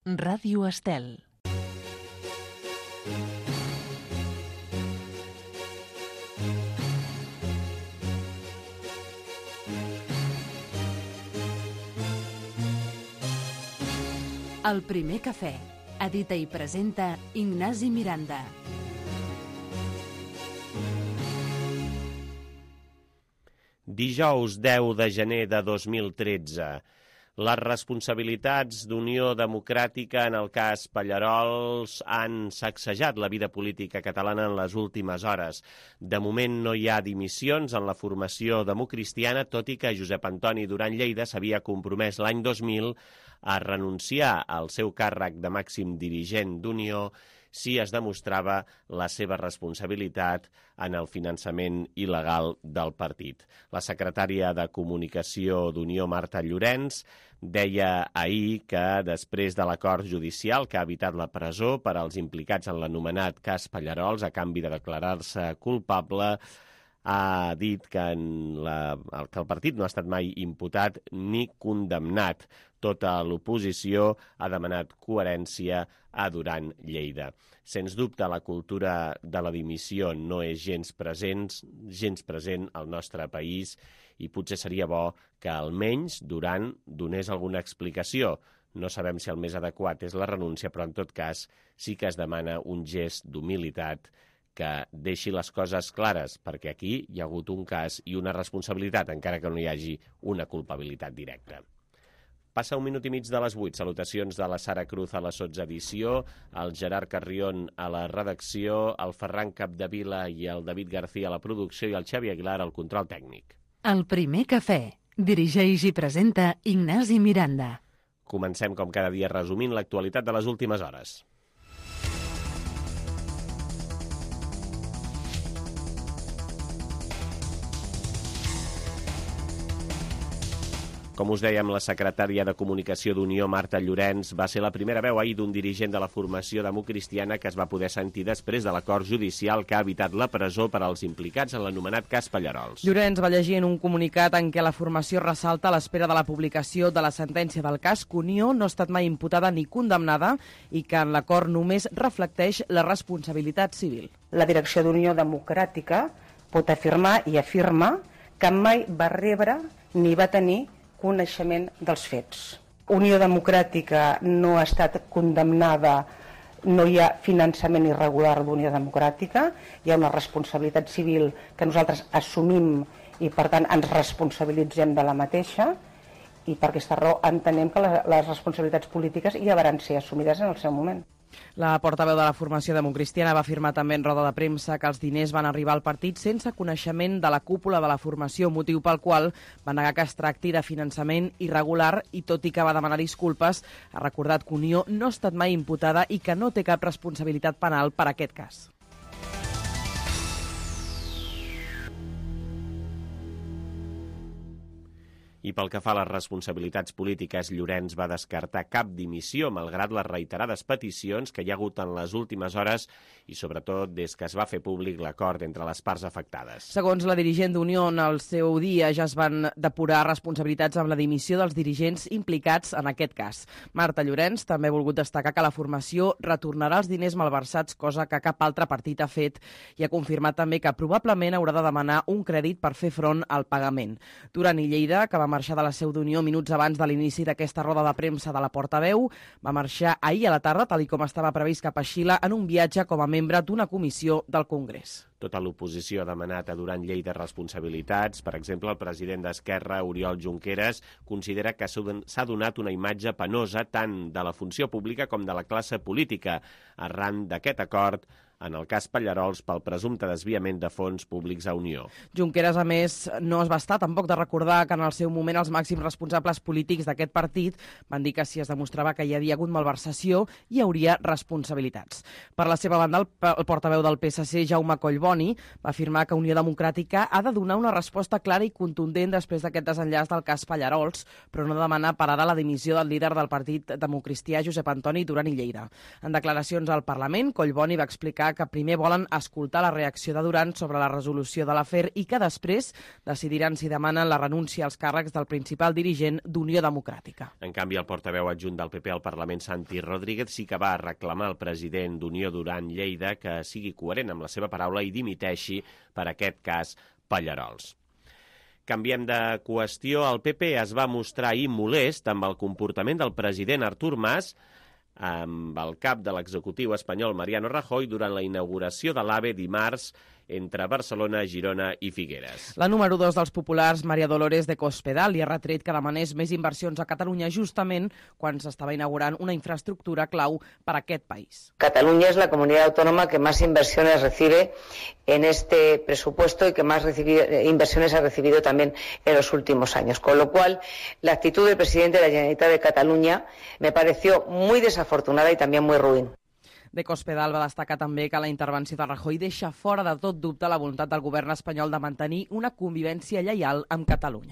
Ràdio Estel. El primer cafè. Edita i presenta Ignasi Miranda. Dijous 10 de gener de 2013. Les responsabilitats d'Unió Democràtica en el cas Pallarols han sacsejat la vida política catalana en les últimes hores. De moment no hi ha dimissions en la formació democristiana, tot i que Josep Antoni Duran Lleida s'havia compromès l'any 2000 a renunciar al seu càrrec de màxim dirigent d'Unió si es demostrava la seva responsabilitat en el finançament il·legal del partit. La secretària de Comunicació d'Unió, Marta Llorens, deia ahir que després de l'acord judicial que ha evitat la presó per als implicats en l'anomenat cas Pallarols a canvi de declarar-se culpable, ha dit que el partit no ha estat mai imputat ni condemnat. Tota l'oposició ha demanat coherència a Duran Lleida. Sens dubte, la cultura de la dimissió no és gens present al nostre país i potser seria bo que almenys Duran donés alguna explicació. No sabem si el més adequat és la renúncia, però en tot cas sí que es demana un gest d'humilitat que deixi les coses clares, perquè aquí hi ha hagut un cas i una responsabilitat, encara que no hi hagi una culpabilitat directa. Passa 1 minut i mig de les 8. Salutacions de la Sara Cruz a la sotsedició, el Gerard Carrión a la redacció, el Ferran Capdevila i el David García a la producció i el Xavi Aguilar al control tècnic. El primer cafè. Dirigeix i presenta Ignasi Miranda. Comencem com cada dia resumint l'actualitat de les últimes hores. Com us dèiem, la secretària de Comunicació d'Unió, Marta Llorens, va ser la primera veu ahir d'un dirigent de la formació democristiana que es va poder sentir després de l'acord judicial que ha evitat la presó per als implicats en l'anomenat cas Pallarols. Llorens va llegir en un comunicat en què la formació ressalta a l'espera de la publicació de la sentència del cas que Unió no ha estat mai imputada ni condemnada i que en l'acord només reflecteix la responsabilitat civil. La direcció d'Unió Democràtica pot afirmar i afirma que mai va rebre ni va tenir coneixement dels fets. Unió Democràtica no ha estat condemnada, no hi ha finançament irregular d'Unió Democràtica, hi ha una responsabilitat civil que nosaltres assumim i per tant ens responsabilitzem de la mateixa i per aquesta raó entenem que les responsabilitats polítiques ja van ser assumides en el seu moment. La portaveu de la formació democristiana va afirmar també en roda de premsa que els diners van arribar al partit sense coneixement de la cúpula de la formació, motiu pel qual va negar que es tracti de finançament irregular i, tot i que va demanar disculpes, ha recordat que Unió no ha estat mai imputada i que no té cap responsabilitat penal per aquest cas. I pel que fa a les responsabilitats polítiques, Llorens va descartar cap dimissió, malgrat les reiterades peticions que hi ha hagut en les últimes hores i, sobretot, des que es va fer públic l'acord entre les parts afectades. Segons la dirigent d'Unió, en el seu dia ja es van depurar responsabilitats amb la dimissió dels dirigents implicats en aquest cas. Marta Llorens també ha volgut destacar que la formació retornarà els diners malversats, cosa que cap altre partit ha fet, i ha confirmat també que probablement haurà de demanar un crèdit per fer front al pagament. Duran Lleida, que va marxar de la seu d'Unió minuts abans de l'inici d'aquesta roda de premsa de la portaveu, va marxar ahir a la tarda, tal com estava previst, cap a Xile en un viatge com a membre d'una comissió del Congrés. Tota l'oposició ha demanat a Duran Lleida responsabilitats. Per exemple, el president d'Esquerra, Oriol Junqueras, considera que s'ha donat una imatge penosa tant de la funció pública com de la classe política arran d'aquest acord en el cas Pallarols pel presumpte desviament de fons públics a Unió. Junqueras, a més, no es va estar tampoc de recordar que en el seu moment els màxims responsables polítics d'aquest partit van dir que si es demostrava que hi havia hagut malversació hi hauria responsabilitats. Per la seva banda, el portaveu del PSC, Jaume Collboni, va afirmar que Unió Democràtica ha de donar una resposta clara i contundent després d'aquest desenllaç del cas Pallarols, però no demana per ara la dimissió del líder del partit democristià, Josep Antoni Duran i Lleida. En declaracions al Parlament, Collboni va explicar explicar que primer volen escoltar la reacció de Duran sobre la resolució de l'afer i que després decidiran si demanen la renúncia als càrrecs del principal dirigent d'Unió Democràtica. En canvi, el portaveu adjunt del PP al Parlament, Santi Rodríguez, sí que va reclamar al president d'Unió Duran Lleida que sigui coherent amb la seva paraula i dimiteixi per aquest cas Pallerols. Canviem de qüestió. El PP es va mostrar ahir molest amb el comportament del president Artur Mas amb el cap de l'executiu espanyol Mariano Rajoy durant la inauguració de l'AVE dimarts entre Barcelona, Girona i Figueres. La número 2 dels populars, Maria Dolores de Cospedal, li ha retret que demanés més inversions a Catalunya justament quan s'estava inaugurant una infraestructura clau per a aquest país. Cataluña es la comunidad autónoma que más inversiones recibe en este presupuesto y que más inversiones ha recibido también en los últimos años. Con lo cual, la actitud del presidente de la Generalitat de Cataluña me pareció muy desafortunada y también muy ruin. De Cospedal va destacar també que la intervenció de Rajoy deixa fora de tot dubte la voluntat del govern espanyol de mantenir una convivència lleial amb Catalunya.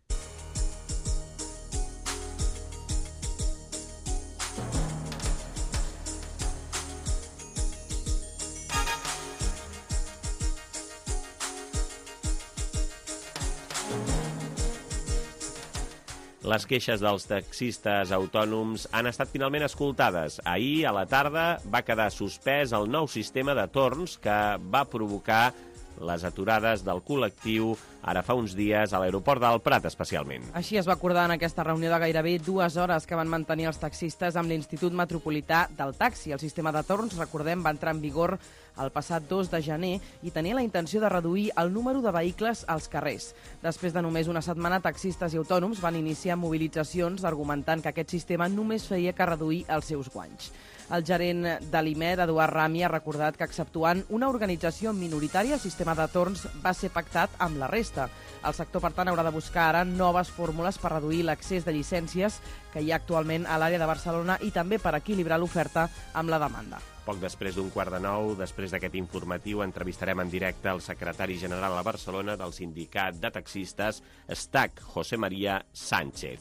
Les queixes dels taxistes autònoms han estat finalment escoltades. Ahir, a la tarda, va quedar suspès el nou sistema de torns que va provocar les aturades del col·lectiu ara fa uns dies a l'aeroport del Prat, especialment. Així es va acordar en aquesta reunió de gairebé 2 hores que van mantenir els taxistes amb l'Institut Metropolità del Taxi. El sistema de torns, recordem, va entrar en vigor el passat 2 de gener i tenia la intenció de reduir el número de vehicles als carrers. Després de només una setmana, taxistes i autònoms van iniciar mobilitzacions argumentant que aquest sistema només feia que reduir els seus guanys. El gerent de l'IMED, Eduard Rami, ha recordat que, exceptuant una organització minoritària, el sistema de torns va ser pactat amb la resta. El sector, per tant, haurà de buscar ara noves fórmules per reduir l'accés de llicències que hi ha actualment a l'àrea de Barcelona i també per equilibrar l'oferta amb la demanda. Poc després d'un 8:45, després d'aquest informatiu, entrevistarem en directe el secretari general a Barcelona del sindicat de taxistes, STAC, José María Sánchez.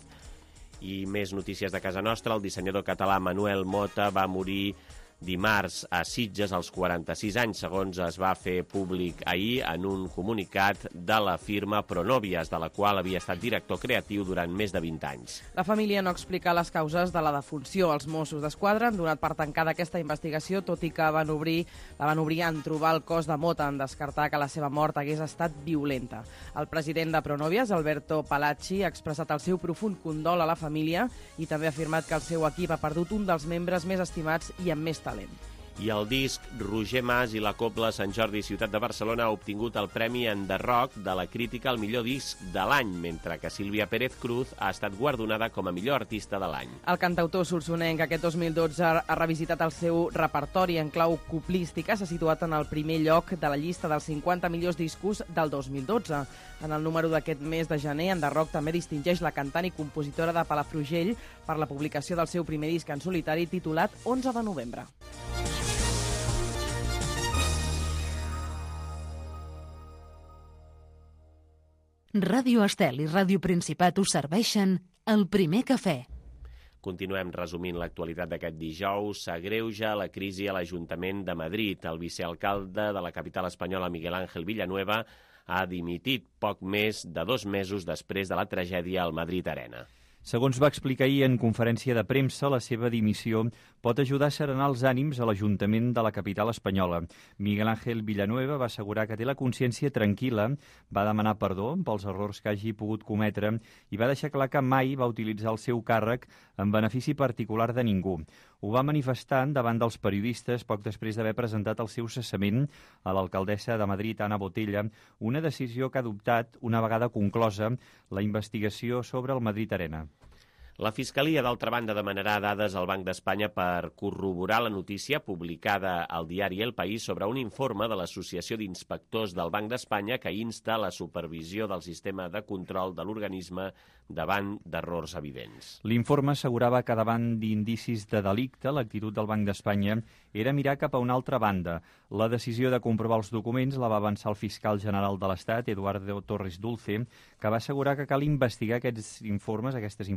I més notícies de casa nostra. El dissenyador català Manuel Mota va morir dimarts a Sitges als 46 anys, segons es va fer públic ahir en un comunicat de la firma Pronovias, de la qual havia estat director creatiu durant més de 20 anys. La família no explica les causes de la defunció. Els Mossos d'Esquadra han donat per tancada aquesta investigació, tot i que la van obrir en trobar el cos de Mota, en descartar que la seva mort hagués estat violenta. El president de Pronovias, Alberto Palacci, ha expressat el seu profund condol a la família i també ha afirmat que el seu equip ha perdut un dels membres més estimats i amb més talent. I el disc Roger Mas i la Cobla Sant Jordi Ciutat de Barcelona ha obtingut el Premi Enderrock de la crítica al millor disc de l'any, mentre que Sílvia Pérez Cruz ha estat guardonada com a millor artista de l'any. El cantautor solsonenc aquest 2012 ha revisitat el seu repertori en clau coplística, s'ha situat en el primer lloc de la llista dels 50 millors discos del 2012. En el número d'aquest mes de gener, Enderrock també distingeix la cantant i compositora de Palafrugell per la publicació del seu primer disc en solitari titulat 11 de novembre. Ràdio Estel i Ràdio Principat us serveixen el primer cafè. Continuem resumint l'actualitat d'aquest dijous. S'agreuja la crisi a l'Ajuntament de Madrid. El vicealcalde de la capital espanyola, Miguel Ángel Villanueva, ha dimitit poc més de 2 mesos després de la tragèdia al Madrid Arena. Segons va explicar ahir en conferència de premsa, la seva dimissió pot ajudar a serenar els ànims a l'Ajuntament de la capital espanyola. Miguel Ángel Villanueva va assegurar que té la consciència tranquil·la, va demanar perdó pels errors que hagi pogut cometre i va deixar clar que mai va utilitzar el seu càrrec en benefici particular de ningú. Ho va manifestar davant dels periodistes poc després d'haver presentat el seu cessament a l'alcaldessa de Madrid, Ana Botella, una decisió que ha adoptat una vegada conclosa la investigació sobre el Madrid Arena. La Fiscalia, d'altra banda, demanarà dades al Banc d'Espanya per corroborar la notícia publicada al diari El País sobre un informe de l'Associació d'Inspectors del Banc d'Espanya que insta la supervisió del sistema de control de l'organisme davant d'errors evidents. L'informe assegurava que davant d'indicis de delicte, l'actitud del Banc d'Espanya era mirar cap a una altra banda. La decisió de comprovar els documents la va avançar el fiscal general de l'Estat, Eduardo Torres Dulce, que va assegurar que cal investigar aquests informes, aquestes informacions,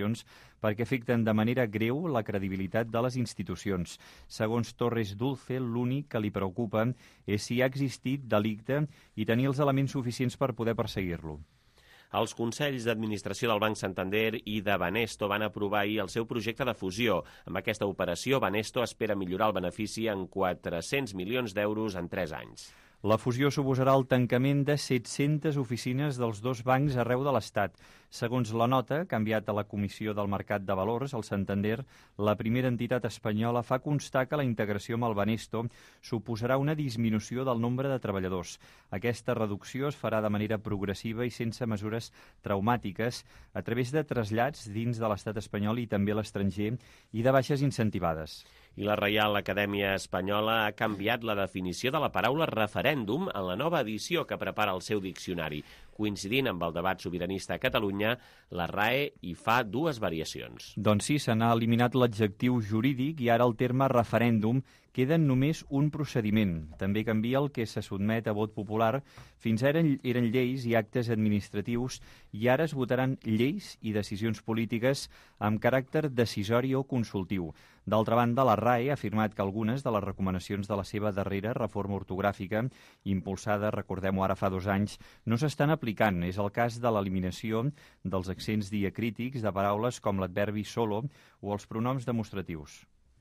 declaracions perquè afecten de manera greu la credibilitat de les institucions. Segons Torres Dulce, l'únic que li preocupa és si ha existit delicte i tenir els elements suficients per poder perseguir-lo. Els Consells d'Administració del Banc Santander i de Banesto van aprovar ahir el seu projecte de fusió. Amb aquesta operació, Banesto espera millorar el benefici en 400 milions d'euros en 3 anys. La fusió suposarà el tancament de 700 oficines dels dos bancs arreu de l'Estat. Segons la nota, que ha enviat a la Comissió del Mercat de Valors, el Santander, la primera entitat espanyola fa constar que la integració amb el Banesto suposarà una disminució del nombre de treballadors. Aquesta reducció es farà de manera progressiva i sense mesures traumàtiques a través de trasllats dins de l'Estat espanyol i també a l'estranger i de baixes incentivades. I la Reial Acadèmia Espanyola ha canviat la definició de la paraula referèndum en la nova edició que prepara el seu diccionari. Coincidint amb el debat sobiranista a Catalunya, la RAE hi fa 2 variacions. Doncs sí, se n'ha eliminat l'adjectiu jurídic i ara el terme referèndum queda només un procediment. També canvia el que se sotmet a vot popular. Fins ara eren lleis i actes administratius i ara es votaran lleis i decisions polítiques amb caràcter decisori o consultiu. D'altra banda, la RAE ha afirmat que algunes de les recomanacions de la seva darrera reforma ortogràfica, impulsada, recordem-ho ara fa 2 anys, no s'estan aplicant. És el cas de l'eliminació dels accents diacrítics de paraules com l'adverbi solo o els pronoms demostratius.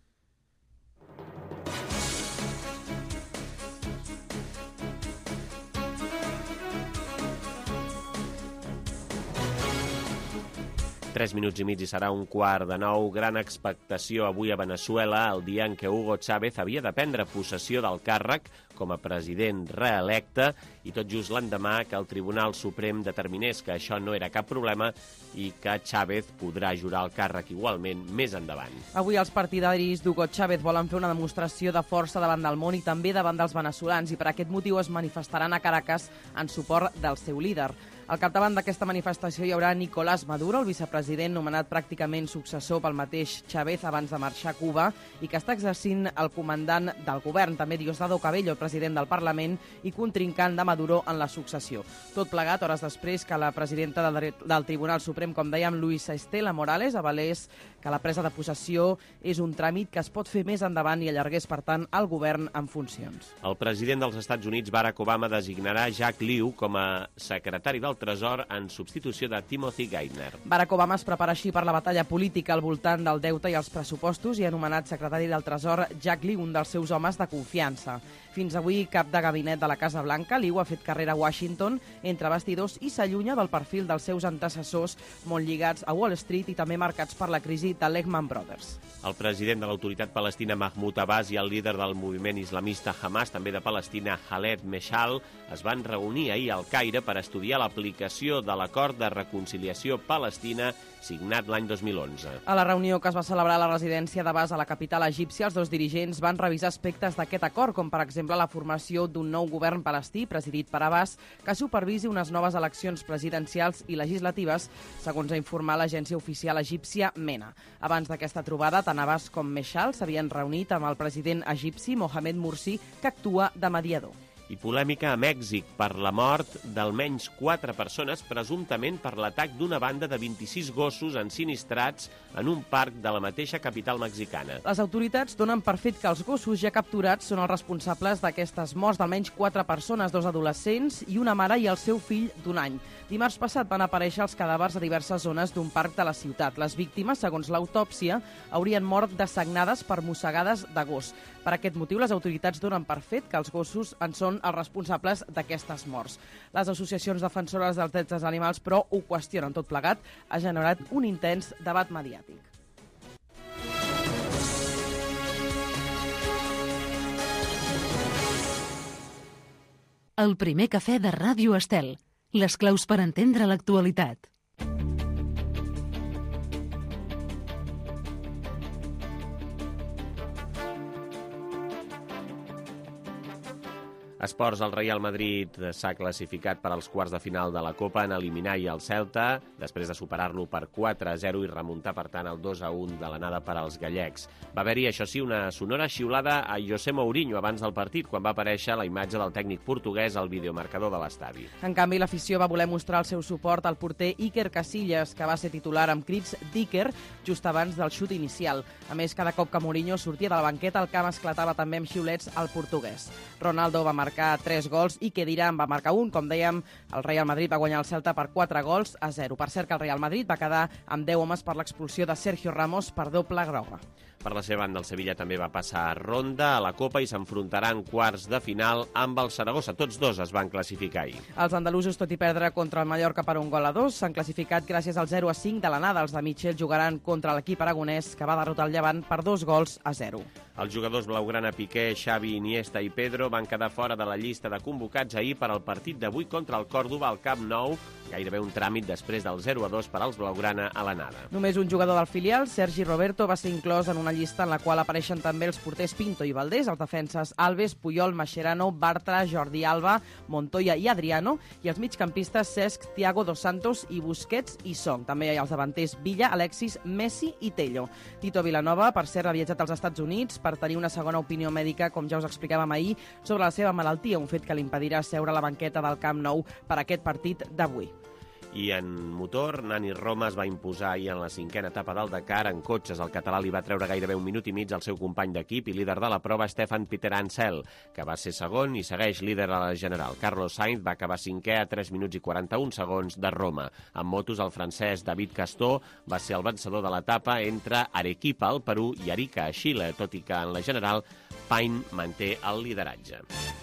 Tres minuts i mig i serà 8:45. Gran expectació avui a Veneçuela, el dia en què Hugo Chávez havia de prendre possessió del càrrec com a president reelecte i tot just l'endemà que el Tribunal Suprem determinés que això no era cap problema i que Chávez podrà jurar el càrrec igualment més endavant. Avui els partidaris d'Hugo Chávez volen fer una demostració de força davant del món i també davant dels veneçolans i per aquest motiu es manifestaran a Caracas en suport del seu líder. Al capdavant d'aquesta manifestació hi haurà Nicolás Maduro, el vicepresident nomenat pràcticament successor pel mateix Chávez abans de marxar a Cuba i que està exercint el comandant del govern, també Diosdado Cabello, el president del Parlament i contrincant de Maduro en la successió. Tot plegat hores després que la presidenta del Tribunal Suprem, com dèiem, Luisa Estela Morales, avalés que la presa de possessió és un tràmit que es pot fer més endavant i allargués, per tant, el govern en funcions. El president dels Estats Units, Barack Obama, designarà Jack Lew com a secretari del Tresor en substitució de Timothy Geithner. Barack Obama es prepara així per la batalla política al voltant del deute i els pressupostos i ha anomenat secretari del Tresor Jack Lew, un dels seus homes de confiança. Fins avui, cap de gabinet de la Casa Blanca, Lew ha fet carrera a Washington entre bastidors i s'allunya del perfil dels seus antecessors molt lligats a Wall Street i també marcats per la crisi de Lehman Brothers. El president de l'autoritat palestina Mahmoud Abbas i el líder del moviment islamista Hamas, també de Palestina, Khaled Meshal, es van reunir ahir al Caire per estudiar l'aplicació de l'acord de reconciliació palestina signat l'any 2011. A la reunió que es va celebrar a la residència d'Abbas a la capital egípcia, els dos dirigents van revisar aspectes d'aquest acord, com per exemple la formació d'un nou govern palestí presidit per Abbas que supervisi unes noves eleccions presidencials i legislatives, segons ha informat l'agència oficial egípcia MENA. Abans d'aquesta trobada, tant Abbas com Meshal s'havien reunit amb el president egipci Mohamed Morsi, que actua de mediador. I polèmica a Mèxic per la mort d'almenys 4 persones, presumptament per l'atac d'una banda de 26 gossos ensinistrats en un parc de la mateixa capital mexicana. Les autoritats donen per fet que els gossos ja capturats són els responsables d'aquestes morts d'almenys 4 persones, 2 adolescents i una mare i el seu fill d'1 any. Dimarts passat van aparèixer els cadàvers a diverses zones d'un parc de la ciutat. Les víctimes, segons l'autòpsia, haurien mort dessagnades per mossegades de gos. Per aquest motiu, les autoritats donen per fet que els gossos en són els responsables d'aquestes morts. Les associacions defensores dels drets dels animals, però, ho qüestionen tot plegat. Ha generat un intens debat mediàtic. El primer cafè de Ràdio Estel. Les claus per entendre l'actualitat. Esports, el Real Madrid s'ha classificat per als quarts de final de la Copa en eliminar el Celta, després de superar-lo per 4-0 i remuntar, per tant, el 2-1 de l'anada per als gallecs. Va haver-hi, això sí, una sonora xiulada a José Mourinho abans del partit, quan va aparèixer la imatge del tècnic portuguès al videomarcador de l'estadi. En canvi, l'afició va voler mostrar el seu suport al porter Iker Casillas, que va ser titular amb crits d'Iker just abans del xut inicial. A més, cada cop que Mourinho sortia de la banqueta, el camp esclatava també amb xiulets al portuguès. Ronaldo va marcar 3 gols i Khedira en va marcar un. Com dèiem, el Real Madrid va guanyar el Celta per 4-0. Per cert, que el Real Madrid va quedar amb 10 homes per l'expulsió de Sergio Ramos per doble groga. Per la seva banda, el Sevilla també va passar a ronda a la Copa i s'enfrontarà en quarts de final amb el Saragossa. Tots dos es van classificar ahir. Els andalusos, tot i perdre contra el Mallorca per 1-2, s'han classificat gràcies al 0-5 de l'anada. Els de Michel jugaran contra l'equip aragonès, que va derrotar el Llevant per 2-0. Els jugadors blaugrana Piqué, Xavi, Iniesta i Pedro van quedar fora de la llista de convocats ahir per al partit d'avui contra el Còrdova al Camp Nou, gairebé un tràmit després del 0-2 per als blaugrana a l'anada. Només un jugador del filial, Sergi Roberto, va ser inclòs en una llista en la qual apareixen també els porters Pinto i Valdés, els defenses Alves, Puyol, Mascherano, Bartra, Jordi Alba, Montoya i Adriano, i els migcampistes Cesc, Thiago, Dos Santos i Busquets i Song. També hi ha els davanters Villa, Alexis, Messi i Tello. Tito Vilanova, per cert, ha viatjat als Estats Units per tenir una segona opinió mèdica, com ja us explicàvem ahir, sobre la seva malaltia, un fet que li impedirà seure a la banqueta del Camp Nou per aquest partit d'avui. I en motor, Nani Roma es va imposar ahir en la 5a etapa del Dakar. En cotxes, el català li va treure gairebé un minut i mig al seu company d'equip i líder de la prova, Stefan Peter Ansel, que va ser segon i segueix líder a la general. Carlos Sainz va acabar 5è a 3 minuts i 41 segons de Roma. En motos, el francès David Castor va ser el vencedor de l'etapa entre Arequipa, al Perú, i Arica, a Xile, tot i que en la general Pine manté el lideratge.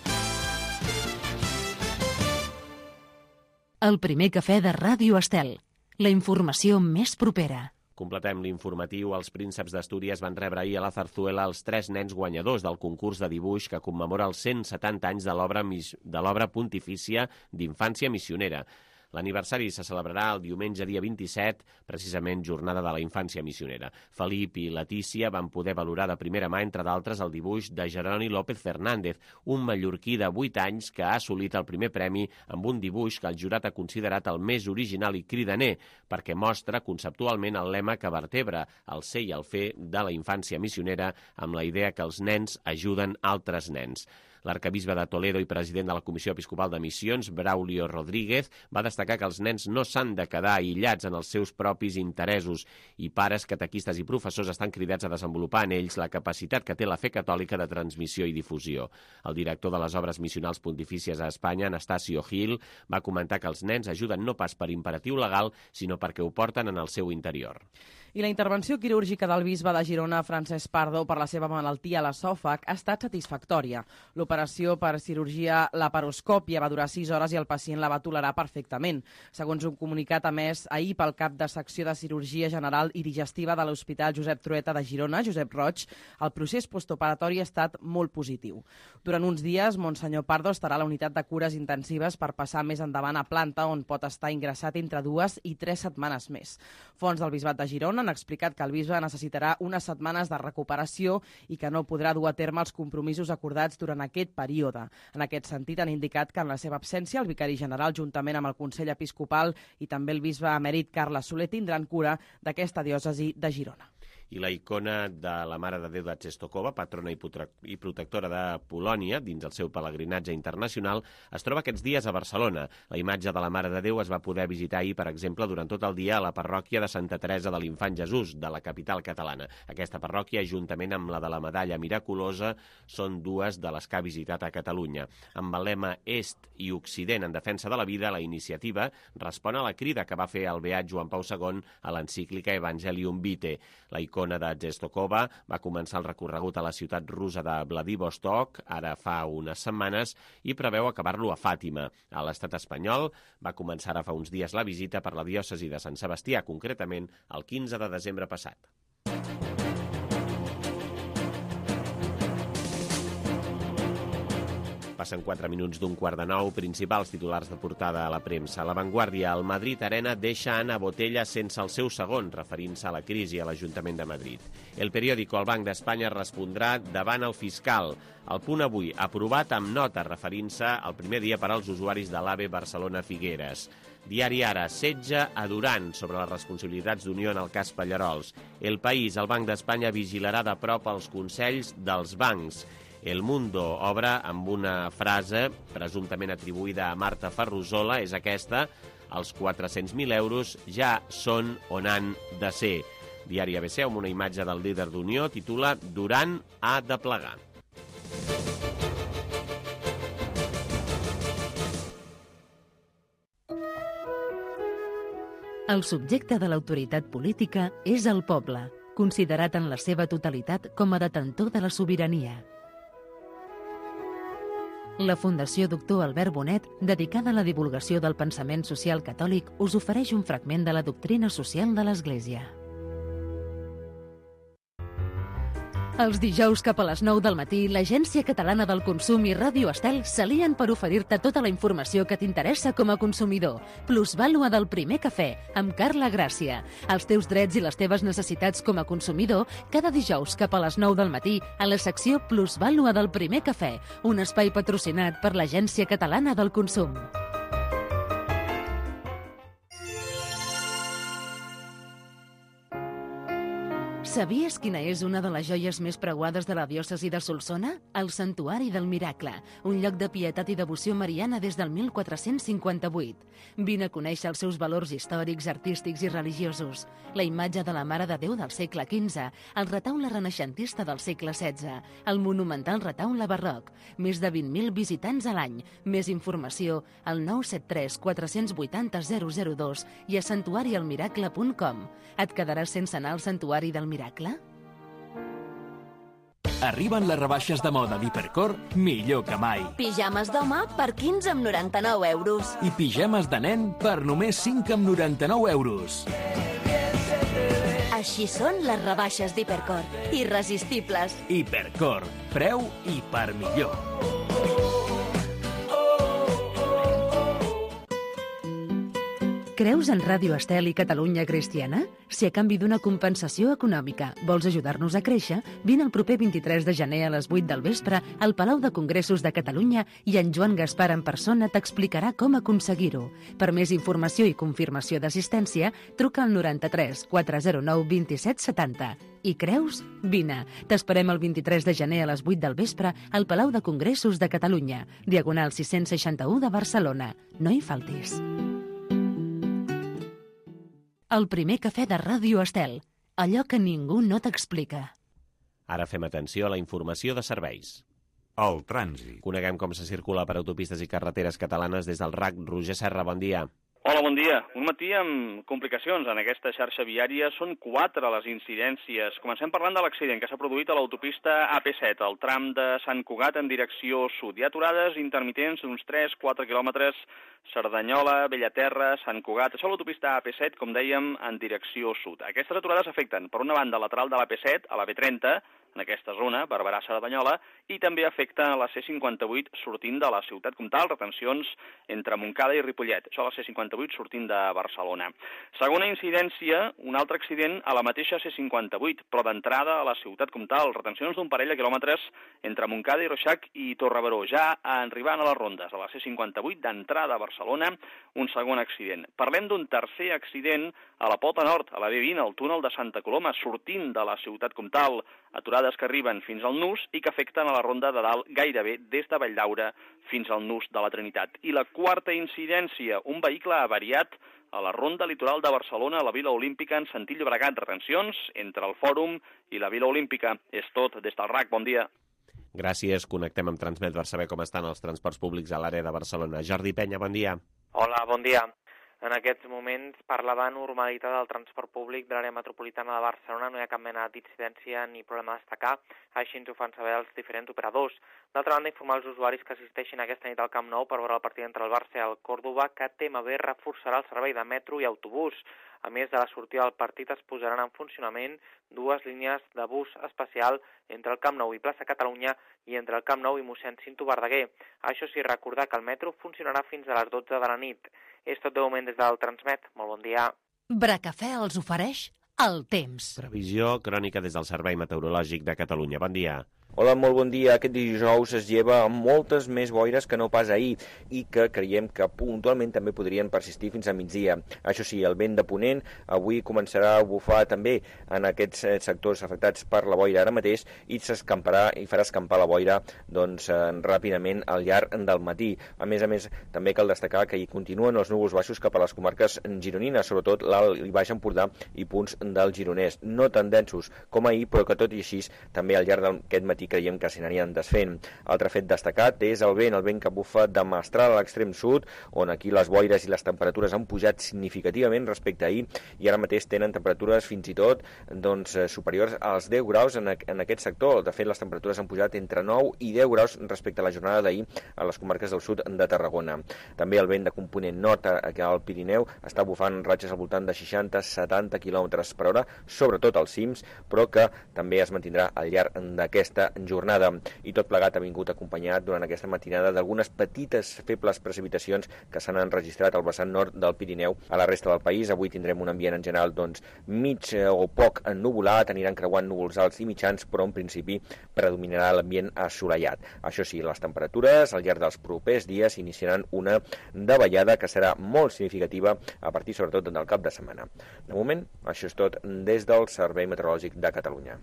El primer cafè de Ràdio Estel. La informació més propera. Completem l'informatiu. Els prínceps d'Astúries van rebre ahir a la Zarzuela els 3 nens guanyadors del concurs de dibuix que commemora els 170 anys de l'obra pontifícia d'Infància Missionera. L'aniversari se celebrarà el diumenge dia 27, precisament jornada de la infància missionera. Felip i Letícia van poder valorar de primera mà, entre d'altres, el dibuix de Jeroni López Fernández, un mallorquí de 8 anys que ha assolit el primer premi amb un dibuix que el jurat ha considerat el més original i cridaner, perquè mostra conceptualment el lema que vertebra el ser i el fer de la infància missionera amb la idea que els nens ajuden altres nens. L'arcabisbe de Toledo i president de la Comissió Episcopal de Missions, Braulio Rodríguez, va destacar que els nens no s'han de quedar aïllats en els seus propis interessos i pares, catequistes i professors estan cridats a desenvolupar en ells la capacitat que té la fe catòlica de transmissió i difusió. El director de les obres missionals pontifícies a Espanya, Anastasio Gil, va comentar que els nens ajuden no pas per imperatiu legal, sinó perquè ho porten en el seu interior. I la intervenció quirúrgica del bisbe de Girona, Francesc Pardo, per la seva malaltia a l'esòfag ha estat satisfactòria. L'operació per cirurgia laparoscòpia va durar 6 hores i el pacient la va tolerar perfectament. Segons un comunicat emès ahir pel cap de secció de cirurgia general i digestiva de l'Hospital Josep Trueta de Girona, Josep Roig, el procés postoperatori ha estat molt positiu. Durant uns dies, Monsenyor Pardo estarà a la unitat de cures intensives per passar més endavant a planta, on pot estar ingressat entre 2 i 3 setmanes més. Fonts del Bisbat de Girona han explicat que el bisbe necessitarà unes setmanes de recuperació i que no podrà dur a terme els compromisos acordats durant aquest període. En aquest sentit, han indicat que en la seva absència el vicari general, juntament amb el Consell Episcopal i també el bisbe emèrit Carles Soler, tindran cura d'aquesta diòcesi de Girona. I la icona de la Mare de Déu de Czestochowa, patrona i protectora de Polònia, dins el seu pelegrinatge internacional, es troba aquests dies a Barcelona. La imatge de la Mare de Déu es va poder visitar ahir, per exemple, durant tot el dia a la parròquia de Santa Teresa de l'Infant Jesús, de la capital catalana. Aquesta parròquia, juntament amb la de la Medalla Miraculosa, són dues de les que ha visitat a Catalunya. Amb el lema Est i Occident en defensa de la vida, la iniciativa respon a la crida que va fer el beat Joan Pau II a l'encíclica Evangelium Vitae. La icona de Czestochowa va començar el recorregut a la ciutat russa de Vladivostok, ara fa unes setmanes, i preveu acabar-lo a Fàtima. A l'estat espanyol va començar ara fa uns dies la visita per la diòcesi de Sant Sebastià, concretament el 15 de desembre passat. Passen 4 minuts d'un 8:15, principals titulars de portada a la premsa. La Vanguardia, el Madrid Arena deixa Ana Botella sense el seu segon, referint-se a la crisi a l'Ajuntament de Madrid. El periòdico, el Banc d'Espanya respondrà davant el fiscal. El Punt Avui, aprovat amb nota, referint-se al primer dia per als usuaris de l'AVE Barcelona-Figueres. Diari Ara, setge a Duran sobre les responsabilitats d'Unió en el cas Pallarols. El País, el Banc d'Espanya vigilarà de prop els consells dels bancs. El Mundo obre amb una frase presumptament atribuïda a Marta Ferrusola, és aquesta: els 400.000 euros ja són on han de ser. Diari ABC, amb una imatge del líder d'Unió, titula Duran ha de plegar. El subjecte de l'autoritat política és el poble, considerat en la seva totalitat com a detentor de la sobirania. La Fundació Doctor Albert Bonet, dedicada a la divulgació del pensament social catòlic, us ofereix un fragment de la doctrina social de l'Església. Els dijous cap a les 9 del matí, l'Agència Catalana del Consum i Ràdio Estel s'alien per oferir-te tota la informació que t'interessa com a consumidor. Plusvàlua del primer cafè, amb Carla Gràcia. Els teus drets i les teves necessitats com a consumidor, cada dijous cap a les 9 del matí, a la secció Plusvàlua del primer cafè, un espai patrocinat per l'Agència Catalana del Consum. Sabies quina és una de les joies més preuades de la diòcesi de Solsona? El Santuari del Miracle, un lloc de pietat i devoció mariana des del 1458. Vine a conèixer els seus valors històrics, artístics i religiosos. La imatge de la Mare de Déu del segle XV, el retaule renaixentista del segle XVI, el monumental retaule barroc, més de 20.000 visitants a l'any. Més informació al 973 480 002 i a santuarialmiracle.com. Et quedaràs sense anar al Santuari del Miracle? Arriben les rebaixes de moda d'Hipercor millor que mai. Pijames d'home per 15,99 euros. I pijames de nen per només 5,99 euros. Així són les rebaixes d'Hipercor. Irresistibles. Hipercor. Preu i per millor. Creus en Ràdio Estel i Catalunya Cristiana? Si a canvi d'una compensació econòmica vols ajudar-nos a créixer, vine el proper 23 de gener a les 8 del vespre al Palau de Congressos de Catalunya i en Joan Gaspar en persona t'explicarà com aconseguir-ho. Per més informació i confirmació d'assistència, truca al 93 409 27 70. I creus? Vine. T'esperem el 23 de gener a les 8 del vespre al Palau de Congressos de Catalunya, diagonal 661 de Barcelona. No hi faltis. El primer cafè de Ràdio Estel, allò que ningú no t'explica. Ara fem atenció a la informació de serveis. El trànsit. Coneguem com se circula per autopistes i carreteres catalanes des del RAC. Roger Serra, bon dia. Hola, bon dia. Un matí amb complicacions en aquesta xarxa viària. Són 4 les incidències. Comencem parlant de l'accident que s'ha produït a l'autopista AP7, al tram de Sant Cugat en direcció sud. Hi ha aturades intermitents d'uns 3-4 quilòmetres, Cerdanyola, Bellaterra, Sant Cugat. Això a l'autopista AP7, com dèiem, en direcció sud. Aquestes aturades afecten, per una banda, lateral de l'AP7, a la B30, en aquesta zona, Barberà-Cerdanyola, i també afecta a la C58 sortint de la ciutat comtal, retencions entre Montcada i Ripollet. Això a la C58 sortint de Barcelona. Segona incidència, un altre accident a la mateixa C58, però d'entrada a la ciutat comtal, retencions d'un parell de quilòmetres entre Montcada i Reixac i Torrebaró, ja arribant a les rondes de la C58 d'entrada a Barcelona, un segon accident. Parlem d'un tercer accident a la Pota Nord, a la B20, al túnel de Santa Coloma, sortint de la ciutat comtal, aturades que arriben fins al nus i que afecten a la ronda de dalt gairebé des de Valldaura fins al nus de la Trinitat. I la quarta incidència, un vehicle avariat a la ronda litoral de Barcelona, a la Vila Olímpica, en sentit Llobregat. Retencions entre el Fòrum i la Vila Olímpica. És tot des del RAC. Bon dia. Gràcies. Connectem amb Transmet per saber com estan els transports públics a l'àrea de Barcelona. Jordi Penya, bon dia. Hola, bon dia. En aquests moments, per la de normalitat del transport públic de l'àrea metropolitana de Barcelona no hi ha cap mena d'incidència ni problema a destacar, així ens ho fan saber els diferents operadors. D'altra banda, informar els usuaris que assisteixin aquesta nit al Camp Nou per veure el partit entre el Barça i el Córdoba que TMB reforçarà el servei de metro i autobús. A més de la sortida del partit es posaran en funcionament 2 línies de bus especial entre el Camp Nou i Plaça Catalunya i entre el Camp Nou i mossèn Cinto Verdaguer. Això sí, recordar que el metro funcionarà fins a les 12 de la nit. És tot de moment des del Transmet. Molt bon dia. Bracafè els ofereix el temps. Previsió crònica des del Servei Meteorològic de Catalunya. Bon dia. Hola, molt bon dia. Aquest dijous es lleva amb moltes més boires que no pas ahir i que creiem que puntualment també podrien persistir fins a migdia. Això sí, el vent de ponent avui començarà a bufar també en aquests sectors afectats per la boira ara mateix i s'escamparà i farà escampar la boira ràpidament al llarg del matí. A més, també cal destacar que hi continuen els núvols baixos cap a les comarques gironines, sobretot l'Alt i Baix Empordà i punts del Gironès. No tan densos com ahir, però que tot i així també al llarg d'aquest matí creiem que s'hi anirien desfent. Altre fet destacat és el vent que bufa de mestral a l'extrem sud, on aquí les boires i les temperatures han pujat significativament respecte a ahir i ara mateix tenen temperatures fins i tot superiors als 10 graus en aquest sector. De fet, les temperatures han pujat entre 9 i 10 graus respecte a la jornada d'ahir a les comarques del sud de Tarragona. També el vent de component nord aquí al Pirineu està bufant ratxes al voltant de 60-70 km per hora, sobretot als cims, però que també es mantindrà al llarg d'aquesta jornada. I tot plegat ha vingut acompanyat durant aquesta matinada d'algunes petites febles precipitacions que s'han enregistrat al vessant nord del Pirineu a la resta del país. Avui tindrem un ambient en general mig o poc ennuvolat, aniran creuant núvols alts i mitjans, però en principi predominarà l'ambient assolellat. Això sí, les temperatures al llarg dels propers dies iniciaran una davallada que serà molt significativa a partir sobretot del cap de setmana. De moment, això és tot des del Servei Meteorològic de Catalunya.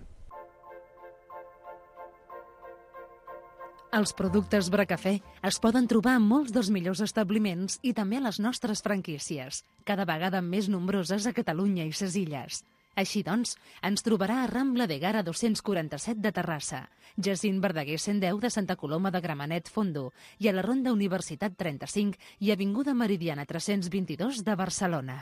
Els productes Bracafè es poden trobar en molts dels millors establiments i també a les nostres franquícies, cada vegada més nombroses a Catalunya i ses illes. Així doncs, ens trobarà a Rambla de Gara 247 de Terrassa, Jacint Verdaguer 110 de Santa Coloma de Gramenet Fondo i a la Ronda Universitat 35 i Avinguda Meridiana 322 de Barcelona.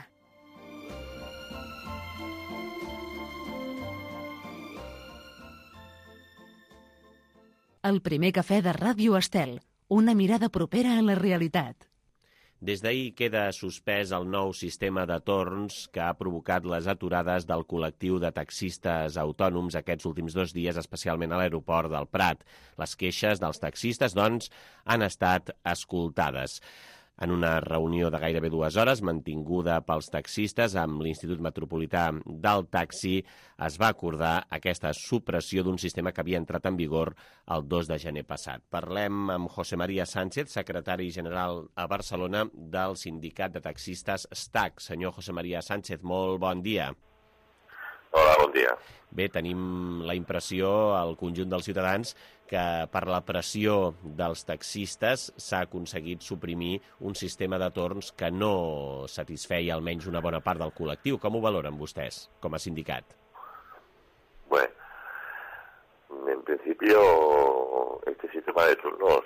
El primer cafè de Ràdio Estel, una mirada propera a la realitat. Des d'ahir queda suspès el nou sistema de torns que ha provocat les aturades del col·lectiu de taxistes autònoms aquests últims 2 dies, especialment a l'aeroport del Prat. Les queixes dels taxistes, doncs, han estat escoltades. En una reunió de gairebé 2 hores, mantinguda pels taxistes amb l'Institut Metropolità del Taxi, es va acordar aquesta supressió d'un sistema que havia entrat en vigor el 2 de gener passat. Parlem amb José María Sánchez, secretari general a Barcelona del sindicat de taxistes STAC. Senyor José María Sánchez, molt bon dia. Hola, bon dia. Bé, tenim la impressió, al conjunt dels ciutadans, que per la pressió dels taxistes s'ha aconseguit suprimir un sistema de torns que no satisfeia almenys una bona part del col·lectiu. Com ho valoren vostès, com a sindicat? Bueno, en principio este sistema de turnos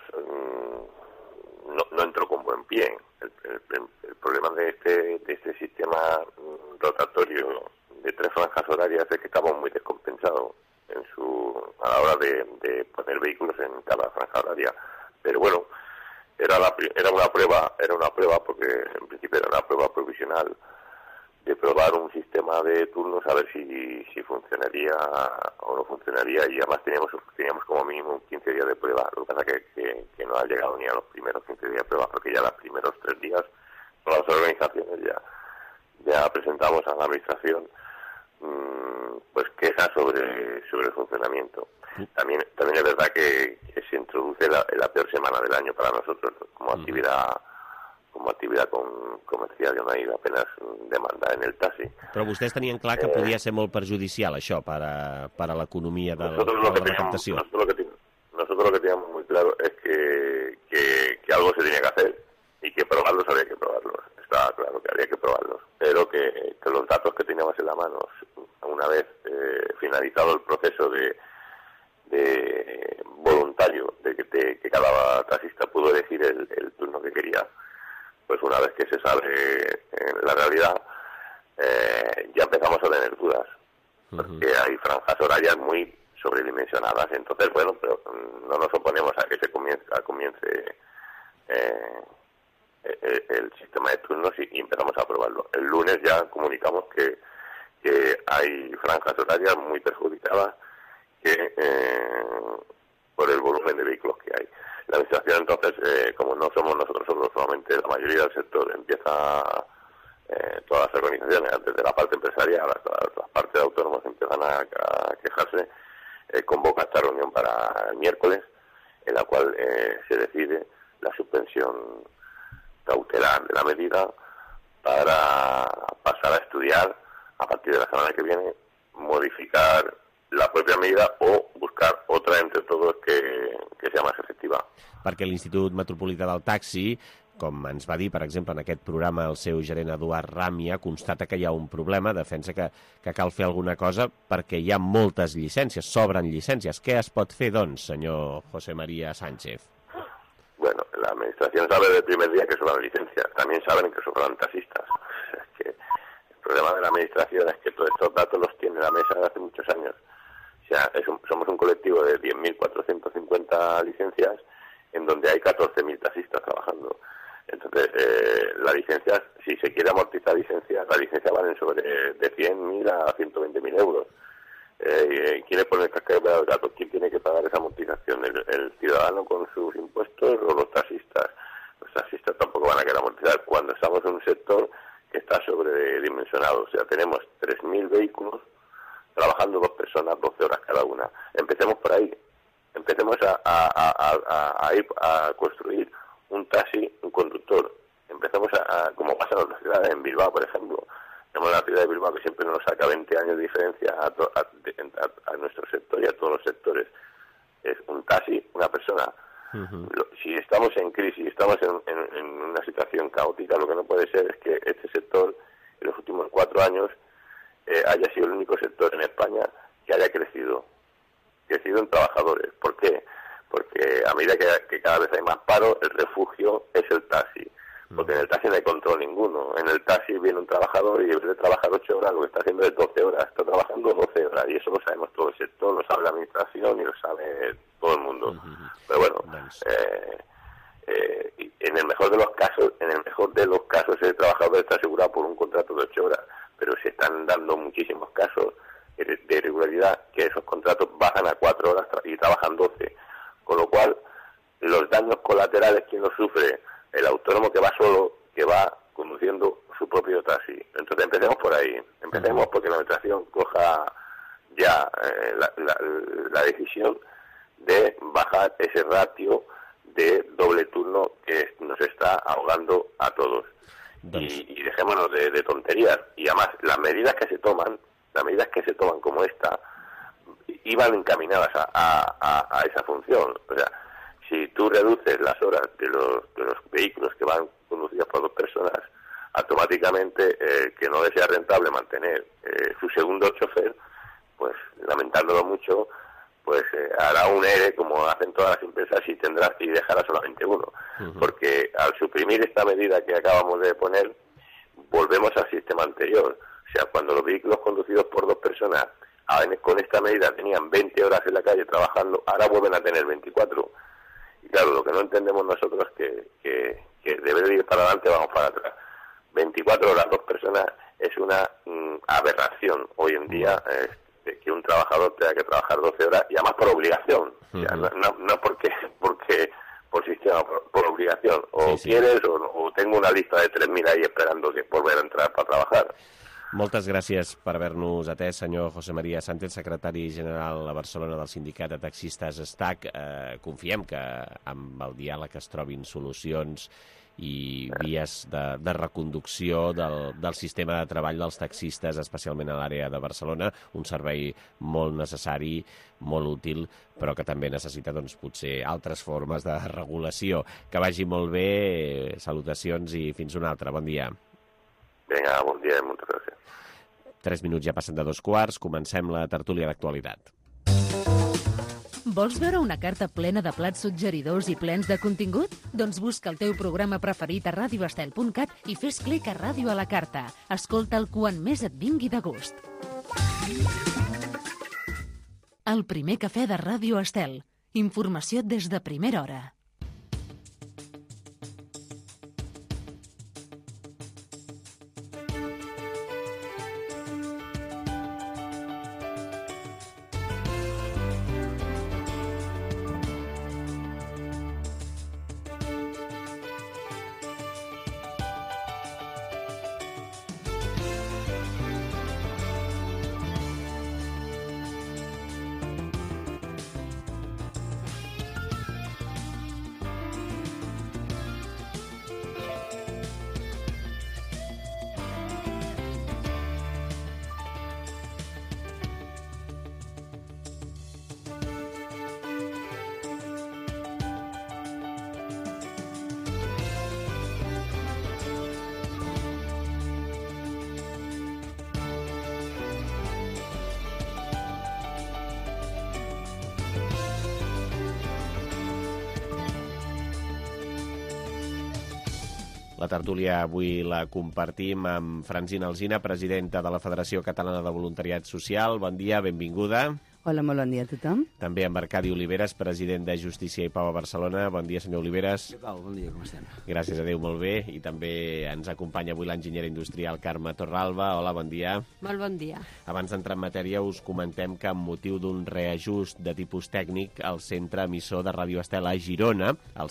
no entró con buen pie. El problema de este sistema rotatorio de 3 franjas horarias es que estamos muy descompensados a la hora de poner vehículos en cada franja horaria. Pero bueno, era una prueba porque en principio era una prueba provisional de probar un sistema de turnos a ver si funcionaría o no funcionaría, y además teníamos como mínimo 15 días de prueba. Lo que pasa es que no ha llegado ni a los primeros 15 días de prueba, porque ya los primeros 3 días todas las organizaciones ya presentamos a la administración pues quejas sobre el funcionamiento. También es verdad que se introduce la peor semana del año para nosotros como actividad comercial, ja no hi ha apenas demanda en el taxi. Però vostès tenien clar que podia ser molt perjudicial això per a l'economia de la recaptació. Nosotros lo que teníamos muy claro es que algo se tenía que hacer y que probarlos había que probarlos. Estaba claro que había que probarlos, pero que los datos que teníamos en la mano, una vez finalizado el proceso de voluntario de que cada taxista pudo elegir el turno que quería, pues una vez que se sabe la realidad, ya empezamos a tener dudas, porque hay franjas horarias muy sobredimensionadas. Entonces, bueno, pero no nos oponemos a que se comience el sistema de turnos y empezamos a probarlo. El lunes ya comunicamos que hay franjas horarias muy perjudicadas por el volumen de vehículos que hay. La administración, entonces, como no somos nosotros solos, solamente la mayoría del sector empieza, todas las organizaciones, desde la parte empresarial hasta las partes de autónomos empiezan a quejarse, convoca esta reunión para el miércoles, en la cual se decide la suspensión cautelar de la medida para pasar a estudiar a partir de la semana que viene, modificar la propia medida o buscar otra entre todos que sea más efectiva. Perquè l'Institut Metropolità del Taxi, com ens va dir, per exemple, en aquest programa el seu gerent Eduard Ràmia, constata que hi ha un problema, defensa que cal fer alguna cosa perquè hi ha moltes llicències, sobren llicències. Què es pot fer, doncs, senyor José María Sánchez? Bueno, la administración sabe desde el primer día que sobran licencias, también saben que sobran taxistas. Es que el problema de la administración es que todos estos datos los tiene la mesa desde hace muchos años. O sea, somos un colectivo de 10.450 licencias en donde hay 14.000 taxistas trabajando. Entonces, las licencias, si se quiere amortizar licencias, las licencias valen sobre de 100.000 a 120.000 euros. ¿Quién pone el cascabel del gato? ¿Quién tiene que pagar esa amortización? ¿El ciudadano con sus impuestos o los taxistas? Los taxistas tampoco van a querer amortizar cuando estamos en un sector que está sobredimensionado. O sea, tenemos 3.000 vehículos trabajando 2 personas, 12 horas cada una. Empecemos por ahí. Empecemos a ir a construir un taxi, un conductor. Empecemos como pasa en otras ciudades, en Bilbao, por ejemplo. Tenemos la ciudad de Bilbao que siempre nos saca 20 años de diferencia a nuestro sector y a todos los sectores. Es un taxi, una persona. Si estamos en crisis, estamos en una situación caótica, lo que no puede ser es que este sector, en los últimos 4 años, haya sido el único sector en España que haya crecido en trabajadores. ¿Por qué? Porque a medida que cada vez hay más paro, el refugio es el taxi. Porque en el taxi no hay control ninguno. En el taxi viene un trabajador y en vez de trabajar 8 horas, lo que está haciendo es 12 horas. Está trabajando 12 horas. Y eso lo sabemos todo el sector, lo sabe la administración y lo sabe todo el mundo. Pero bueno, en el mejor de los casos, el trabajador está asegurado por un contrato de 8 horas. Pero se están dando muchísimos casos de irregularidad que esos contratos bajan a 4 horas y trabajan 12. Con lo cual, los daños colaterales, ¿quién los sufre? El autónomo que va solo, que va conduciendo su propio taxi. Entonces empecemos por ahí. Empecemos porque la administración coja ya la decisión de bajar ese ratio de doble turno que nos está ahogando a todos. Y dejémonos de tonterías. Y además, las medidas que se toman como esta, iban encaminadas a esa función. O sea, si tú reduces las horas de los vehículos que van conducidos por 2 personas, automáticamente que no le sea rentable mantener su segundo chofer, pues lamentándolo mucho, pues hará un ERE como hacen todas las empresas y dejará solamente uno. Porque al suprimir esta medida que acabamos de poner, volvemos al sistema anterior. O sea, cuando los vehículos conducidos por 2 personas con esta medida tenían 20 horas en la calle trabajando, ahora vuelven a tener 24. Y claro, lo que no entendemos nosotros es que debe de ir para adelante, vamos para atrás. 24 horas, 2 personas, es una aberración hoy en día que un trabajador tenga que trabajar 12 horas y además por obligación. O sea, no porque por sistema, por obligación. O sí. Quieres o tengo una lista de 3.000 ahí esperando que volver a entrar para trabajar. Moltes gràcies per haver-nos atès, senyor José María Sánchez, secretari general a Barcelona del Sindicat de Taxistes STAC. Confiem que amb el diàleg es trobin solucions i vies de reconducció del sistema de treball dels taxistes, especialment a l'àrea de Barcelona, un servei molt necessari, molt útil, però que també necessita doncs, potser altres formes de regulació. Que vagi molt bé, salutacions i fins una altra. Bon dia. Vinga, bon dia i moltes gràcies. 3 minuts ja passen de 2 quarts, comencem la tertúlia d'actualitat. Vols veure una carta plena de plats suggeridors i plens de contingut? Doncs busca el teu programa preferit a radioestel.cat i fes clic a Ràdio a la carta. Escolta'l quan més et vingui de gust. El primer cafè de Ràdio Estel. Informació des de primera hora. La tertúlia avui la compartim amb Francina Alsina, presidenta de la Federació Catalana de Voluntariat Social. Bon dia, benvinguda. Hola, molt bon dia a tothom. També amb Arcadi Oliveres, president de Justícia i Pau a Barcelona. Bon dia, senyor Oliveres. Què tal? Bon dia, com estem? Gràcies a Déu, molt bé. I també ens acompanya avui l'enginyera industrial Carme Torralba. Hola, bon dia. Molt bon dia. Abans d'entrar en matèria, us comentem que amb motiu d'un reajust de tipus tècnic, el centre emissor de Ràdio Estel a Girona, el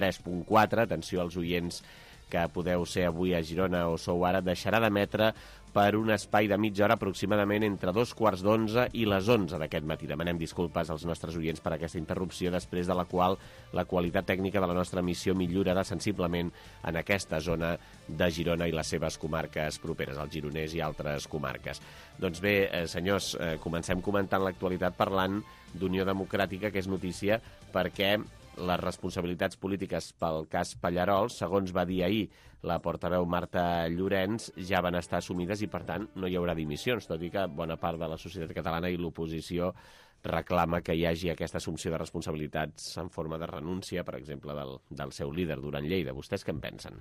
103.4, atenció als oients que podeu ser avui a Girona o sou ara, deixarà d'emetre per un espai de mitja hora aproximadament entre 2:15 i les 11 d'aquest matí. Demanem disculpes als nostres oients per aquesta interrupció, després de la qual la qualitat tècnica de la nostra emissió millorarà sensiblement en aquesta zona de Girona i les seves comarques properes, el Gironès i altres comarques. Doncs bé, senyors, comencem comentant l'actualitat parlant d'Unió Democràtica, que és notícia perquè les responsabilitats polítiques pel cas Pallerols, segons va dir ahir la portaveu Marta Llorens, ja van estar assumides i, per tant, no hi haurà dimissions, tot i que bona part de la societat catalana i l'oposició reclama que hi hagi aquesta assumpció de responsabilitats en forma de renúncia, per exemple, del seu líder, Duran Lleida. Vostès què en pensen?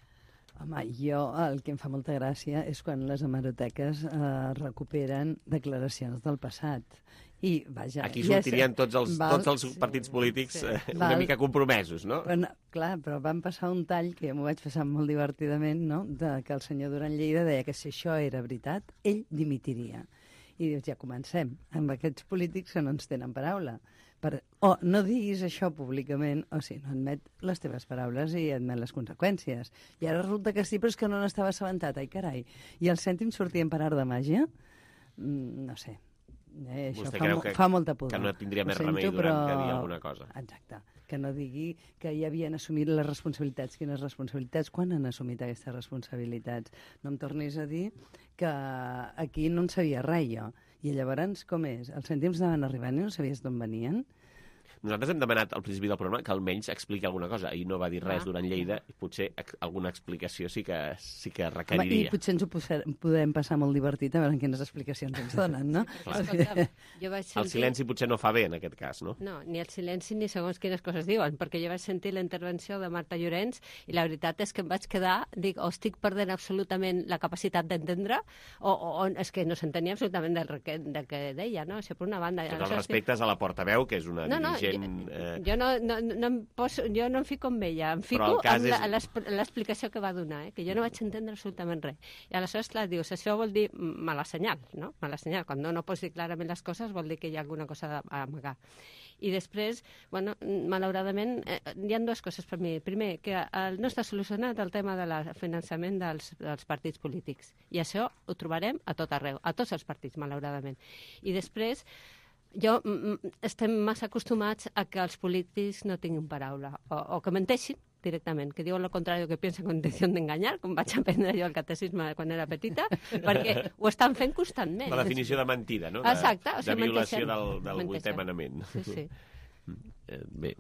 Home, jo el que em fa molta gràcia és quan les hemeroteques recuperen declaracions del passat. I, vaja, aquí sortirien tots els partits polítics una mica compromesos, no? Però, clar, però van passar un tall, que m'ho vaig passar molt divertidament, no?, que el senyor Duran Lleida deia que si això era veritat, ell dimitiria. I dius, ja comencem, amb aquests polítics que no ens tenen paraula. O no diguis això públicament, o si no admet les teves paraules i admet les conseqüències. I ara resulta que sí, però és que no n'estava assabentat, ai carai. I els cèntims sortien per art de màgia? No sé. Això fa molta pudor. Que no tindria més remei Duran que dir alguna cosa. Exacte. Que no digui que ja havien assumit les responsabilitats. Quines responsabilitats? Quan han assumit aquestes responsabilitats? No em tornis a dir que aquí no en sabia res, jo. I llavors, com és? Els cèntims anaven arribant i no sabies d'on venien? Nosaltres hem demanat al principi del programa que almenys expliqui alguna cosa. Ahir no va dir res Duran Lleida i potser alguna explicació sí que requeriria. I potser ens ho podem passar molt divertit a veure quines explicacions ens donen, no? El silenci potser no fa bé en aquest cas, no? No, ni el silenci ni segons quines coses diuen, perquè jo vaig sentir la intervenció de Marta Llorens i la veritat és que em vaig quedar, dic, o estic perdent absolutament la capacitat d'entendre o és que no s'entenia absolutament del que deia, no? Això per una banda. Tots els respectes a la portaveu, que és una dirigent... Jo no em fico amb ella, em fico amb l'explicació que va donar, que jo no vaig entendre absolutament res. I aleshores, clar, dius, això vol dir mala senyal, no? Mala senyal. Quan no pots dir clarament les coses vol dir que hi ha alguna cosa a amagar. I després, bueno, malauradament, hi ha dues coses per mi. Primer, que no està solucionat el tema del finançament dels partits polítics. I això ho trobarem a tot arreu, a tots els partits, malauradament. I després, estem massa acostumats a que els polítics no tinguin paraula o que menteixin directament, que diuen lo contrario que piensan con intención de engañar, com vaig aprendre jo al catecisme quan era petita, perquè ho estan fent constantment. La definició de mentida, no? Exacte. De violació del 8è manament. Sí. Bé.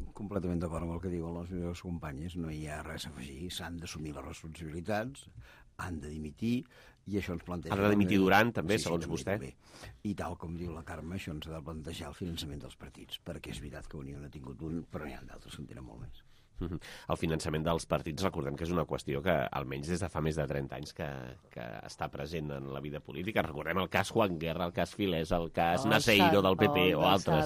Completament d'acord amb el que diuen les meves companyes. No hi ha res a afegir. S'han d'assumir les responsabilitats. han de dimitir, i això ens planteja... Ha de dimitir Duran, també, segons vostè. També. I tal com diu la Carme, això ens ha de plantejar el finançament dels partits, perquè és veritat que Unió n'ha tingut un, però n'hi ha d'altres que en tenen molt més. El finançament dels partits, recordem que és una qüestió que almenys des de fa més de 30 anys que està present en la vida política. Recordem el cas Juan Guerra, el cas Filés, el cas Naseiro del PP o altres.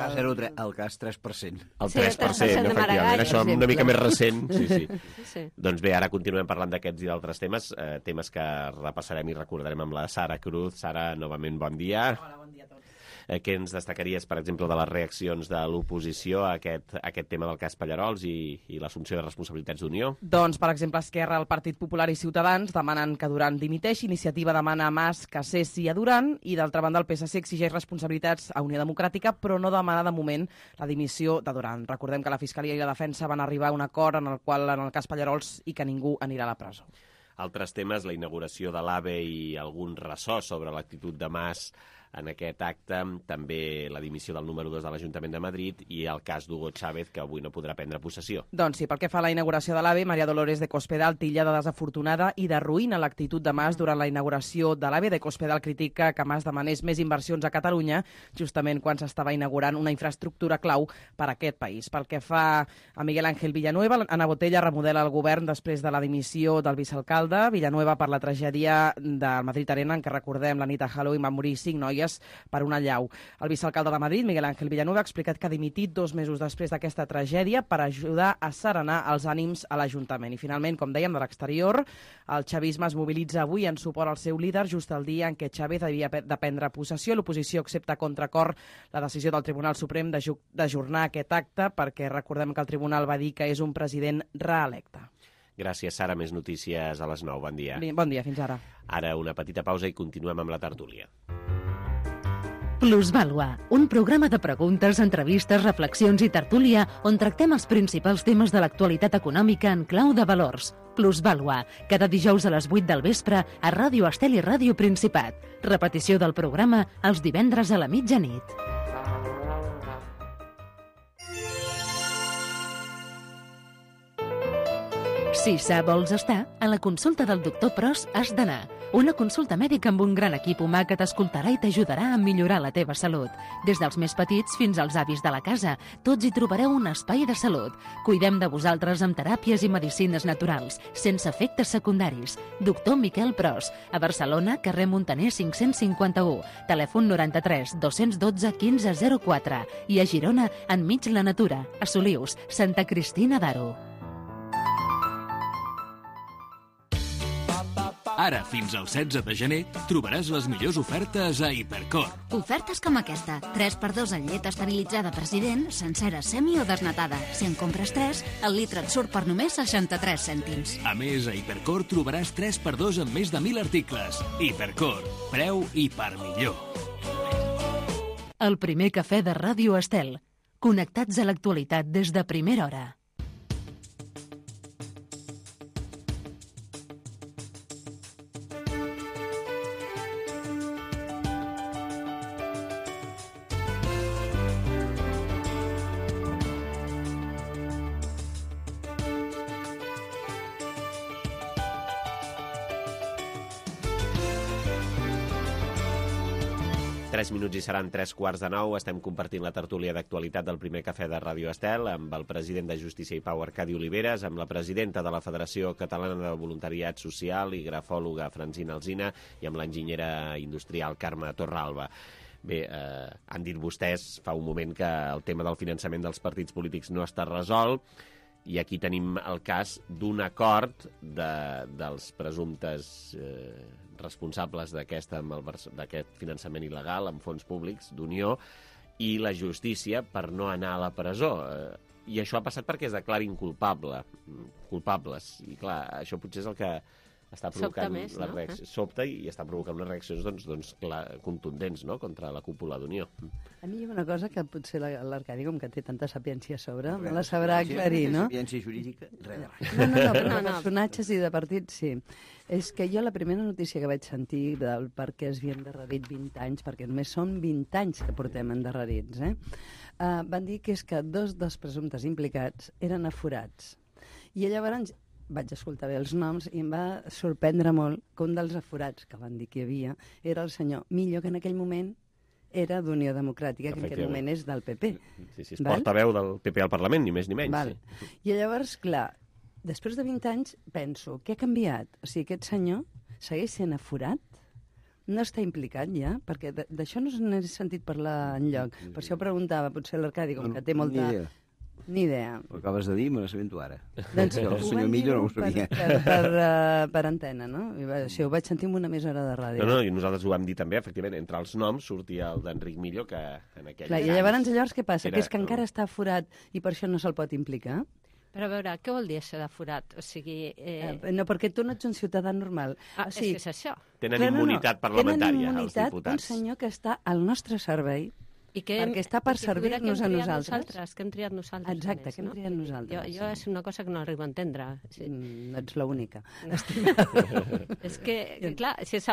El cas 3%. El 3%, efectivament. Això una mica més recent. Sí. Doncs bé, ara continuem parlant d'aquests i d'altres temes, temes que repassarem i recordarem amb la Sara Cruz. Sara, novament, bon dia. Hola, bon dia a tots. Què ens destacaries, per exemple, de les reaccions de l'oposició a aquest tema del cas Pallarols i l'assumpció de responsabilitats d'Unió? Doncs, per exemple, Esquerra, el Partit Popular i Ciutadans demanen que Duran dimiteixi, Iniciativa demana a Mas que cessi a Duran i, d'altra banda, el PSC exigeix responsabilitats a Unió Democràtica, però no demana, de moment, la dimissió de Duran. Recordem que la Fiscalia i la Defensa van arribar a un acord en el qual, en el cas Pallarols, i que ningú anirà a la presó. Altres temes, la inauguració de l'AVE i algun ressò sobre l'actitud de Mas en aquest acte, també la dimissió del número 2 de l'Ajuntament de Madrid i el cas d'Hugo Chávez, que avui no podrà prendre possessió. Doncs sí, pel que fa a la inauguració de l'AVE, Maria Dolores de Cospedal tilla de desafortunada i de ruïna l'actitud de Mas durant la inauguració de l'AVE. De Cospedal critica que Mas demanés més inversions a Catalunya, justament quan s'estava inaugurant una infraestructura clau per a aquest país. Pel que fa a Miguel Ángel Villanueva, Ana Botella remodela el govern després de la dimissió del vicealcalde. Villanueva per la tragèdia del Madrid Arena, en què, recordem, la nit de Halloween van morir 5 noies per una allau. El vicealcalde de Madrid, Miguel Ángel Villanueva, ha explicat que ha dimitit 2 mesos després d'aquesta tragèdia per ajudar a serenar els ànims a l'Ajuntament. I finalment, com dèiem, de l'exterior, el xavisme es mobilitza avui en suport al seu líder just el dia en què Chávez havia de prendre possessió. L'oposició accepta a contracor la decisió del Tribunal Suprem d'ajornar aquest acte perquè recordem que el Tribunal va dir que és un president reelecte. Gràcies, Sara. Més notícies a les 9. Bon dia. Bon dia, fins ara. Ara una petita pausa i continuem amb la tertúlia. Plusvàlua, un programa de preguntes, entrevistes, reflexions i tertúlia on tractem els principals temes de l'actualitat econòmica en clau de valors. Plusvàlua, cada dijous a les 8 del vespre a Ràdio Estel i Ràdio Principat. Repetició del programa els divendres a la mitjanit. Si sa vols estar, a la consulta del doctor Pros has d'anar. Una consulta mèdica amb un gran equip humà que t'escoltarà i t'ajudarà a millorar la teva salut. Des dels més petits fins als avis de la casa, tots hi trobareu un espai de salut. Cuidem de vosaltres amb teràpies i medicines naturals, sense efectes secundaris. Doctor Miquel Pros, a Barcelona, carrer Montaner 551, telèfon 93 212 1504 i a Girona, enmig la natura, a Solius, Santa Cristina d'Aro. Ara, fins al 16 de gener, trobaràs les millors ofertes a Hipercor. Ofertes com aquesta. 3x2 en llet esterilitzada President, sencera, semi o desnatada. Si en compres 3, el litre et surt per només 63 cèntims. A més, a Hipercor trobaràs 3x2 en més de 1.000 articles. Hipercor. Preu i per millor. El primer cafè de Ràdio Estel. Connectats a l'actualitat des de primera hora. Minuts i seran 8:45. Estem compartint la tertúlia d'actualitat del primer cafè de Ràdio Estel amb el president de Justícia i Pau, Arcadi Oliveres, amb la presidenta de la Federació Catalana de Voluntariat Social i grafòloga Francina Alsina i amb l'enginyera industrial Carme Torralba. Bé, han dit vostès fa un moment que el tema del finançament dels partits polítics no està resolt i aquí tenim el cas d'un acord dels presumptes responsables d'aquest finançament il·legal amb fons públics d'Unió i la justícia per no anar a la presó. I això ha passat perquè es declarin culpables. I clar, això potser és el que està provocant sobta i està provocant unes reaccions contundents, no?, contra la cúpula d'Unió. A mi hi ha una cosa que potser l'Arcadi, com que té tanta sapiència a sobre, me la sabrà aclarir, no? Sapiència jurídica, res de res. No, però de personatges i de partits, sí. És que jo la primera notícia que vaig sentir del per què es havien endarrerit 20 anys, perquè només són 20 anys que portem endarrerits, van dir que és que 2 dels presumptes implicats eren aforats. I llavors vaig escoltar bé els noms i em va sorprendre molt que un dels aforats que van dir que hi havia era el senyor Millo, que en aquell moment era d'Unió Democràtica, que en aquest moment és del PP. Sí, és portaveu del PP al Parlament, ni més ni menys. Sí. I llavors, clar, després de 20 anys penso, què ha canviat? O sigui, aquest senyor segueix sent aforat? No està implicat ja? Perquè d'això no n'he sentit parlar enlloc. Per això preguntava, potser l'Arcadi, com que té molta... Ni idea. Ho acabes de dir, me n'assabento ara. Doncs el senyor Millo no ho sabia. Per antena, no? Això ho vaig sentir en una emissora de ràdio. No, i nosaltres ho vam dir també, efectivament, entre els noms sortia el d'Enric Millo, que en aquell... Clar, i llavors què passa? Que és que encara està aforat i per això no se'l pot implicar? Però a veure, què vol dir això d'aforat? O sigui... No, perquè tu no ets un ciutadà normal. O sigui, és que és això. Tenen immunitat parlamentària, els diputats. Tenen immunitat un senyor que està al nostre servei, perquè està per servir-nos a nosaltres. Que hem triat nosaltres. Exacte, que hem triat nosaltres. Jo és una cosa que no arribo a entendre. No ets l'única. És que, clar,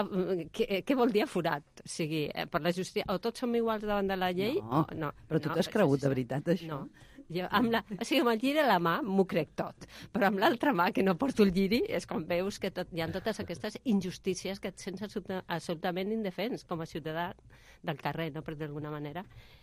què vol dir aforat? O sigui, per la justícia, o tots som iguals davant de la llei? No, però tu t'has cregut de veritat, això? No. Jo, amb el lliri a la mà m'ho crec tot, però amb l'altra mà, que no porto el lliri, és com veus que hi ha totes aquestes injustícies que et sents absolutament indefens com a ciutadà del carrer, no? Però d'alguna manera,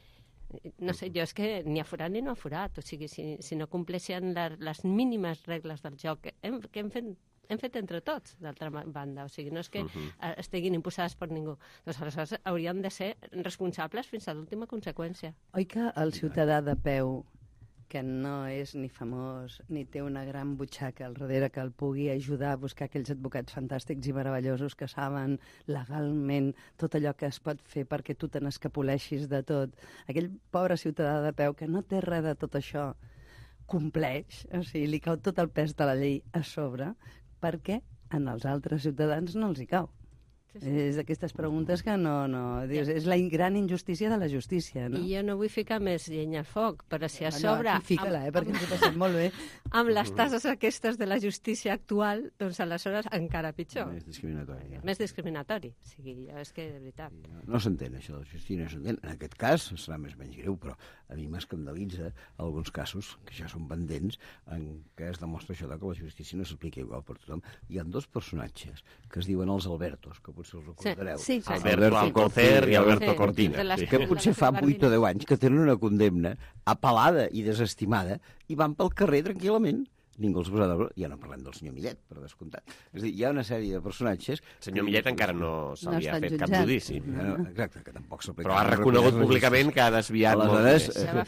no sé, jo és que ni aforat ni no aforat, o sigui, si no compleixen les mínimes regles del joc que hem fet entre tots, d'altra banda. O sigui, no és que estiguin imposades per ningú. Doncs aleshores hauríem de ser responsables fins a l'última conseqüència. Oi que el ciutadà de peu, que no és ni famós, ni té una gran butxaca al darrere que el pugui ajudar a buscar aquells advocats fantàstics i meravellosos que saben legalment tot allò que es pot fer perquè tu te n'escapoleixis de tot. Aquell pobre ciutadà de peu que no té res de tot això compleix, o sigui, li cau tot el pes de la llei a sobre, perquè en els altres ciutadans no els hi cau. Sí. És d'aquestes preguntes que no... Dius, és la gran injustícia de la justícia, no? I jo no vull ficar més llenya al foc, però si a sobre... Fica-la, perquè ens ho passem molt bé. Amb les tases aquestes de la justícia actual, doncs aleshores encara pitjor. Més discriminatori. Més discriminatori. O sigui, és que, de veritat... No s'entén, això de la justícia, no s'entén. En aquest cas serà més menys greu, però a mi m'escandalitza alguns casos, que ja són pendents, en què es demostra això que la justícia no s'aplica igual per tothom. Hi ha dos personatges que es diuen els Albertos, que potser us recordareu. Sí. Alberto Alcocer i Alberto Cortina. Que potser fa 8 o 10 anys que tenen una condemna apel·lada i desestimada i van pel carrer tranquil·lament. Ningú els posa de... Ja no parlem del senyor Millet, per descomptat. És a dir, hi ha una sèrie de personatges... El senyor Millet encara no s'havia fet cap judici. Exacte, que tampoc s'aplica. Però ha reconegut públicament que ha desviat molt més.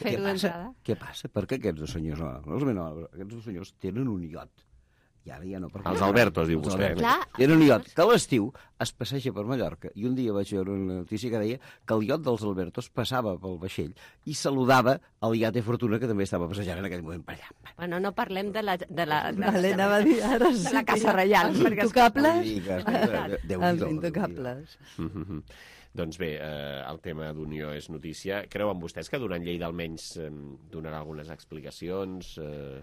Què passa? Per què aquests dos senyors... Aquests dos senyors tenen un iot. I ara ja no parlem. Els Albertos, diu vostè. Tenen un iot que a l'estiu es passeja per Mallorca i un dia vaig veure una notícia que deia que el iot dels Albertos passava pel vaixell i saludava el iate Fortuna, que també estava passejant en aquell moment per allà. Bueno, no parlem de la anava a dir ara de la Casa Reial. Els intocables. Els intocables. Doncs bé, el tema d'Unió és notícia. Creuen vostès que durant llei d'almenys donarà algunes explicacions?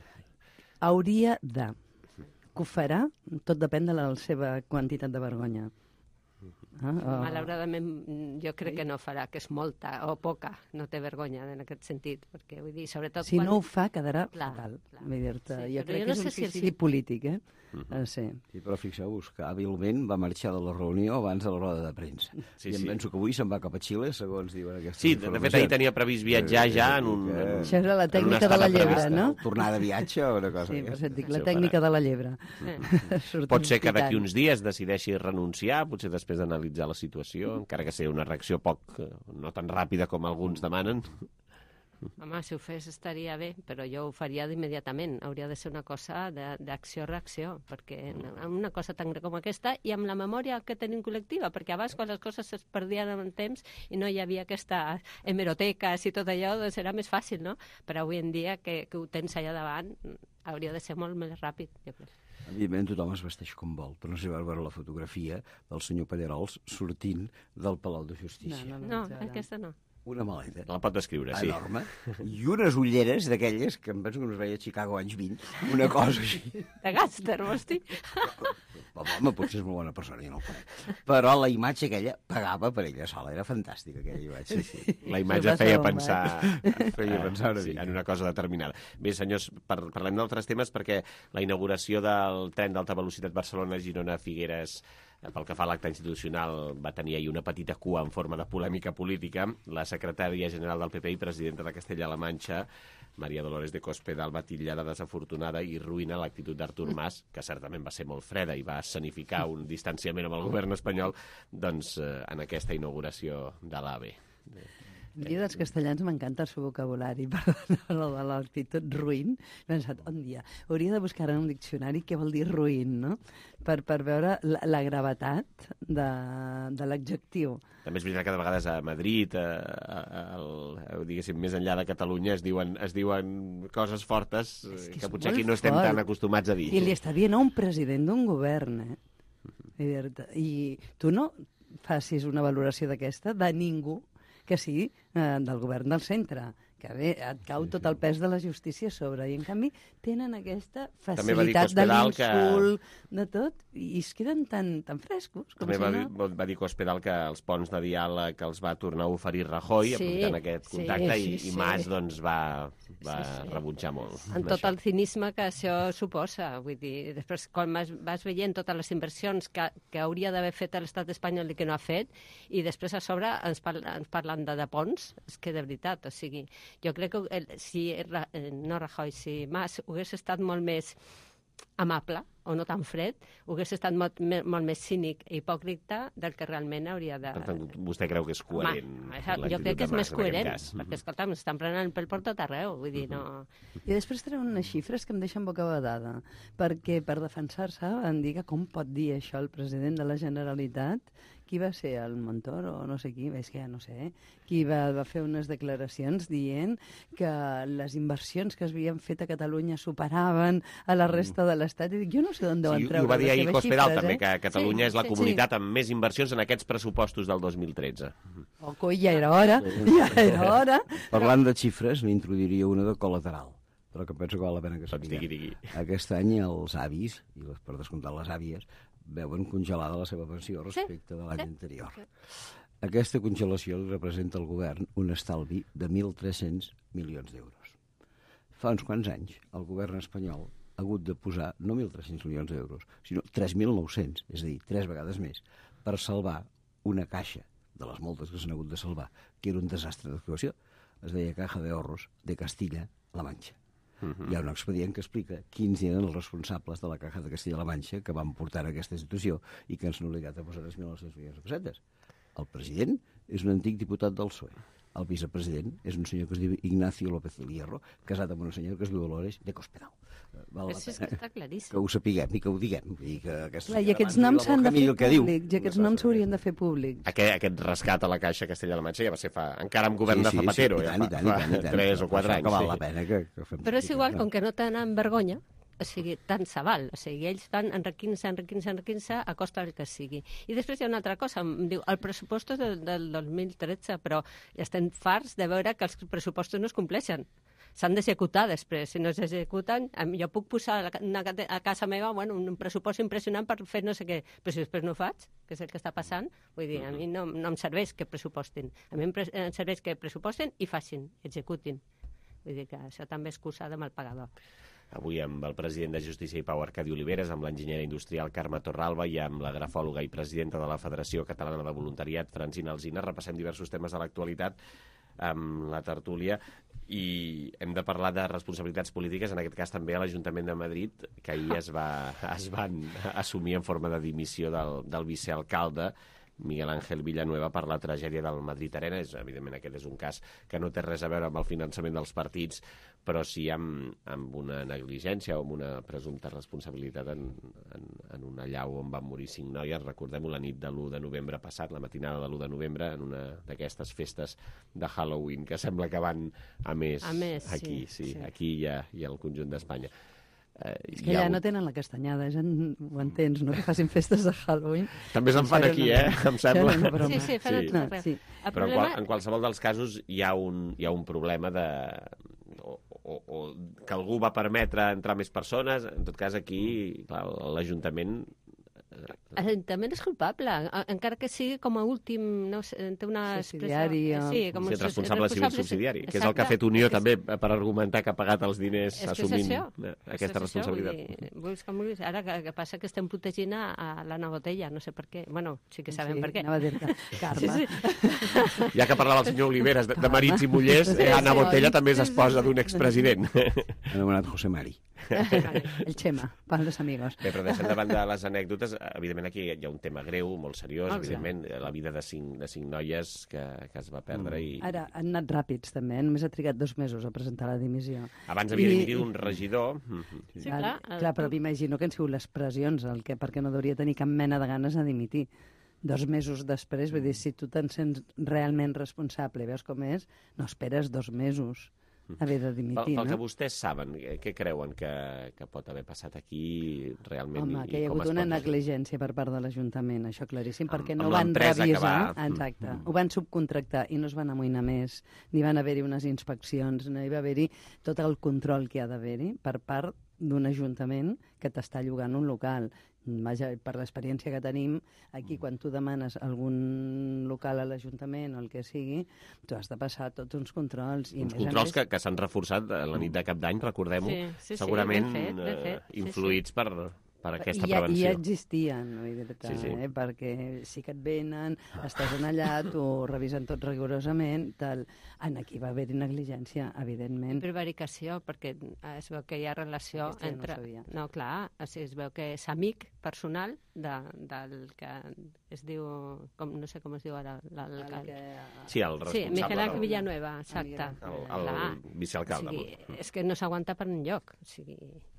Hauria de... Que ho farà, tot depèn de la seva quantitat de vergonya. Malauradament, jo crec que no farà, que és molta o poca, no té vergonya en aquest sentit, perquè vull dir, sobretot... Si no ho fa, quedarà fatal. Jo crec que és un suïcidi polític, Sí, però fixeu-vos que hàbilment va marxar de la reunió abans de la roda de premsa. I em penso que avui se'n va cap a Xile, segons diuen aquestes informacions. De fet, ahir tenia previst viatjar ja en un... Això és la tècnica de la llebre, no? Tornar de viatge o una cosa. Sí, per això et dic, la tècnica de la llebre. Pot ser que d'aquí uns dies decideixi renunciar, potser després d'analitzar la situació, encara que sigui una reacció no tan ràpida com alguns demanen. Home, si ho fes estaria bé, però jo ho faria d'immediatament. Hauria de ser una cosa d'acció-reacció, perquè amb una cosa tan greu com aquesta i amb la memòria que tenim col·lectiva, perquè abans quan les coses es perdien en el temps i no hi havia aquestes hemeroteques i tot allò, doncs era més fàcil, no? Però avui en dia que ho tens allà davant hauria de ser molt més ràpid, jo crec. Evidentment tothom es vesteix com vol, però no sé si va veure la fotografia del senyor Pallarols sortint del Palau de Justícia. No, aquesta no. Una maleta. La pot descriure, sí. Enorme. I unes ulleres d'aquelles, que em penso que no es veia a Chicago anys 20, una cosa així. De gàngster, vols dir? Home, potser és molt bona persona, jo no ho conec. Però la imatge aquella pagava per ella sola, era fantàstica aquella imatge. Sí. La imatge feia pensar en una cosa determinada. Bé, senyors, parlem d'altres temes perquè la inauguració del tren d'alta velocitat Barcelona-Girona-Figueres pel que fa a l'acte institucional va tenir ahir una petita cua en forma de polèmica política. La secretària general del PP i presidenta de Castella-La Manxa, Maria Dolores de Cospedal, va titllar de desafortunada i ruïna l'actitud d'Artur Mas, que certament va ser molt freda i va escenificar un distanciament amb el govern espanyol, doncs en aquesta inauguració de l'AVE. A mi dels castellans m'encanta el seu vocabulari, perdona, de l'actitud ruïn. He pensat, un dia, hauria de buscar en un diccionari què vol dir ruïn, no? Per veure la gravetat de l'adjectiu. També és veritat que de vegades a Madrid, diguéssim, més enllà de Catalunya, es diuen coses fortes que potser aquí no estem tan acostumats a dir. I li està dient a un president d'un govern, I tu no facis una valoració d'aquesta de ningú que sigui del govern del centre, que bé, et cau tot el pes de la justícia a sobre, i en canvi tenen aquesta facilitat de l'insult, de tot, i es queden tan frescos. També va dir Cospedal que els ponts de diàleg els va tornar a oferir Rajoy, aprofitant aquest contacte, i Mas doncs va rebutjar molt. En tot el cinisme que això suposa, vull dir, després quan vas veient totes les inversions que hauria d'haver fet l'Estat espanyol i que no ha fet, i després a sobre ens parlen de ponts, és que de veritat, o sigui, jo crec que si Mas hagués estat molt més amable, o no tan fred, hagués estat molt més cínic i hipòcrita del que realment hauria de... Per tant, vostè creu que és coherent? Jo crec que és més coherent, perquè, escolta, m'estan prenent pel por tot arreu, vull dir, no... I després treuen unes xifres que em deixen bocabadada, perquè per defensar-se van dir que com pot dir això el president de la Generalitat, qui va ser el Montoro o no sé qui, és que ja no sé, qui va fer unes declaracions dient que les inversions que es havien fet a Catalunya superaven a la resta de l'Estat. I dic, jo no sé d'on deuen treure les seves xifres. I ho va dir ahir Cospedal, també, que Catalunya és la comunitat amb més inversions en aquests pressupostos del 2013. Ja era hora, ja era hora. Parlant de xifres, n'introduiria una de col·lateral, però que penso que val la pena que sapiguem. Digui. Aquest any els avis, i per descomptar les àvies, veuen congelada la seva pensió respecte de l'any anterior. Aquesta congelació representa al govern un estalvi de 1.300 milions d'euros. Fa uns quants anys, el govern espanyol ha hagut de posar no 1.300 milions d'euros, sinó 3.900, és a dir, 3 vegades més, per salvar una caixa de les moltes que s'han hagut de salvar, que era un desastre d'actuació. Es deia Caja de Ahorros de Castilla-La Manxa. Hi ha un expedient que explica quins eren els responsables de la Caja de Castilla-La Manxa que van portar a aquesta situació i que ens han obligat a posar 3.900 milions de pessetes. El president és un antic diputat del PSOE. El vicepresident és un senyor que es diu Ignacio López del Hierro, casat amb una senyora que es diu Dolores de Cospedal. Val és que està claríssim. Que ho sapiguem i que ho diguem. I aquests noms s'han de fer públics, i aquests noms s'haurien de fer públics. Aquest rescat a la Caixa Castella-La Manxa ja va ser encara amb govern de Zapatero, ja fa 3 o 4 anys. Que val la pena que fem. Però és igual, com que no tenen vergonya, o sigui, tant se val. O sigui, ells van enriquint-se a costa del que sigui. I després hi ha una altra cosa. Em diu, el pressupost és del 2013, però estem farts de veure que els pressupostos no es compleixen. S'han d'executar després. Si no s'executen, jo puc posar a casa meva un pressupost impressionant per fer no sé què, però si després no ho faig, que és el que està passant, vull dir, a mi no em serveix que pressupostin. A mi em serveix que pressuposten i facin, executin. Vull dir que això també és cosa de mal pagador. Avui amb el president de Justícia i Pau, Arcadi Oliveres, amb l'enginyera industrial Carme Torralba i amb la grafòloga i presidenta de la Federació Catalana de Voluntariat, Francina Alsina. Repassem diversos temes de l'actualitat amb la tertúlia i hem de parlar de responsabilitats polítiques, en aquest cas també a l'Ajuntament de Madrid, que ahir es van assumir en forma de dimissió del vicealcalde Miguel Ángel Villanueva per la tragèdia del Madrid Arena. Evidentment aquest és un cas que no té res a veure amb el finançament dels partits, però sí amb una negligència o amb una presumpta responsabilitat en una allau on van morir 5 noies. Recordem-ho, la nit de l'1 de novembre passat, la matinada de l'1 de novembre, en una d'aquestes festes de Halloween, que sembla que van a més aquí, sí. Aquí i al conjunt d'Espanya. És que ja no tenen la castanyada, ja ho entens, no? Que facin festes de Halloween. També se'n fan aquí, em sembla. Sí, fan arreu. Però en qualsevol dels casos hi ha un problema o que algú va permetre entrar més persones. En tot cas, aquí l'Ajuntament L'Ajuntament és culpable, encara que sigui com a últim, no sé, té una subsidiari. Sí, com un responsable civil subsidiari, que és el que ha fet Unió també per argumentar que ha pagat els diners assumint aquesta responsabilitat. Vulguis com vulguis. Ara que passa que estem protegint a l'Anna Botella, no sé per què. Bueno, sí que sabem per què. Anava a dir-te, Carme. Ja que parlava el senyor Oliveres de marits i mullers, Anna Botella també és esposa d'un expresident. Anomenat José Mari. El Chema, para los amigos. Bé, però deixant de banda les anècdotes, evidentment aquí hi ha un tema greu, molt seriós, evidentment, la vida de cinc noies que es va perdre. Ara, han anat ràpids, també, només ha trigat 2 mesos a presentar la dimissió. Abans havia dimitit un regidor. Sí, clar. Clar, però m'imagino que han sigut les pressions, perquè no hauria tenir cap mena de ganes de dimitir. 2 mesos després, vull dir, si tu te'n sents realment responsable, veus com és, no esperes 2 mesos haver de dimitir, Pel que vostès saben, què creuen que pot haver passat aquí realment? Home, que hi ha hagut una negligència per part de l'Ajuntament, això claríssim, perquè no van revisar, exacte, ho van subcontractar i no es van amoïnar més, ni van haver-hi unes inspeccions, no hi va haver-hi tot el control que hi ha d'haver-hi per part d'un ajuntament que t'està llogant un local. Vaja, per l'experiència que tenim, aquí quan tu demanes algun local a l'Ajuntament o el que sigui, tu has de passar tots uns controls. Uns controls que s'han reforçat la nit de Cap d'Any, recordem-ho, segurament influïts per aquesta prevenció. I ja existien, perquè sí que et venen, estàs en allà, t'ho revisen tot rigorosament, tal. Aquí va haver-hi negligència, evidentment. Prevaricació, perquè es veu que hi ha relació entre... No, clar, es veu que és amic personal del que es diu... No sé com es diu ara. Sí, el responsable. Sí, Miguel Ángel Villanueva, exacte. El vicealcalde. És que no s'aguanta per enlloc, o sigui...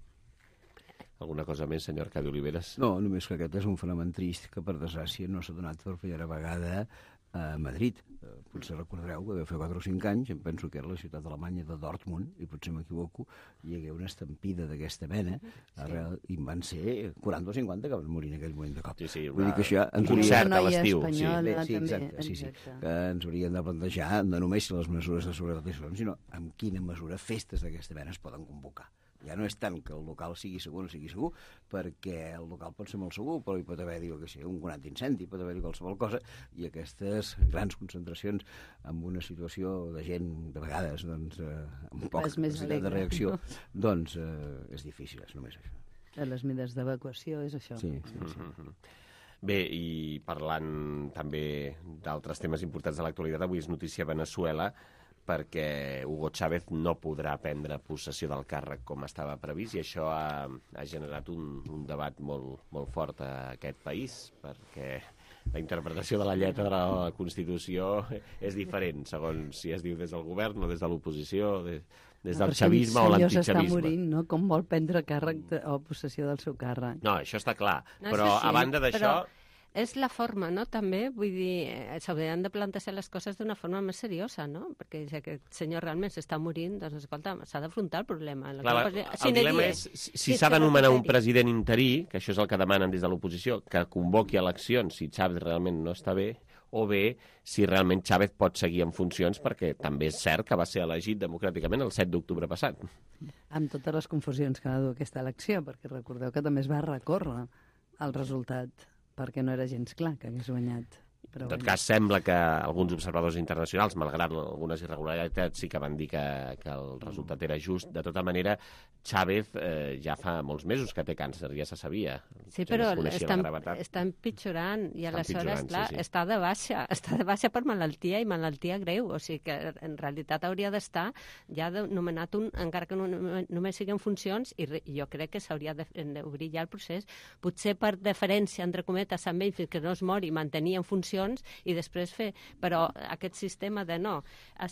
Alguna cosa més, senyor Arcadi Oliveres? No, només que aquest és un fenomen trist que, per desgràcia, no s'ha donat per primera vegada a Madrid. Potser recordareu que deu fer 4 o 5 anys, em penso que era la ciutat alemanya de Dortmund, i potser m'equivoco, hi hagué una estampida d'aquesta mena, i van ser 40 o 50 que van morir en aquell moment de cop. Vull dir que això ens concert a l'estiu. Sí, exacte. Que ens hauríem de plantejar no només les mesures de seguretat i salut, sinó amb quina mesura festes d'aquesta mena es poden convocar. Ja no és tant que el local sigui segur o no sigui segur, perquè el local pot ser molt segur, però hi pot haver, un conat d'incendi, pot haver-hi qualsevol cosa, i aquestes grans concentracions amb una situació de gent, de vegades, amb poca capacitat de reacció, doncs és difícil, és només això. Les mesures d'evacuació és això. Sí. Bé, i parlant també d'altres temes importants de l'actualitat, avui és notícia a Veneçuela, perquè Hugo Chávez no podrà prendre possessió del càrrec com estava previst, i això ha generat un debat molt fort a aquest país, perquè la interpretació de la lletra de la Constitució és diferent, segons si es diu des del govern o des de l'oposició, des del xavisme o l'antichavisme. Està morint, no? Com vol prendre càrrec o possessió del seu càrrec? No, això està clar, però a banda d'això... És la forma, no?, també, vull dir, s'haurien de plantejar les coses d'una forma més seriosa, no?, perquè si aquest senyor realment s'està morint, doncs, escolta, s'ha d'afrontar el problema. Clar, el dilema és si s'ha d'anomenar un president interí, que això és el que demanen des de l'oposició, que convoqui eleccions si Chávez realment no està bé, o bé si realment Chávez pot seguir en funcions, perquè també és cert que va ser elegit democràticament el 7 d'octubre passat. Amb totes les confusions que va dur aquesta elecció, perquè recordeu que també es va recórrer el resultat, perquè no era gens clar que hagués guanyat. En tot cas, sembla que alguns observadors internacionals, malgrat algunes irregularitats, sí que van dir que el resultat era just. De tota manera, Chávez ja fa molts mesos que té càncer, ja se sabia. Sí, però està empitjorant, i aleshores, clar, està de baixa per malaltia, i malaltia greu, o sigui que en realitat hauria d'estar ja nomenat encara que només sigui en funcions, i jo crec que s'hauria d'obrir ja el procés, potser per deferència, entre cometes, amb ell, fins que no es mori, mantenir en funcions, i després fer... Però aquest sistema de no,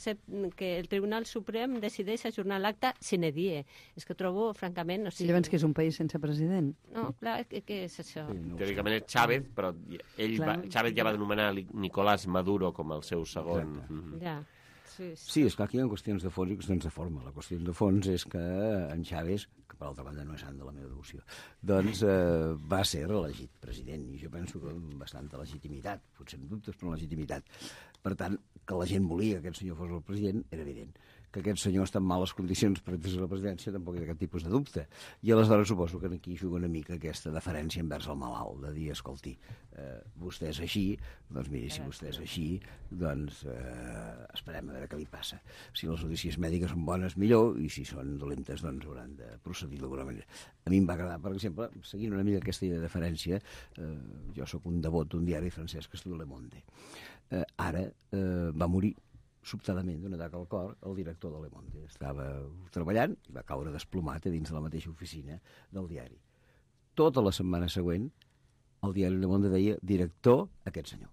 que el Tribunal Suprem decideix ajornar l'acte sine die. És que trobo, francament... I llavors que és un país sense president? No, clar, què és això? Teòricament és Chávez, però Chávez ja va denominar Nicolás Maduro com el seu segon... Ja. Sí, és clar que hi ha qüestions de fons i qüestions de forma. La qüestió de fons és que en Chávez, que per altra banda no és sant de la meva devoció, doncs va ser reelegit president, i jo penso que amb bastanta legitimitat, potser amb dubtes, però legitimitat. Per tant, que la gent volia que aquest senyor fos el president era evident. que aquest senyor està en males condicions per exercir la presidència tampoc hi ha cap tipus de dubte. I aleshores suposo que aquí juga una mica aquesta deferència envers el malalt, de dir, escolti, vostè és així, doncs miri, si vostè és així, doncs esperem a veure què li passa. Si les notícies mèdiques són bones, millor, i si són dolentes, doncs hauran de procedir d'alguna manera. A mi em va agradar, per exemple, seguint una mica aquesta idea de deferència, jo sóc un devot d'un diari francès que es diu Le Monde. Ara va morir sobtadament d'un atac al cor el director de Le Monde. Estava treballant i va caure desplomat a dins de la mateixa oficina del diari. Tota la setmana següent el diari Le Monde deia director aquest senyor.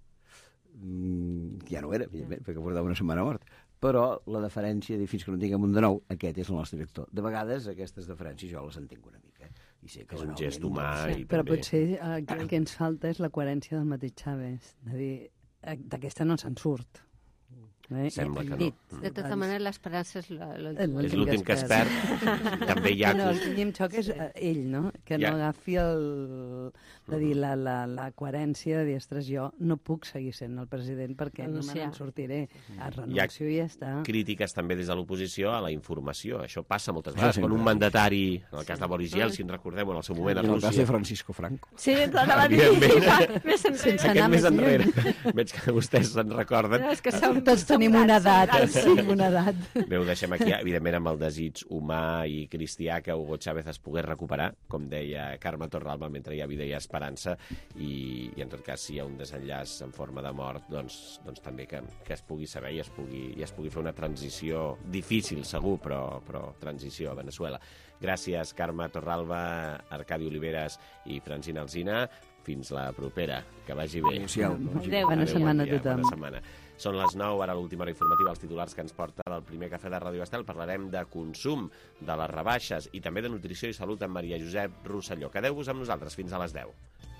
Ja no era, evidentment, perquè portava una setmana mort, però la deferència, fins que no tinguem un de nou, aquest és el nostre director. De vegades aquestes deferències jo les entenc una mica. I sé que és un gest humà. Però potser el que ens falta és la coherència del mateix Chávez. De dir, d'aquesta no se'n surt. Sembla que no. De tota manera, l'esperança és l'últim que es perd. També hi ha... El que em xoca és ell, no? Que no agafi de dir la coherència de dir, ostres, jo no puc seguir sent el president perquè no me n'en sortiré. Renuncio i ja està. Crítiques també des de l'oposició a la informació. Això passa moltes vegades. Quan un mandatari, en el cas de Boris Jeltsin, recordem, en el seu moment a Rússia... En el cas de Francisco Franco. Sí, t'anava a dir. Sense anar més enrere. Veig que vostès se'n recorden. És que som tenim una edat, una edat. Bé, ho deixem aquí, evidentment amb el desig humà i cristià que Hugo Chávez es pogués recuperar, com deia Carme Torralba, mentre hi ha vida i esperança, i en tot cas, si hi ha un desenllaç en forma de mort, doncs també que es pugui saber i es pugui fer una transició difícil, segur, però transició a Venezuela. Gràcies, Carme Torralba, Arcadi Oliveres i Francina Alsina. Fins la propera. Que vagi bé. Adéu. Bona setmana a tothom. Bona setmana. Són les 9, ara l'última hora informativa, els titulars que ens porta del primer cafè de Ràdio Estel. Parlarem de consum, de les rebaixes i també de nutrició i salut amb Maria Josep Rosselló. Quedeu-vos amb nosaltres fins a les 10.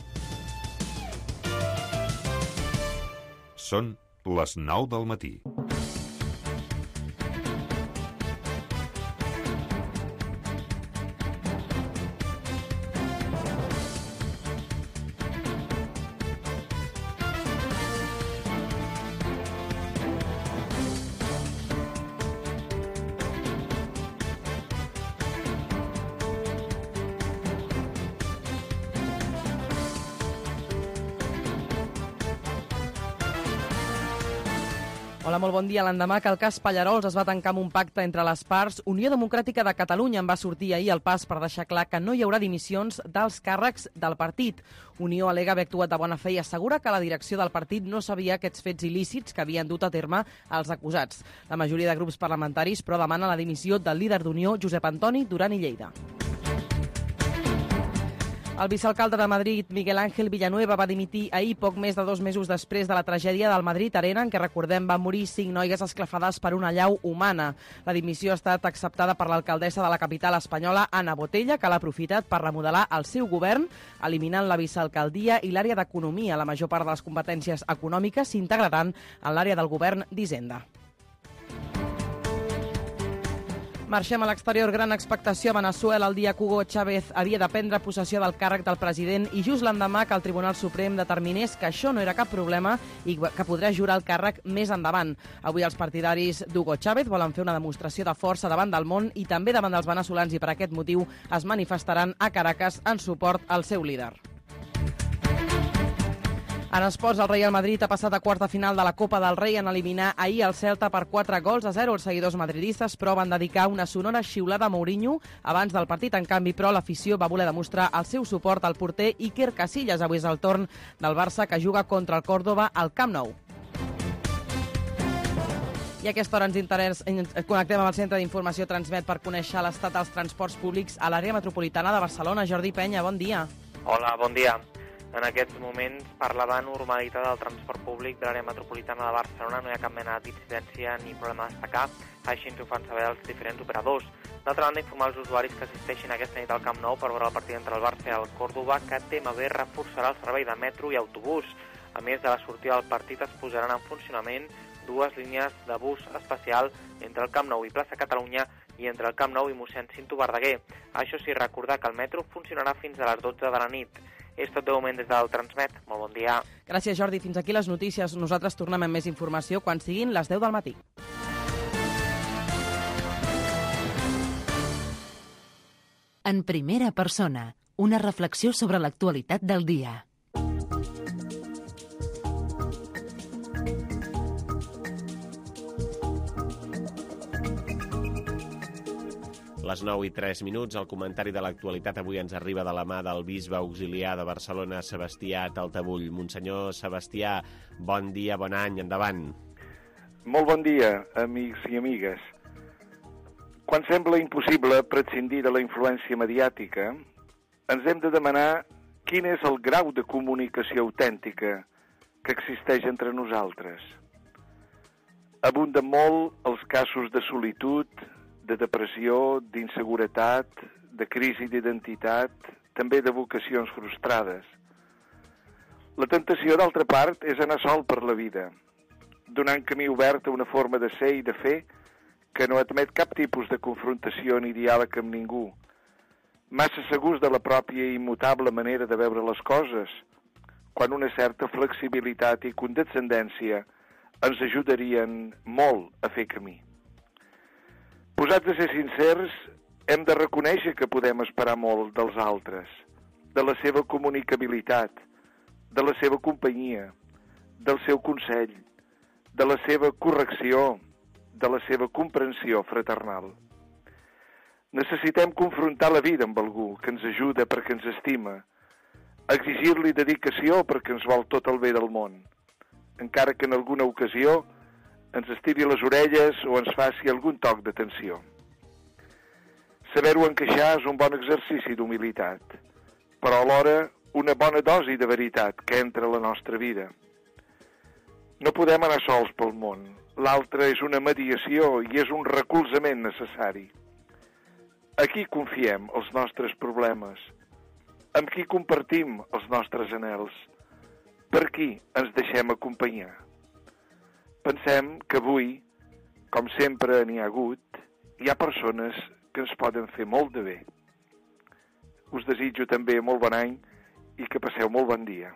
Són les 9 del matí. Hola, molt bon dia. L'endemà que el cas Pallarols es va tancar amb un pacte entre les parts, Unió Democràtica de Catalunya en va sortir ahir al pas per deixar clar que no hi haurà dimissions dels càrrecs del partit. Unió al·lega haver actuat de bona fe i assegura que la direcció del partit no sabia aquests fets il·lícits que havien dut a terme els acusats. La majoria de grups parlamentaris, però, demana la dimissió del líder d'Unió, Josep Antoni Duran i Lleida. El vicealcalde de Madrid, Miguel Ángel Villanueva, va dimitir ahir, poc més de 2 mesos després de la tragèdia del Madrid Arena, en què, recordem, van morir 5 noies esclafades per una allau humana. La dimissió ha estat acceptada per l'alcaldessa de la capital espanyola, Ana Botella, que l'ha aprofitat per remodelar el seu govern, eliminant la vicealcaldia i l'àrea d'economia. La major part de les competències econòmiques s'integraran en l'àrea del govern d'Hisenda. Marxem a l'exterior. Gran expectació a Venezuela el dia que Hugo Chávez havia de prendre possessió del càrrec del president i just l'endemà que el Tribunal Suprem determinés que això no era cap problema i que podrà jurar el càrrec més endavant. Avui els partidaris d'Hugo Chávez volen fer una demostració de força davant del món i també davant dels veneçolans i per aquest motiu es manifestaran a Caracas en suport al seu líder. En esports, el Real Madrid ha passat a quarts de final de la Copa del Rei en eliminar ahir el Celta per 4-0. Els seguidors madridistes, però, van dedicar una sonora xiulada a Mourinho abans del partit. En canvi, però, l'afició va voler demostrar el seu suport al porter Iker Casillas. Avui és el torn del Barça, que juga contra el Córdoba al Camp Nou. I a aquesta hora ens connectem amb el Centre d'Informació Transmet per conèixer l'estat dels transports públics a l'àrea metropolitana de Barcelona. Jordi Penya, bon dia. Hola, bon dia. En aquests moments, per la normalitat del transport públic de l'àrea metropolitana de Barcelona no hi ha cap mena d'incidència ni problema a destacar, així ens ho fan saber els diferents operadors. D'altra banda, informar els usuaris que assisteixin aquesta nit al Camp Nou per veure el partit entre el Barça i el Córdoba, que TMB reforçarà el servei de metro i autobús. A més de la sortida del partit, es posaran en funcionament 2 línies de bus especial entre el Camp Nou i Plaça Catalunya i entre el Camp Nou i mossèn Cinto Verdaguer. Això sí, recordar que el metro funcionarà fins a les 12 de la nit. És tot de moment des del Transmet. Molt bon dia. Gràcies, Jordi. Fins aquí les notícies. Nosaltres tornem amb més informació quan siguin les 10 del matí. En primera persona, una reflexió sobre l'actualitat del dia. Les 9:03, el comentari de l'actualitat avui ens arriba de la mà del bisbe auxiliar de Barcelona, Sebastià Taltabull. Monsenyor Sebastià, bon dia, bon any, endavant. Molt bon dia, amics i amigues. Quan sembla impossible prescindir de la influència mediàtica, ens hem de demanar quin és el grau de comunicació autèntica que existeix entre nosaltres. Abunden molt els casos de solitud, de depressió, d'inseguretat, de crisi d'identitat, també de vocacions frustrades. La tentació, d'altra part, és anar sol per la vida, donant camí obert a una forma de ser i de fer que no admet cap tipus de confrontació ni diàleg amb ningú, massa segurs de la pròpia i immutable manera de veure les coses, quan una certa flexibilitat i condescendència ens ajudarien molt a fer camí. Posats a ser sincers, hem de reconèixer que podem esperar molt dels altres, de la seva comunicabilitat, de la seva companyia, del seu consell, de la seva correcció, de la seva comprensió fraternal. Necessitem confrontar la vida amb algú que ens ajuda perquè ens estima, exigir-li dedicació perquè ens vol tot el bé del món, encara que en alguna ocasió ens estiri les orelles o ens faci algun toc d'atenció. Saber-ho encaixar és un bon exercici d'humilitat, però alhora una bona dosi de veritat que entra a la nostra vida. No podem anar sols pel món. L'altre és una mediació i és un recolzament necessari. A qui confiem els nostres problemes? Amb qui compartim els nostres anhels? Per qui ens deixem acompanyar? Pensem que avui, com sempre n'hi ha hagut, hi ha persones que ens poden fer molt de bé. Us desitjo també molt bon any i que passeu molt bon dia.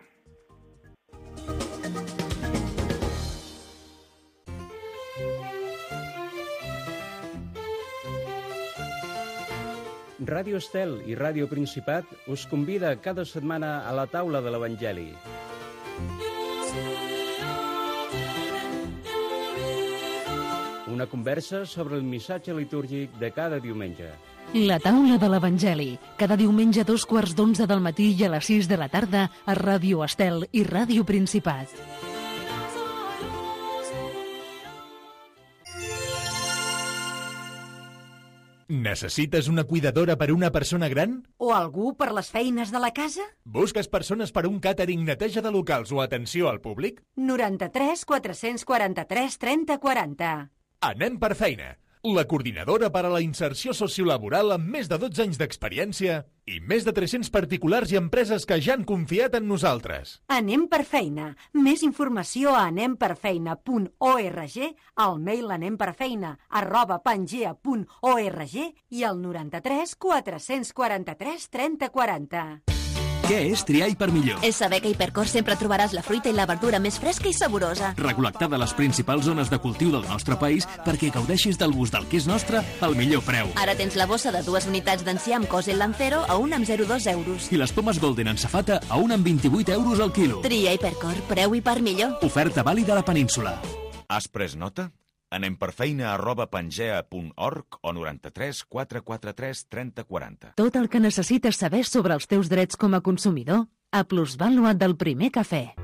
Ràdio Estel i Ràdio Principat us convida cada setmana a la taula de l'Evangeli. Una conversa sobre el missatge litúrgic de cada diumenge. La taula de l'Evangeli, cada diumenge a 11:15 del matí i a les 6 de la tarda a Ràdio Estel i Ràdio Principat. Necessites una cuidadora per a una persona gran? O algú per les feines de la casa? Busques persones per a un càtering, neteja de locals o atenció al públic? 93 443 30 40. Anem per feina. La coordinadora per a la inserció sociolaboral amb més de 12 anys d'experiència i més de 300 particulars i empreses que ja han confiat en nosaltres. Anem per feina. Més informació a anemperfeina.org, al mail anemperfeina@pangea.org i al 93 443 30 40. Què és triar Hipermillor? És saber que a Hipercor sempre trobaràs la fruita i la verdura més fresca i saborosa. Recol·lectada a les principals zones de cultiu del nostre país perquè gaudeixis del gust del que és nostre al millor preu. Ara tens la bossa de 2 unitats d'enciam Cosel Lancero a 1 amb 0,2 euros. I les pomes Golden en safata a 1 amb 28 euros al quilo. Tria Hipercor, preu Hipermillor. Oferta vàlida a la península. Has pres nota? Anem per feina@pangea.org o 93 443 30 40. Tot el que necessites saber sobre els teus drets com a consumidor a Plusvàlua del Primer Cafè.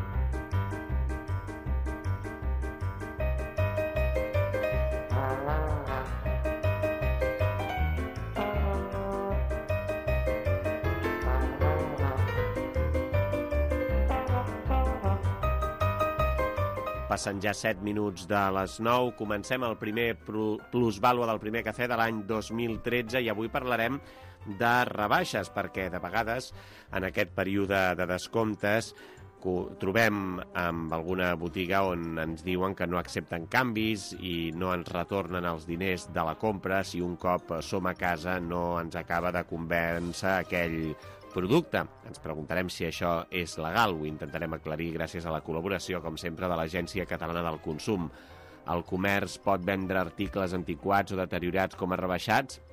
Passen ja 7 minuts de les 9. Comencem el primer Plusvàlua del Primer Cafè de l'any 2013 i avui parlarem de rebaixes, perquè de vegades en aquest període de descomptes trobem amb alguna botiga on ens diuen que no accepten canvis i no ens retornen els diners de la compra si un cop som a casa no ens acaba de convèncer aquell producte. Ens preguntarem si això és legal. Ho intentarem aclarir gràcies a la col·laboració, com sempre, de l'Agència Catalana del Consum. El comerç pot vendre articles antiquats o deteriorats com a rebaixats?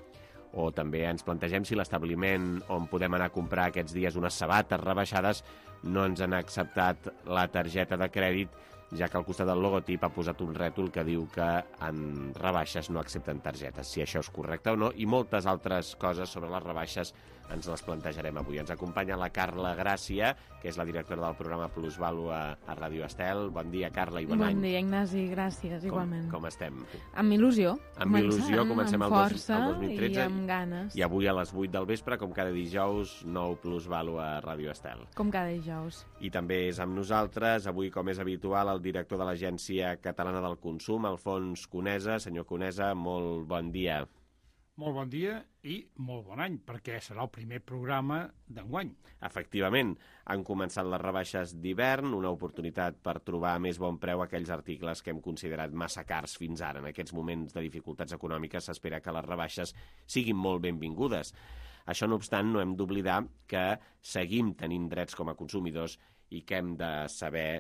O també ens plantegem si l'establiment on podem anar a comprar aquests dies unes sabates rebaixades no ens han acceptat la targeta de crèdit, ja que al costat del logotip ha posat un rètol que diu que en rebaixes no accepten targetes, si això és correcte o no, i moltes altres coses sobre les rebaixes ens les plantejarem avui. Ens acompanya la Carla Gràcia, que és la directora del programa Plusvàlua a Ràdio Estel. Bon dia, Carla, i bon any. Bon dia, Ignasi, gràcies, igualment. Com estem? Amb il·lusió. Amb il·lusió, comencem el 2013. Amb força i amb ganes. I avui a les 8 del vespre, com cada dijous, nou Plusvàlua a Ràdio Estel. Com cada dijous. I també és amb nosaltres, avui, com és habitual, el director de l'Agència Catalana del Consum, Alfons Conesa. Senyor Conesa, molt bon dia. Molt bon dia i molt bon any, perquè serà el primer programa d'enguany. Efectivament, han començat les rebaixes d'hivern, una oportunitat per trobar a més bon preu aquells articles que hem considerat massa cars fins ara. En aquests moments de dificultats econòmiques s'espera que les rebaixes siguin molt benvingudes. Això, no obstant, no hem d'oblidar que seguim tenint drets com a consumidors i que hem de saber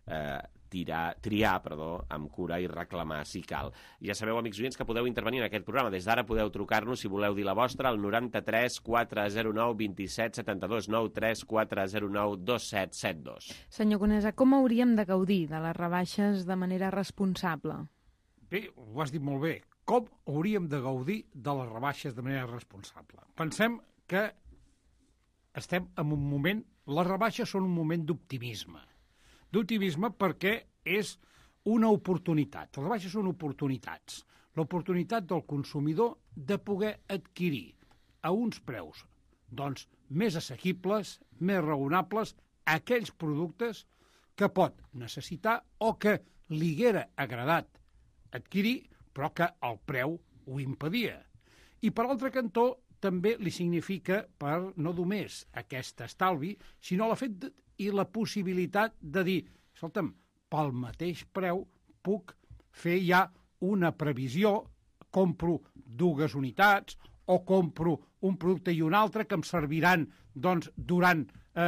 triar amb cura i reclamar si cal. Ja sabeu, amics oients, que podeu intervenir en aquest programa. Des d'ara podeu trucar-nos si voleu dir la vostra al 93 409 27 72 93 409 2772. Senyor Conesa, com hauríem de gaudir de les rebaixes de manera responsable? Bé, ho has dit molt bé. Com hauríem de gaudir de les rebaixes de manera responsable? Pensem que estem en un moment... Les rebaixes són un moment d'optimisme. D'optimisme perquè és una oportunitat. Les rebaixes són oportunitats. L'oportunitat del consumidor de poder adquirir a uns preus doncs, més assequibles, més raonables, aquells productes que pot necessitar o que li haguera agradat adquirir, però que el preu ho impedia. I per altre cantó, també li significa per no només aquest estalvi, sinó el fet i la possibilitat de dir, escolta'm, pel mateix preu puc fer ja una previsió, compro 2 unitats o compro un producte i un altre que em serviran doncs, durant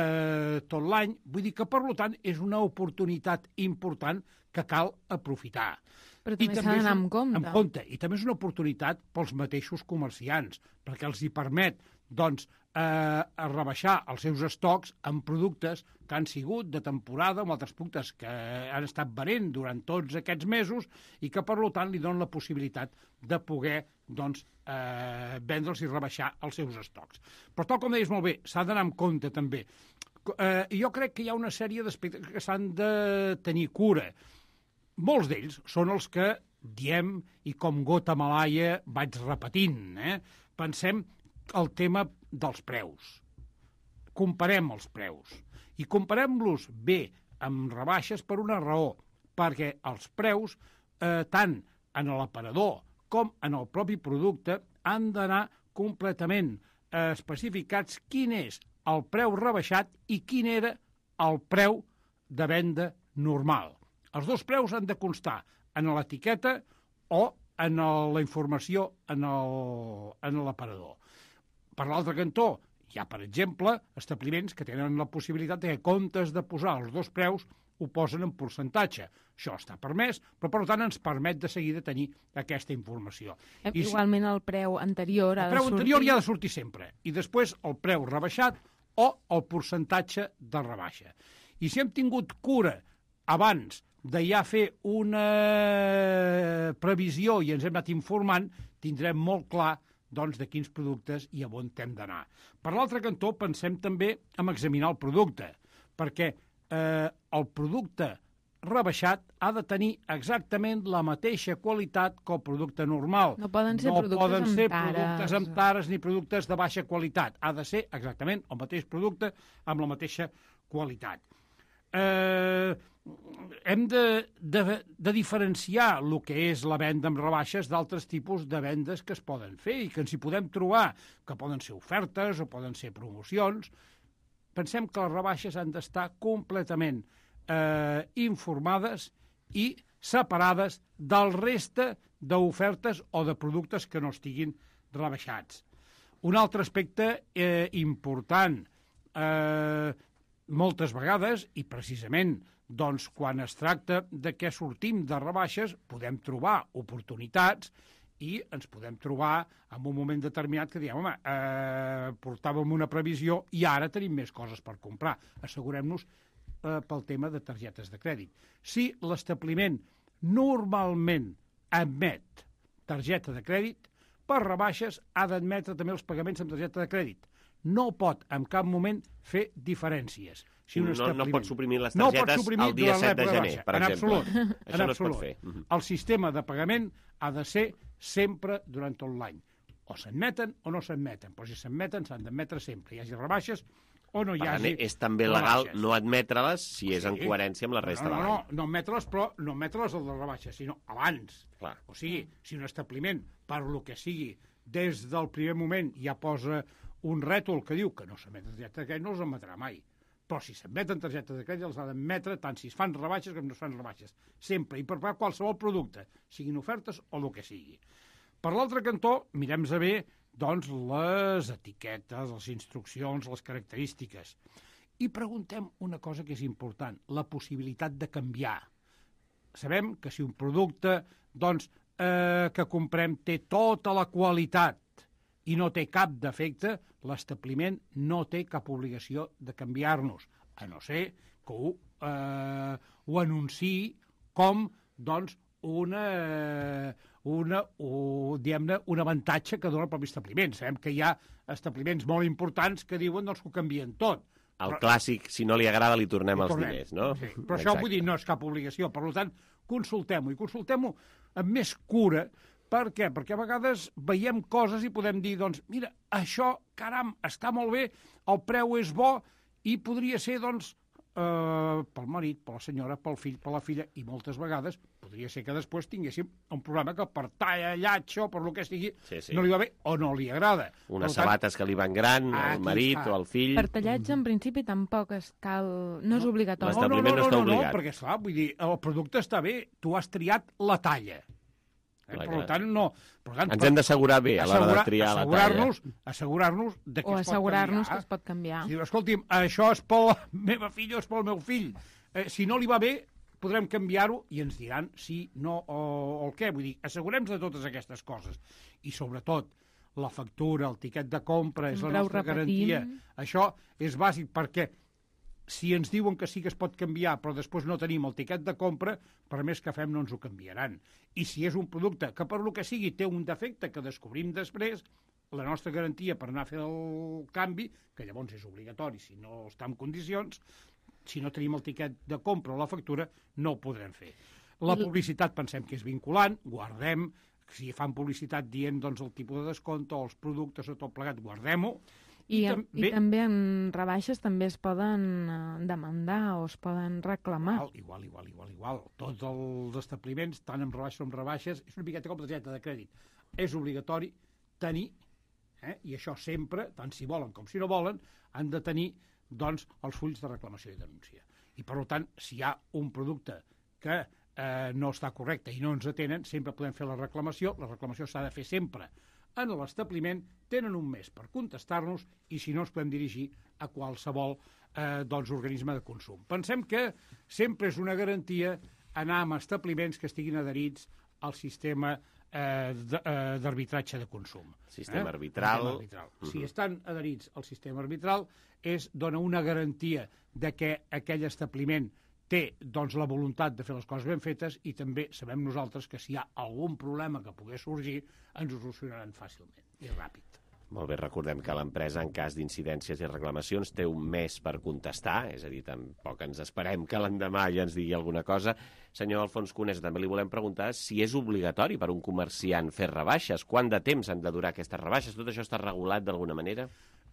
tot l'any. Vull dir que, per tant, és una oportunitat important que cal aprofitar. Però també s'ha d'anar amb compte. Amb compte. I també és una oportunitat pels mateixos comerciants, perquè els hi permet doncs, a rebaixar els seus estocs en productes que han sigut de temporada, amb altres productes que han estat venent durant tots aquests mesos i que, per tant, li donen la possibilitat de poder doncs, vendre'ls i rebaixar els seus estocs. Però, tal com deies molt bé, s'ha d'anar amb compte també. Jo crec que hi ha una sèrie d'aspectes que s'han de tenir cura. Molts d'ells són els que diem, i com gota malaia vaig repetint. Pensem el tema dels preus. Comparem els preus. I comparem-los bé amb rebaixes per una raó, perquè els preus, tant en l'aparador com en el propi producte, han d'anar completament especificats quin és el preu rebaixat i quin era el preu de venda normal. Els dos preus han de constar en l'etiqueta o en la informació en l'aparador. Per l'altre cantó, hi ha, per exemple, establiments que tenen la possibilitat que, en comptes de posar els dos preus, ho posen en percentatge. Això està permès, però, per tant, ens permet de seguida tenir aquesta informació. Igualment, el preu anterior ha de sortir... El preu anterior hi ha de sortir sempre. I després el preu rebaixat o el percentatge de rebaixa. I si hem tingut cura abans de ja fer una previsió i ens hem anat informant, tindrem molt clar doncs, de quins productes i a on hem d'anar. Per l'altre cantó, pensem també en examinar el producte, perquè el producte rebaixat ha de tenir exactament la mateixa qualitat que el producte normal. No poden ser productes amb tares ni productes de baixa qualitat. Ha de ser exactament el mateix producte amb la mateixa qualitat. Hem de diferenciar el que és la venda amb rebaixes d'altres tipus de vendes que es poden fer i que ens hi podem trobar, que poden ser ofertes o poden ser promocions. Pensem que les rebaixes han d'estar completament informades i separades del reste d'ofertes o de productes que no estiguin rebaixats. Un altre aspecte important, moltes vegades, i precisament doncs, quan es tracta de què sortim de rebaixes, podem trobar oportunitats i ens podem trobar en un moment determinat que diem, home, portàvem una previsió i ara tenim més coses per comprar. Assegurem-nos pel tema de targetes de crèdit. Si l'establiment normalment admet targeta de crèdit, per rebaixes ha d'admetre també els pagaments amb targeta de crèdit. No pot en cap moment fer diferències. Si no pot suprimir les targetes el dia 7 de gener, per exemple. Això no es pot fer. El sistema de pagament ha de ser sempre durant tot l'any. O s'admeten o no s'admeten, però si s'admeten s'han d'admetre sempre. Hi hagi rebaixes o no hi hagi... És també legal no admetre-les si és en coherència amb la resta de l'any. No admetre-les, però no admetre-les al de rebaixes, sinó abans. O sigui, si un establiment, per lo que sigui, des del primer moment ja posa un rètol que diu que no s'admet targeta de crèdit, no els admetrà mai. Però si s'admeten targetes de crèdit els ha d'admetre tant si es fan rebaixes com no es fan rebaixes. Sempre, i per qualsevol producte, siguin ofertes o el que sigui. Per l'altre cantó, mirem a bé doncs, les etiquetes, les instruccions, les característiques. I preguntem una cosa que és important, la possibilitat de canviar. Sabem que si un producte doncs, que comprem té tota la qualitat i no té cap defecte, l'establiment no té cap obligació de canviar-nos, a no ser que ho anunciï com doncs, un avantatge que dona el propi establiment. Sabem que hi ha establiments molt importants que diuen doncs, que ho canvien tot. El clàssic, si no li agrada, li tornem els diners, no? Sí, però això vull dir, no és cap obligació. Per tant, consultem-ho, i consultem-ho amb més cura. Per què? Perquè a vegades veiem coses i podem dir, doncs, mira, això, caram, està molt bé, el preu és bo, i podria ser, doncs, pel marit, per la senyora, pel fill, per la filla, i moltes vegades podria ser que després tinguéssim un problema que per tallatge o per lo que sigui no li va bé o no li agrada. Unes sabates que li van gran, al marit o al fill... Per tallatge, en principi, tampoc no és obligatori. L'establiment no està obligat. No, perquè, esclar, vull dir, el producte està bé, tu has triat la talla. Per tant, no. Ens hem d'assegurar bé a l'hora de triar la talla. Assegurar-nos de que es pot canviar. O assegurar-nos que es pot canviar. Si diu, escolti'm, això és per la meva filla o és pel meu fill. Si no li va bé, podrem canviar-ho i ens diran sí, no o el què. Vull dir, assegurem-nos de totes aquestes coses. I, sobretot, la factura, el tiquet de compra, és la nostra garantia. Això és bàsic perquè si ens diuen que sí que es pot canviar, però després no tenim el tiquet de compra, per més que fem no ens ho canviaran. I si és un producte que per lo que sigui té un defecte que descobrim després, la nostra garantia per anar a fer el canvi, que llavors és obligatori si no està en condicions, si no tenim el tiquet de compra o la factura, no ho podrem fer. La publicitat pensem que és vinculant, guardem, si fan publicitat dient doncs, el tipus de descompte o els productes o tot plegat, guardem-ho. I també en rebaixes també es poden demandar o es poden reclamar. Igual. Tots els establiments, tant amb rebaixes com amb rebaixes, és una miqueta com la targeta de crèdit. És obligatori tenir, i això sempre, tant si volen com si no volen, han de tenir doncs, els fulls de reclamació i denúncia. I per tant, si hi ha un producte que no està correcte i no ens atenen, sempre podem fer la reclamació s'ha de fer sempre en l'establiment, tenen un mes per contestar-nos i si no ens podem dirigir a qualsevol organisme de consum. Pensem que sempre és una garantia anar amb establiments que estiguin adherits al sistema d'arbitratge de consum. Sistema arbitral. Si estan adherits al sistema arbitral, dona una garantia de que aquell establiment té doncs, la voluntat de fer les coses ben fetes i també sabem nosaltres que si hi ha algun problema que pogués sorgir, ens ho solucionaran fàcilment i ràpid. Molt bé, recordem que l'empresa, en cas d'incidències i reclamacions, té un mes per contestar, és a dir, tampoc ens esperem que l'endemà ja ens digui alguna cosa. Senyor Alfons Conesa, també li volem preguntar si és obligatori per un comerciant fer rebaixes, quant de temps han de durar aquestes rebaixes, tot això està regulat d'alguna manera?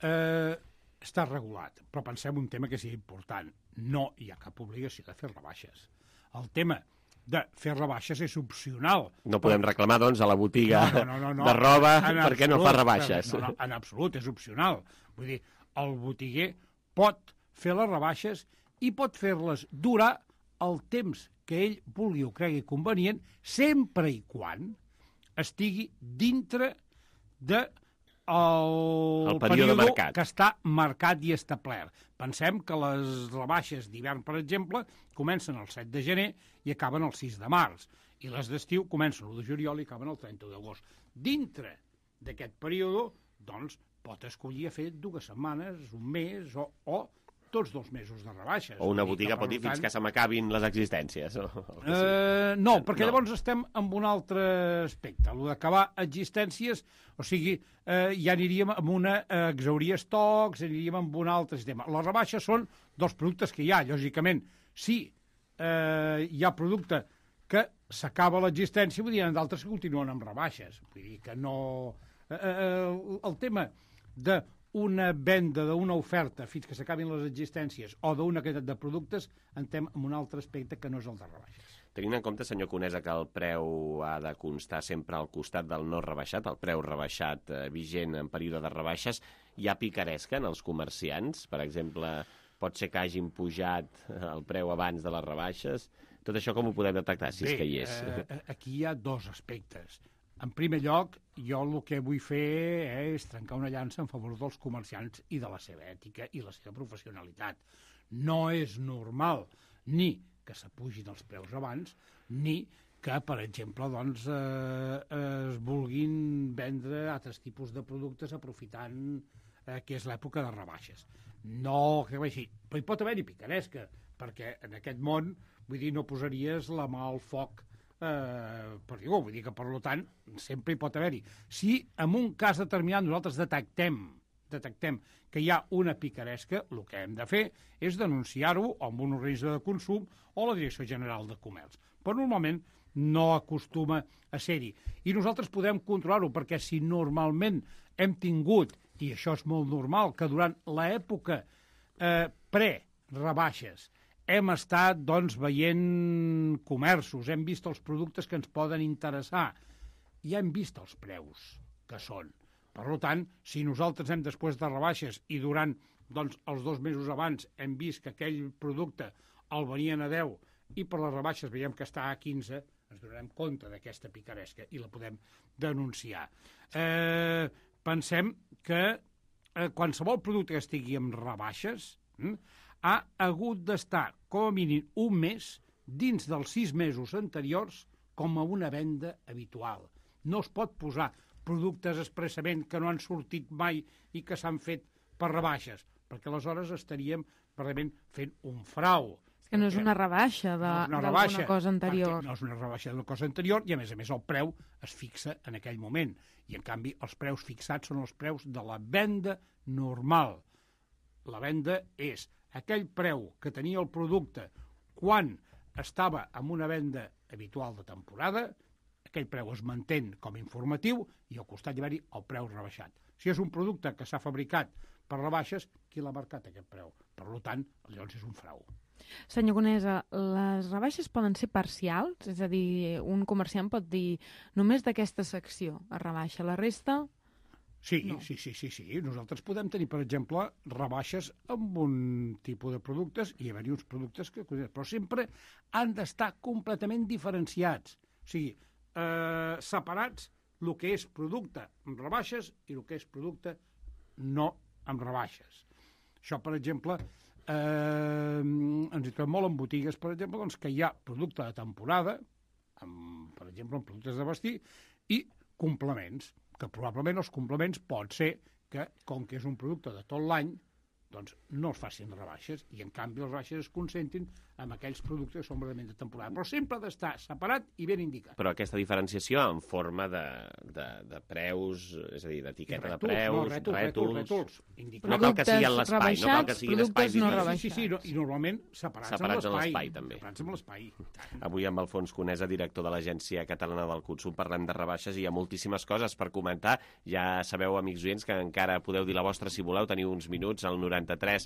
Està regulat, però pensem un tema que és important. No hi ha cap obligació de fer rebaixes. El tema de fer rebaixes és opcional. No podem reclamar, doncs, a la botiga de roba perquè no fa rebaixes. No, en absolut, és opcional. Vull dir, el botiguer pot fer les rebaixes i pot fer-les durar el temps que ell vulgui o cregui convenient, sempre i quan estigui dintre de el període que està marcat i establert. Pensem que les rebaixes d'hivern, per exemple, comencen el 7 de gener i acaben el 6 de març. I les d'estiu comencen l'1 de juliol i acaben el 31 d'agost. Dintre d'aquest període, doncs, pot escollir a fer 2 setmanes, un mes o tots 2 mesos de rebaixes. O una botiga pot dir fins que se m'acabin les existències. No, perquè llavors estem amb un altre aspecte. El d'acabar existències, o sigui, ja aniríem amb una exhaurir estocs, aniríem amb un altre sistema. Les rebaixes són dels productes que hi ha, lògicament. Si hi ha producte que s'acaba l'existència, vull dir, hi ha d'altres que continuen amb rebaixes. Vull dir que no... El tema d'una venda, d'una oferta fins que s'acabin les existències o d'una quantitat de productes, entrem en un altre aspecte que no és el de rebaixes. Tenint en compte, senyor Conesa, que el preu ha de constar sempre al costat del no rebaixat, el preu rebaixat vigent en període de rebaixes, hi ha picaresca en els comerciants? Per exemple, pot ser que hagin pujat el preu abans de les rebaixes? Tot això com ho podem detectar, si és que hi és? Aquí hi ha 2 aspectes. En primer lloc, jo el que vull fer és trencar una llança en favor dels comerciants i de la seva ètica i la seva professionalitat. No és normal ni que s'apugin els preus abans, ni que, per exemple, doncs, es vulguin vendre altres tipus de productes aprofitant que és l'època de rebaixes. No, que vaig dir, però hi pot haver-hi picaresca, perquè en aquest món, vull dir, no posaries la mà al foc per dir-ho, vull dir que, per tant, sempre hi pot haver-hi. Si en un cas determinat nosaltres detectem que hi ha una picaresca, el que hem de fer és denunciar-ho amb un organisme de consum o la Direcció General de Comerç. Però normalment no acostuma a ser-hi. I nosaltres podem controlar-ho, perquè si normalment hem tingut, i això és molt normal, que durant l'època pre-rebaixes hem estat, doncs, veient comerços, hem vist els productes que ens poden interessar, i hem vist els preus que són. Per tant, si nosaltres hem després de rebaixes i durant, doncs, els 2 mesos abans hem vist que aquell producte el venien a 10 i per les rebaixes veiem que està a 15, ens donarem compte d'aquesta picaresca i la podem denunciar. Pensem que qualsevol producte que estigui amb rebaixes ha hagut d'estar com a mínim un mes dins dels 6 mesos anteriors com a una venda habitual. No es pot posar productes expressament que no han sortit mai i que s'han fet per rebaixes, perquè aleshores estaríem realment fent un frau. És que no és una rebaixa d'alguna cosa anterior. No és una rebaixa d'una cosa anterior i, a més, el preu es fixa en aquell moment. I, en canvi, els preus fixats són els preus de la venda normal. La venda és aquell preu que tenia el producte quan estava en una venda habitual de temporada, aquell preu es manté com a informatiu i al costat hi ha-hi el preu rebaixat. Si és un producte que s'ha fabricat per rebaixes, qui l'ha marcat aquest preu? Per tant, llavors és un frau. Senyor Conesa, les rebaixes poden ser parcials? És a dir, un comerciant pot dir només d'aquesta secció es rebaixa, la resta... Sí. Nosaltres podem tenir, per exemple, rebaixes amb un tipus de productes i haver-hi uns productes que... Però sempre han d'estar completament diferenciats. O sigui, separats el que és producte amb rebaixes i el que és producte no amb rebaixes. Això, per exemple, ens hi trobem molt en botigues, per exemple, doncs, que hi ha producte de temporada, per exemple, en productes de vestir, i complements, que probablement els complements pot ser que, com que és un producte de tot l'any, doncs no es facin rebaixes, i en canvi les rebaixes es concentrin en aquells productes que són realment de temporada. Però sempre ha d'estar separat i ben indicat. Però aquesta diferenciació en forma de preus, és a dir, d'etiqueta de preus, rètols... No cal que sigui en l'espai, no cal que sigui en l'espai. Sí, i normalment separats en l'espai. També. Separats en l'espai. Avui amb Alfons Conesa, director de l'Agència Catalana del Consum, parlem de rebaixes i hi ha moltíssimes coses per comentar. Ja sabeu, amics oients, que encara podeu dir la vostra si voleu, teniu uns minuts, al 93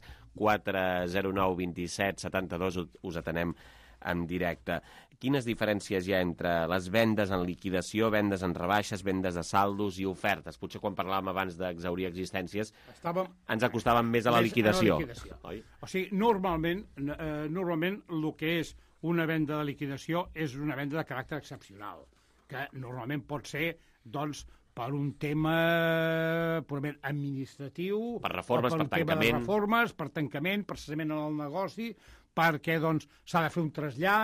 409 27 72 us atenem en directe. Quines diferències hi ha entre les vendes en liquidació, vendes en rebaixes, vendes de saldos i ofertes? Potser quan parlàvem abans d'exhaurir existències ens acostàvem més a la liquidació. Oi? O sigui, normalment el que és una venda de liquidació és una venda de caràcter excepcional, que normalment pot ser, doncs, per un tema purament administratiu, per reformes, per tancament, per tancament, per cessament en el negoci, perquè doncs s'ha de fer un trasllat,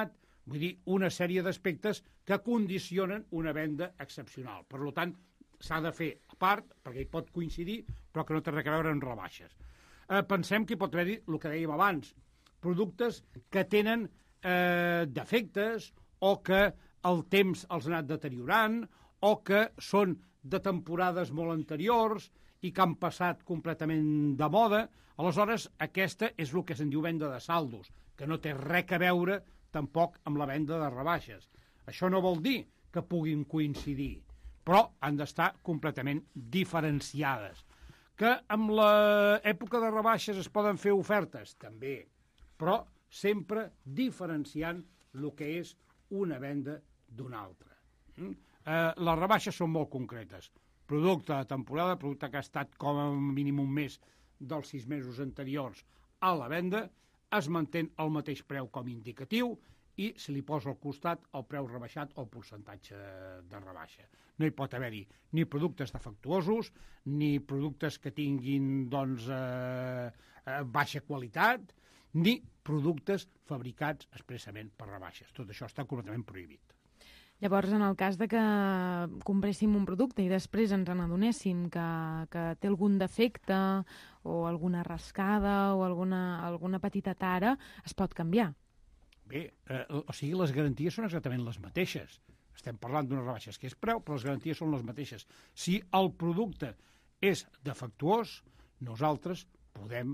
Vull dir, una sèrie d'aspectes que condicionen una venda excepcional. Per tant, s'ha de fer a part, perquè hi pot coincidir, però que no té res a veure amb rebaixes. Pensem que hi pot haver-hi, el que dèiem abans, productes que tenen defectes o que el temps els ha anat deteriorant o que són de temporades molt anteriors i que han passat completament de moda. Aleshores, aquesta és el que se'n diu venda de saldos, que no té res a veure tampoc amb la venda de rebaixes. Això no vol dir que puguin coincidir, però han d'estar completament diferenciades. Que amb l'època de rebaixes es poden fer ofertes? També, però sempre diferenciant el que és una venda d'una altra. Les rebaixes són molt concretes. Producte de temporada, producte que ha estat com a mínim un mes dels 6 mesos anteriors a la venda, es manté el mateix preu com indicatiu i se li posa al costat el preu rebaixat o el percentatge de rebaixa. No hi pot haver-hi ni productes defectuosos, ni productes que tinguin baixa qualitat, ni productes fabricats expressament per rebaixes. Tot això està completament prohibit. Llavors, en el cas de que compréssim un producte i després ens n'adonéssim que té algun defecte o alguna rascada o alguna petita tara, es pot canviar. Bé, o sigui, les garanties són exactament les mateixes. Estem parlant d'unes rebaixes que és preu, però les garanties són les mateixes. Si el producte és defectuós, nosaltres podem,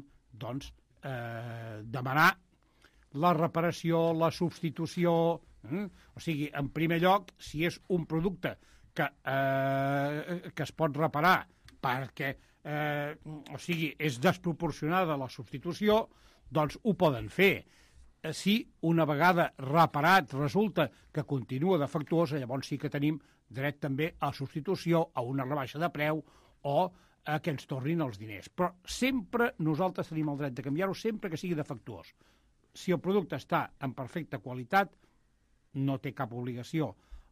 demanar la reparació, la substitució. O sigui, en primer lloc, si és un producte que es pot reparar perquè és desproporcionada la substitució, doncs ho poden fer. Si una vegada reparat resulta que continua defectuosa, llavors sí que tenim dret també a substitució, a una rebaixa de preu o a que ens tornin els diners. Però sempre nosaltres tenim el dret de canviar-ho sempre que sigui defectuós. Si el producte està en perfecta qualitat, no té cap obligació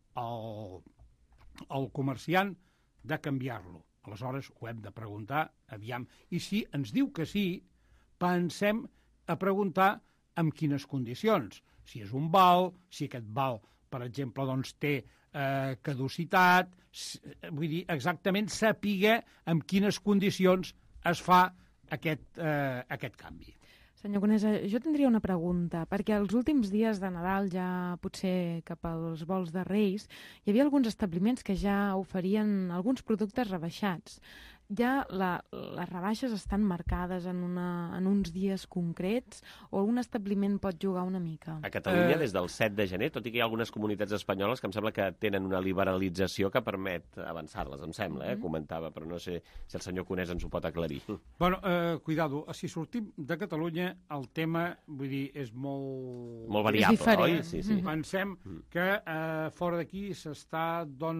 el comerciant de canviar-lo. Aleshores, ho hem de preguntar, aviam. I si ens diu que sí, pensem a preguntar en quines condicions. Si és un val, si aquest val, per exemple, té caducitat, vull dir, exactament saber en quines condicions es fa aquest canvi. Senyor Conesa, jo tindria una pregunta, perquè els últims dies de Nadal, ja potser cap als vols de Reis, hi havia alguns establiments que ja oferien alguns productes rebaixats. Ja les rebaixes estan marcades en uns dies concrets o un establiment pot jugar una mica? A Catalunya, des del 7 de gener, tot i que hi ha algunes comunitats espanyoles que em sembla que tenen una liberalització que permet avançar-les, em sembla, comentava, però no sé si el senyor Conesa ens ho pot aclarir. Bueno, cuidado, si sortim de Catalunya, el tema, vull dir, és molt... Molt variable, oi? Sí. Pensem que fora d'aquí s'està,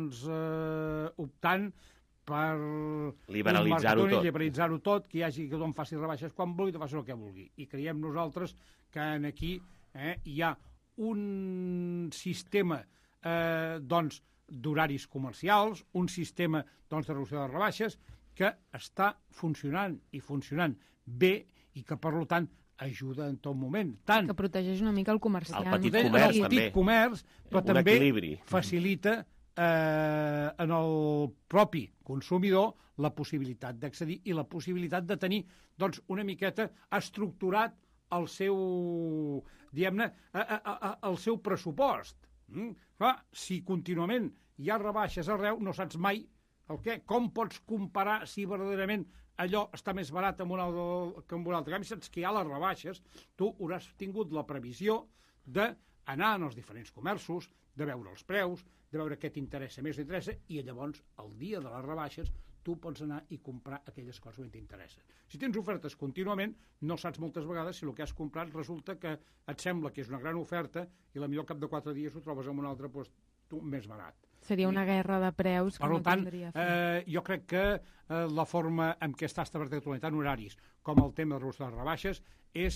optant per liberalitzar-ho tot, que hi hagi que tothom faci rebaixes quan vulgui, faci el que vulgui. I creiem nosaltres que aquí hi ha un sistema d'horaris comercials, un sistema de reducció de rebaixes que està funcionant i funcionant bé i que, per tant, ajuda en tot moment. Tant que protegeix una mica el comerciant. El petit comerç, també. El petit comerç, però també facilita en el propi consumidor la possibilitat d'accedir i la possibilitat de tenir una miqueta estructurat el seu, diguem-ne, el seu pressupost. Clar, si contínuament hi ha rebaixes arreu, no saps mai el què. Com pots comparar si verdaderament allò està més barat que en un altre? Si saps que hi ha les rebaixes, tu hauràs tingut la previsió d'anar en els diferents comerços, de veure els preus, de veure què t'interessa més o t'interessa, i llavors, el dia de les rebaixes, tu pots anar i comprar aquelles coses que t'interessen. Si tens ofertes contínuament, no saps moltes vegades si el que has comprat resulta que et sembla que és una gran oferta i potser al cap de 4 dies ho trobes en un altre lloc més barat. Seria una guerra de preus que no tindria fer. Jo crec que la forma en què està establerta l'actualitat en horaris, com el tema de les rebaixes, és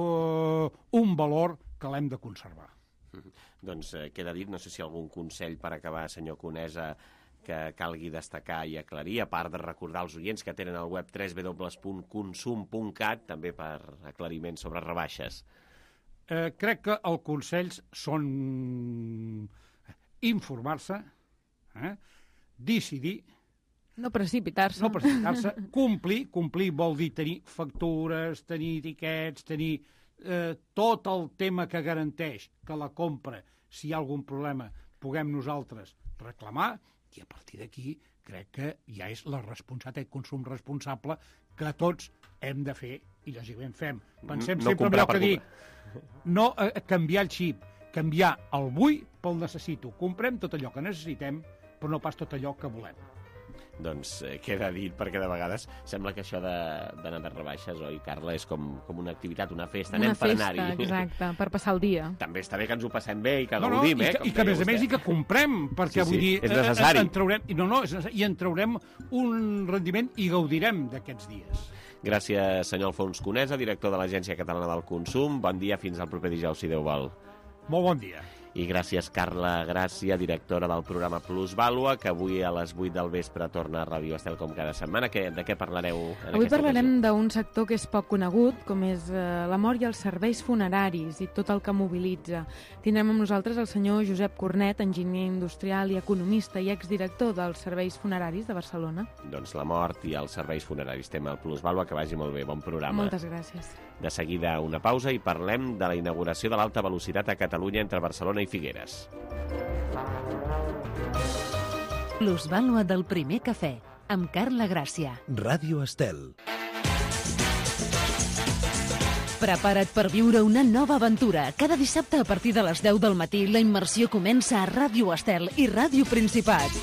un valor que l'hem de conservar. Doncs queda dit, no sé si algun consell per acabar, senyor Conesa, que calgui destacar i aclarir, a part de recordar als oients que tenen el web www.consum.cat, també per aclariments sobre rebaixes. Crec que els consells són informar-se, decidir, no precipitar-se. No precipitar-se. Complir vol dir tenir factures, tenir etiquets, tenir tot el tema que garanteix que la compra, si hi ha algun problema, puguem nosaltres reclamar, i a partir d'aquí crec que ja és la responsabilitat, el consum responsable que tots hem de fer i lògicament fem. Pensem sempre en allò que dic, no canviar el xip, canviar el vull pel necessito. Comprem tot allò que necessitem, però no pas tot allò que volem. Doncs queda dit, perquè de vegades sembla que això d'anar de rebaixes, oi, Carla, és com una activitat, una festa, anem per anar-hi. Una festa, exacte, per passar el dia. També està bé que ens ho passem bé i que gaudim, I que a més a més i que comprem, perquè vull dir... És necessari. I en traurem un rendiment i gaudirem d'aquests dies. Gràcies, senyor Alfons Conesa, director de l'Agència Catalana del Consum. Bon dia, fins al proper dijous, si Déu vol. Molt bon dia. I gràcies, Carla Gràcia, directora del programa Plusvàlua, que avui a les 8 del vespre torna a Ràdio Estel com cada setmana. De què parlareu? Avui parlarem d'un sector que és poc conegut, com és la mort i els serveis funeraris i tot el que mobilitza. Tindrem amb nosaltres el senyor Josep Cornet, enginyer industrial i economista i exdirector dels serveis funeraris de Barcelona. Doncs la mort i els serveis funeraris, tema Plusvàlua, que vagi molt bé, bon programa. Moltes gràcies. De seguida una pausa i parlem de la inauguració de l'alta velocitat a Catalunya entre Barcelona i Figueres. Plusvàlua del primer cafè, amb Carla Gràcia. Ràdio Estel. Prepara't per viure una nova aventura. Cada dissabte a partir de les 10 del matí la immersió comença a Ràdio Estel i Ràdio Principat.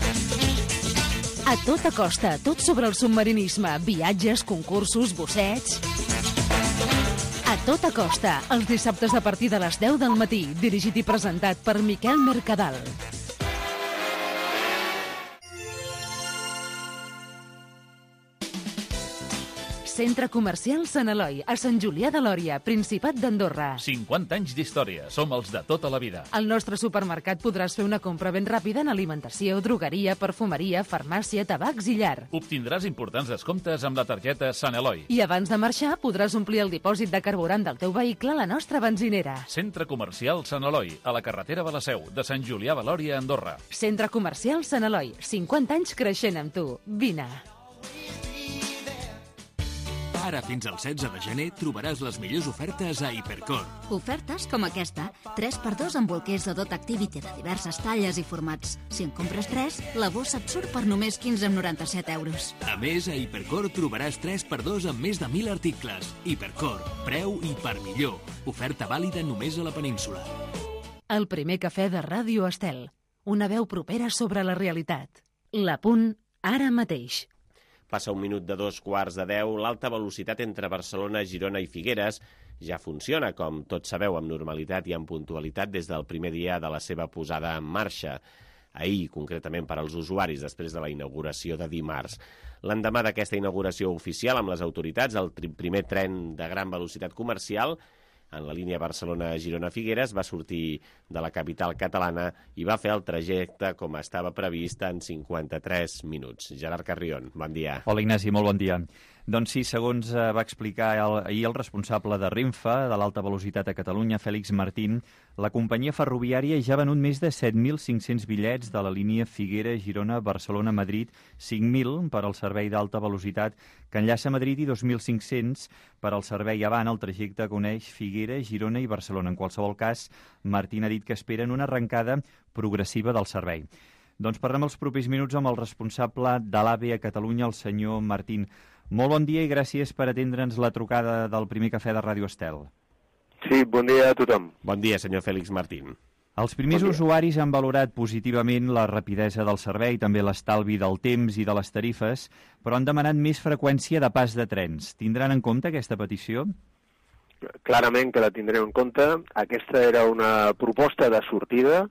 A tota costa, tot sobre el submarinisme, viatges, concursos, busseigs... A tota costa, els dissabtes a partir de les 10 del matí, dirigit i presentat per Miquel Mercadal. Centre Comercial Sant Eloi, a Sant Julià de Lòria, Principat d'Andorra. 50 anys d'història, som els de tota la vida. Al nostre supermercat podràs fer una compra ben ràpida en alimentació, drogueria, perfumeria, farmàcia, tabacs i llar. Obtindràs importants descomptes amb la targeta Sant Eloi. I abans de marxar podràs omplir el dipòsit de carburant del teu vehicle a la nostra benzinera. Centre Comercial Sant Eloi, a la carretera de la Seu, de Sant Julià de Lòria, Andorra. Centre Comercial Sant Eloi, 50 anys creixent amb tu. Vine. Ara fins al 16 de gener trobaràs les millors ofertes a Hipercor. Ofertes com aquesta, 3x2 amb bolquers de Dot Activity de diverses talles i formats. Si en compres 3, la bossa et surt per només 15,97 euros. A més, a Hipercor trobaràs 3x2 amb més de 1.000 articles. Hipercor, preu i per millor. Oferta vàlida només a la península. El primer cafè de Ràdio Estel. Una veu propera sobre la realitat. La Punt, ara mateix. Passa un minut de 9:45. L'alta velocitat entre Barcelona, Girona i Figueres ja funciona, com tots sabeu, amb normalitat i amb puntualitat des del primer dia de la seva posada en marxa. Ahir, concretament per als usuaris, després de la inauguració de dimarts. L'endemà d'aquesta inauguració oficial amb les autoritats, el primer tren de gran velocitat comercial en la línia Barcelona-Girona-Figueres va sortir de la capital catalana i va fer el trajecte com estava previst en 53 minuts. Gerard Carrion, bon dia. Hola Ignasi, molt bon dia. Doncs sí, segons va explicar ahir el responsable de Renfe, de l'alta velocitat a Catalunya, Fèlix Martín, la companyia ferroviària ja ha venut més de 7.500 bitllets de la línia Figueres-Girona-Barcelona-Madrid, 5.000 per al servei d'alta velocitat que enllaça Madrid i 2.500 per al servei avant, el trajecte que uneix Figueres, Girona i Barcelona. En qualsevol cas, Martín ha dit que esperen una arrencada progressiva del servei. Doncs parlem els propers minuts amb el responsable de l'AVE a Catalunya, el senyor Martín. Molt bon dia i gràcies per atendre'ns la trucada del primer cafè de Ràdio Estel. Sí, bon dia a tothom. Bon dia, senyor Fèlix Martín. Els primers usuaris han valorat positivament la rapidesa del servei, també l'estalvi del temps i de les tarifes, però han demanat més freqüència de pas de trens. Tindran en compte aquesta petició? Clarament que la tindrem en compte. Aquesta era una proposta de sortida.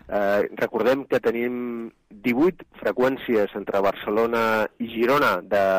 Recordem que tenim 18 freqüències entre Barcelona i Girona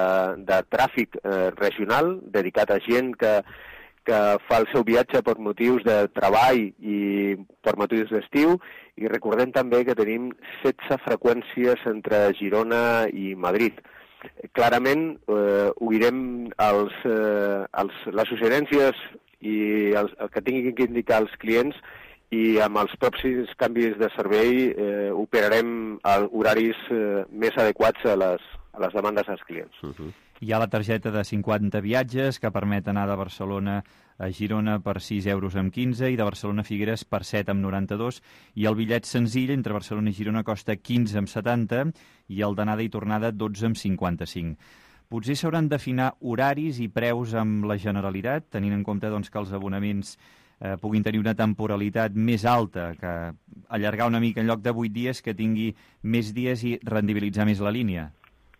de tràfic regional, dedicat a gent que fa el seu viatge per motius de treball i per motius d'estiu, i recordem també que tenim 16 freqüències entre Girona i Madrid. Clarament oirem les suggerències i el que tinguin que indicar els clients, i amb els pròxims canvis de servei operarem horaris més adequats a les demandes dels clients. Hi ha la targeta de 50 viatges que permet anar de Barcelona a Girona per 6,15 € i de Barcelona a Figueres per 7,92 €, i el bitllet senzill entre Barcelona i Girona costa 15,70 € i el d'anada i tornada 12,55 €. Potser s'hauran d'afinar horaris i preus amb la Generalitat, tenint en compte doncs, que els abonaments puguin tenir una temporalitat més alta, que allargar una mica en lloc de 8 dies, que tingui més dies i rendibilitzar més la línia.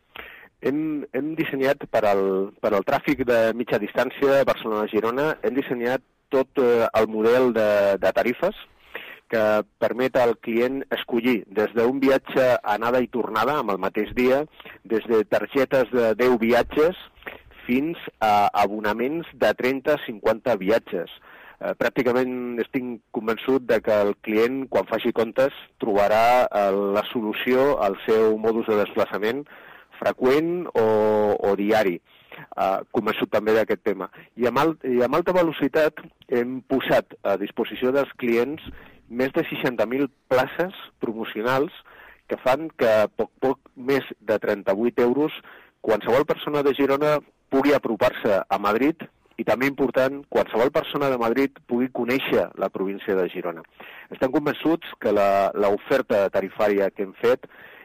Hem dissenyat per al tràfic de mitja distància Barcelona-Girona, hem dissenyat tot el model de tarifes que permet al client escollir des d'un viatge anada i tornada amb el mateix dia, des de targetes de 10 viatges fins a abonaments de 30-50 viatges. Pràcticament estic convençut de que el client, quan faci comptes, trobarà la solució al seu modus de desplaçament freqüent o diari. Convençut també d'aquest tema. I amb alta velocitat hem posat a disposició dels clients més de 60.000 places promocionals que fan que poc més de 38 € qualsevol persona de Girona pugui apropar-se a Madrid, i també important, qualsevol persona de Madrid pugui conèixer la província de Girona. Estem convençuts que l'oferta tarifària que hem fet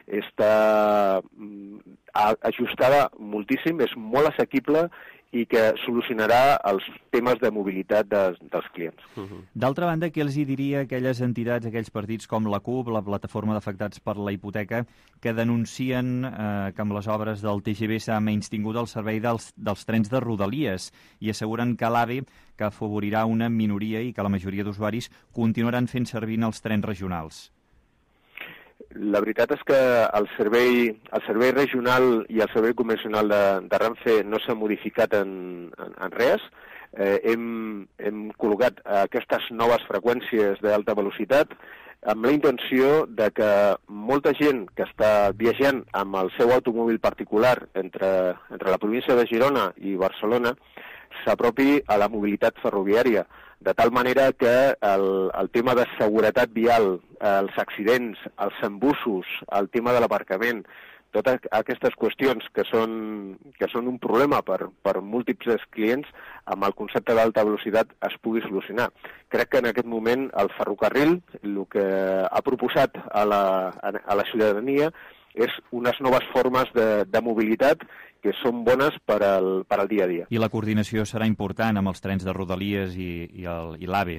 està ajustada moltíssim, és molt assequible i que solucionarà els temes de mobilitat dels clients. D'altra banda, què els diria a aquelles entitats, aquells partits com la CUP, la Plataforma d'Afectats per la Hipoteca, que denuncien que amb les obres del TGV s'ha menystingut el servei dels trens de Rodalies i asseguren que l'AVE, que afavorirà una minoria i que la majoria d'usuaris continuaran fent servir els trens regionals? La veritat és que el servei regional i el servei convencional de Renfe no s'ha modificat en res. Hem col·locat aquestes noves freqüències d'alta velocitat amb la intenció de que molta gent que està viatjant amb el seu automòbil particular entre la província de Girona i Barcelona s'apropi a la mobilitat ferroviària, de tal manera que el tema de seguretat vial, els accidents, els embussos, el tema de l'aparcament, totes aquestes qüestions que són un problema per múltiples clients, amb el concepte d'alta velocitat es pugui solucionar. Crec que en aquest moment el ferrocarril el que ha proposat a la ciutadania és unes noves formes de mobilitat que són bones per al dia a dia. I la coordinació serà important amb els trens de Rodalies i l'AVE?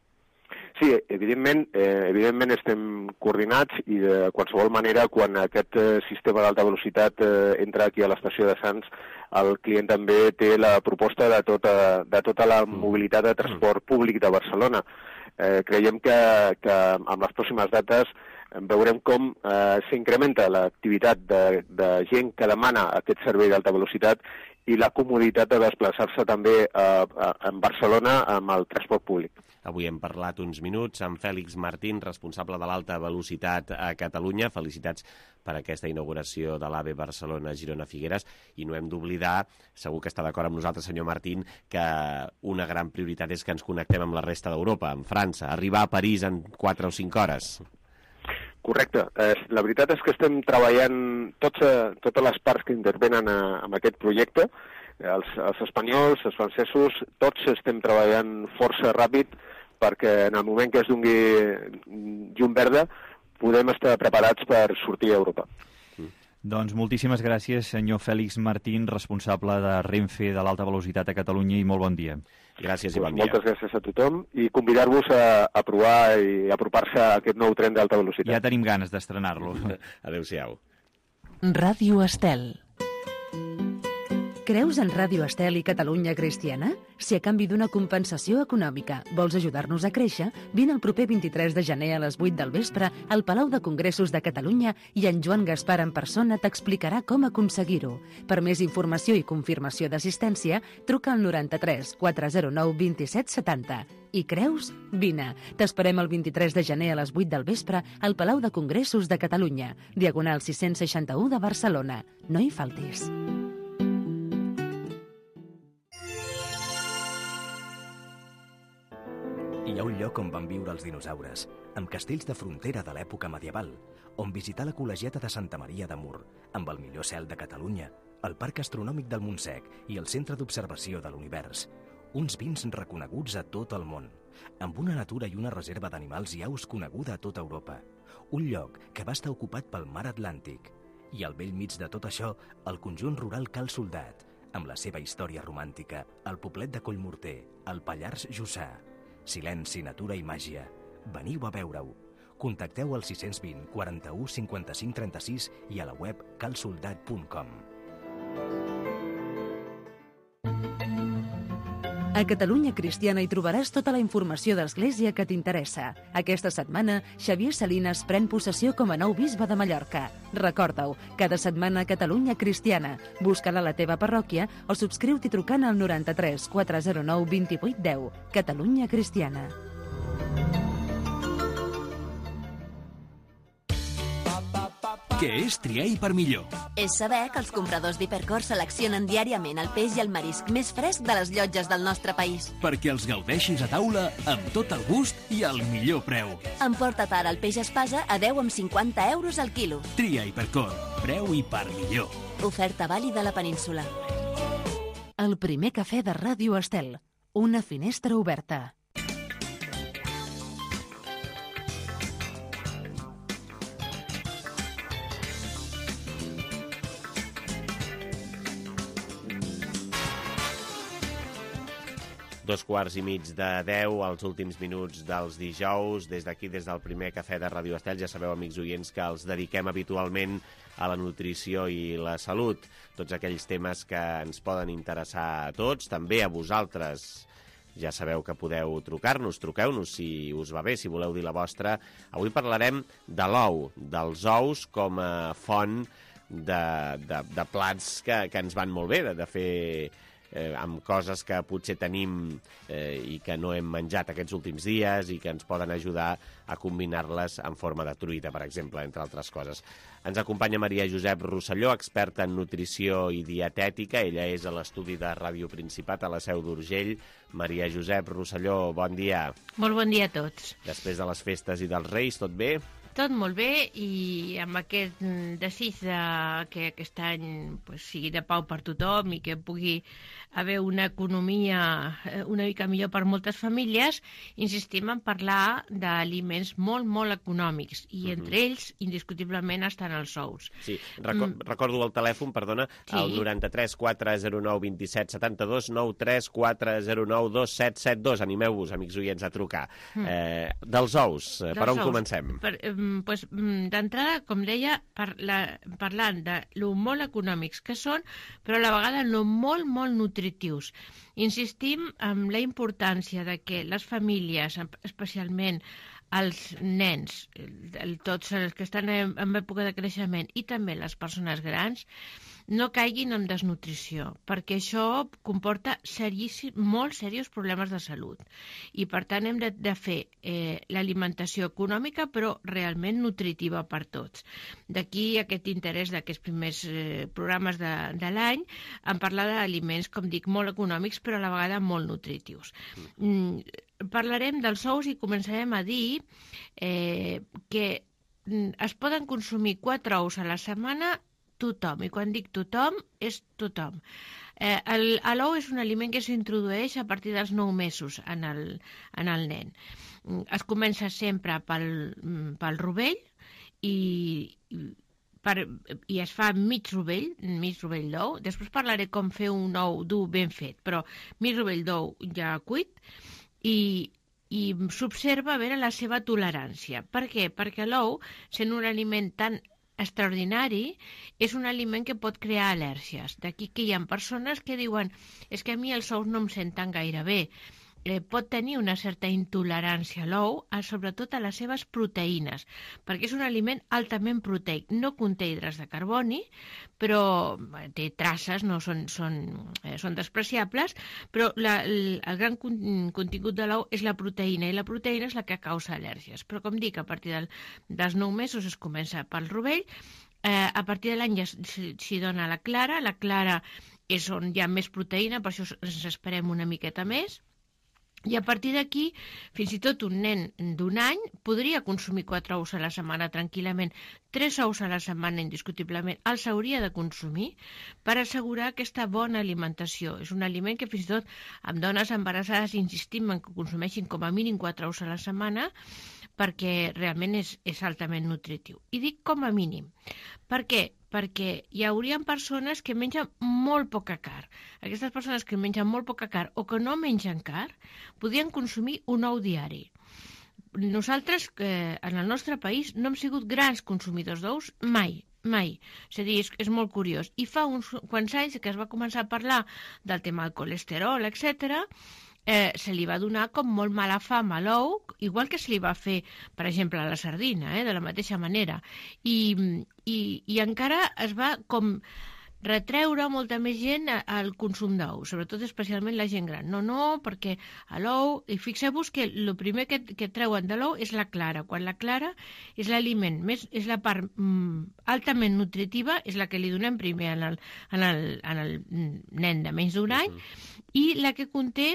Sí, evidentment estem coordinats i de qualsevol manera, quan aquest sistema d'alta velocitat entra aquí a l'estació de Sants, el client també té la proposta de tota la mobilitat de transport públic de Barcelona. Creiem que amb les pròximes dates veurem com s'incrementa l'activitat de gent que demana aquest servei d'alta velocitat i la comoditat de desplaçar-se també en Barcelona amb el transport públic. Avui hem parlat uns minuts amb Fèlix Martín, responsable de l'alta velocitat a Catalunya. Felicitats per aquesta inauguració de l'AVE Barcelona-Girona-Figueres. I no hem d'oblidar, segur que està d'acord amb nosaltres, senyor Martín, que una gran prioritat és que ens connectem amb la resta d'Europa, amb França, arribar a París en 4 o 5 hores. Correcte. La veritat és que estem treballant totes les parts que intervenen en aquest projecte, els espanyols, els francesos, tots estem treballant força ràpid perquè en el moment que es doni llum verda podem estar preparats per sortir a Europa. Doncs moltíssimes gràcies, senyor Fèlix Martín, responsable de Renfe de l'alta velocitat a Catalunya, i molt bon dia. Gràcies i bon dia. Moltes gràcies a tothom i convidar-vos a provar i apropar-se a aquest nou tren d'alta velocitat. Ja tenim ganes d'estrenar-lo. Adéu-siau. Ràdio Estel. Creus en Ràdio Estel i Catalunya Cristiana? Si a canvi d'una compensació econòmica vols ajudar-nos a créixer, vine el proper 23 de gener a les 8 del vespre al Palau de Congressos de Catalunya i en Joan Gaspar en persona t'explicarà com aconseguir-ho. Per més informació i confirmació d'assistència, truca al 93 409 27 70. I creus? Vine. T'esperem el 23 de gener a les 8 del vespre al Palau de Congressos de Catalunya, diagonal 661 de Barcelona. No hi faltis. Hi ha un lloc on van viure els dinosaures, amb castells de frontera de l'època medieval, on visitar la col·legiata de Santa Maria de Mur, amb el millor cel de Catalunya, el Parc Astronòmic del Montsec i el Centre d'Observació de l'Univers. Uns vins reconeguts a tot el món, amb una natura i una reserva d'animals i aus coneguda a tota Europa. Un lloc que va estar ocupat pel mar Atlàntic. I al bell mig de tot això, el conjunt rural Cal Soldat, amb la seva història romàntica, el poblet de Collmorter, el Pallars Jussà. Silenci, natura i màgia. Veniu a veure-ho. Contacteu al 620 41 55 36 i a la web calsoldat.com. A Catalunya Cristiana hi trobaràs tota la informació d'Església que t'interessa. Aquesta setmana, Xavier Salinas pren possessió com a nou bisbe de Mallorca. Recorda-ho, cada setmana a Catalunya Cristiana. Busca-la a la teva parròquia o subscriu-t'hi trucant al 93 409 28 10. Catalunya Cristiana. Què és triar i per millor? És saber que els compradors d'Hipercor seleccionen diàriament el peix i el marisc més fresc de les llotges del nostre país. Perquè els gaudeixis a taula amb tot el gust i al millor preu. Emporta't ara el peix espasa a 10,50 euros al quilo. Tria Hipercor. Preu i per millor. Oferta vàlida a la península. El primer cafè de Ràdio Estel. Una finestra oberta. Dos quarts i mig de 10, els últims minuts dels dijous. Des d'aquí, des del primer cafè de Ràdio Estel, ja sabeu, amics oients, que els dediquem habitualment a la nutrició i la salut. Tots aquells temes que ens poden interessar a tots, també a vosaltres. Ja sabeu que podeu trucar-nos, truqueu-nos si us va bé, si voleu dir la vostra. Avui parlarem de l'ou, dels ous com a font de plats que ens van molt bé, de fer amb coses que potser tenim i que no hem menjat aquests últims dies i que ens poden ajudar a combinar-les en forma de truita, per exemple, entre altres coses. Ens acompanya Maria Josep Rosselló, experta en nutrició i dietètica. Ella és a l'estudi de Ràdio Principat a la Seu d'Urgell. Maria Josep Rosselló, bon dia. Molt bon dia a tots. Després de les festes i dels Reis, tot bé? Tot molt bé, i amb aquest desig que aquest any sigui de pau per tothom i que pugui haver una economia una mica millor per moltes famílies, insistim en parlar d'aliments molt, molt econòmics, i entre ells, indiscutiblement, estan els ous. Sí, recordo el telèfon, perdona, el 93 409 27 72, 93 409 2772. Animeu-vos, amics oients, a trucar. Dels ous, per on comencem? D'entrada, com deia, parlant de lo molt econòmics que són, però a la vegada lo molt, molt nutritius. Insistim en la importància de que les famílies, especialment els nens, tots els que estan en època de creixement, i també les persones grans, no caiguin en desnutrició, perquè això comporta molt serios problemes de salut. I, per tant, hem de fer l'alimentació econòmica, però realment nutritiva per tots. D'aquí aquest interès d'aquests primers programes de l'any en parlar d'aliments, com dic, molt econòmics, però a la vegada molt nutritius. Parlarem dels ous i començarem a dir que es poden consumir 4 ous a la setmana tothom, i quan dic tothom, és tothom. L'ou és un aliment que s'introdueix a partir dels 9 mesos en el nen. Es comença sempre pel rovell i es fa mig rovell d'ou. Després parlaré com fer un ou dur ben fet, però mig rovell d'ou ja cuit, i s'observa a veure la seva tolerància. Per què? Perquè l'ou, sent un aliment tan extraordinari, és un aliment que pot crear al·lèrgies. D'aquí que hi ha persones que diuen és que a mi els ous no em senten gaire bé. Pot tenir una certa intolerància a l'ou, sobretot a les seves proteïnes, perquè és un aliment altament proteic. No conté hidrats de carboni, però té traces, no són despreciables, però el gran contingut de l'ou és la proteïna, i la proteïna és la que causa al·lèrgies. Però, com dic, a partir dels 9 mesos es comença pel rovell, a partir de l'any ja s'hi dona la clara és on hi ha més proteïna, per això ens esperem una miqueta més. I a partir d'aquí, fins i tot un nen d'un any podria consumir 4 ous a la setmana tranquil·lament, 3 ous a la setmana indiscutiblement, els hauria de consumir per assegurar aquesta bona alimentació. És un aliment que fins i tot amb dones embarassades insistim en que consumeixin com a mínim 4 ous a la setmana perquè realment és altament nutritiu. I dic com a mínim. Per què? Perquè hi haurien persones que mengen molt poca carn. Aquestes persones que mengen molt poca carn o que no mengen carn podien consumir un ou diari. Nosaltres, en el nostre país, no hem sigut grans consumidors d'ous mai. És a dir, és molt curiós. I fa uns quants anys que es va començar a parlar del tema del colesterol, etc., se li va donar com molt mala fama a l'ou, igual que se li va fer, per exemple, a la sardina, de la mateixa manera. I encara es va com retreure molta més gent al consum d'ou, sobretot especialment la gent gran. No, perquè a l'ou, i fixeu-vos que el primer que treuen de l'ou és la clara, quan la clara és l'aliment, és la part altament nutritiva, és la que li donem primer en el nen de menys d'un any, i la que conté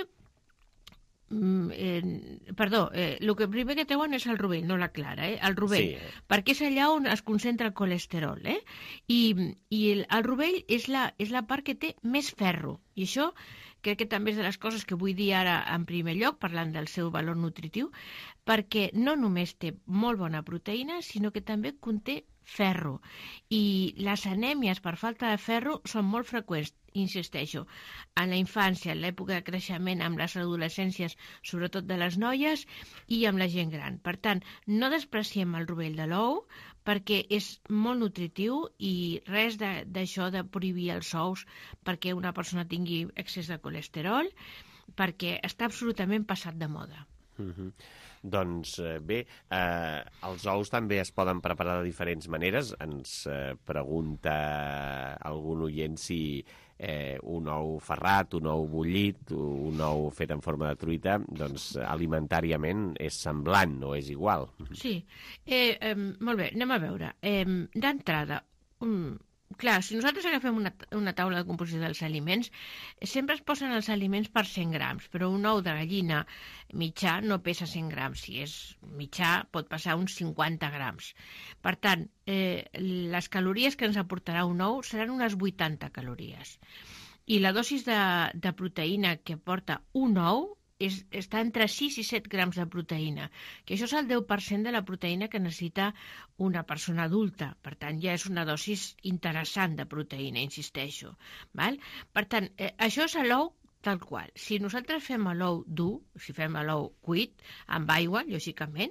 el que primer que treuen és el rovell, no la clara, el rovell, perquè és allà on es concentra el colesterol, i el rovell és la part que té més ferro, i això crec que també és de les coses que vull dir ara en primer lloc, parlant del seu valor nutritiu, perquè no només té molt bona proteïna, sinó que també conté ferro, i les anèmies per falta de ferro són molt freqüents, insisteixo, en la infància, en l'època de creixement, amb les adolescències, sobretot de les noies, i amb la gent gran. Per tant, no despreciem el rovell de l'ou, perquè és molt nutritiu i res d'això de prohibir els ous perquè una persona tingui excés de colesterol, perquè està absolutament passat de moda. Doncs bé, els ous també es poden preparar de diferents maneres. Ens pregunta algun oient si un ou ferrat, un ou bullit, un ou fet en forma de truita, doncs alimentàriament és semblant, no és igual. Sí, molt bé, anem a veure. D'entrada, clar, si nosaltres agafem una taula de composició dels aliments, sempre es posen els aliments per 100 grams, però un ou de gallina mitjà no pesa 100 grams. Si és mitjà, pot passar uns 50 grams. Per tant, les calories que ens aportarà un ou seran unes 80 calories. I la dosis de proteïna que porta un ou està entre 6 i 7 grams de proteïna, que això és el 10% de la proteïna que necessita una persona adulta. Per tant, ja és una dosis interessant de proteïna, insisteixo. Val? Per tant, això és l'ou tal qual. Si nosaltres fem l'ou dur, si fem l'ou cuit, amb aigua, lògicament,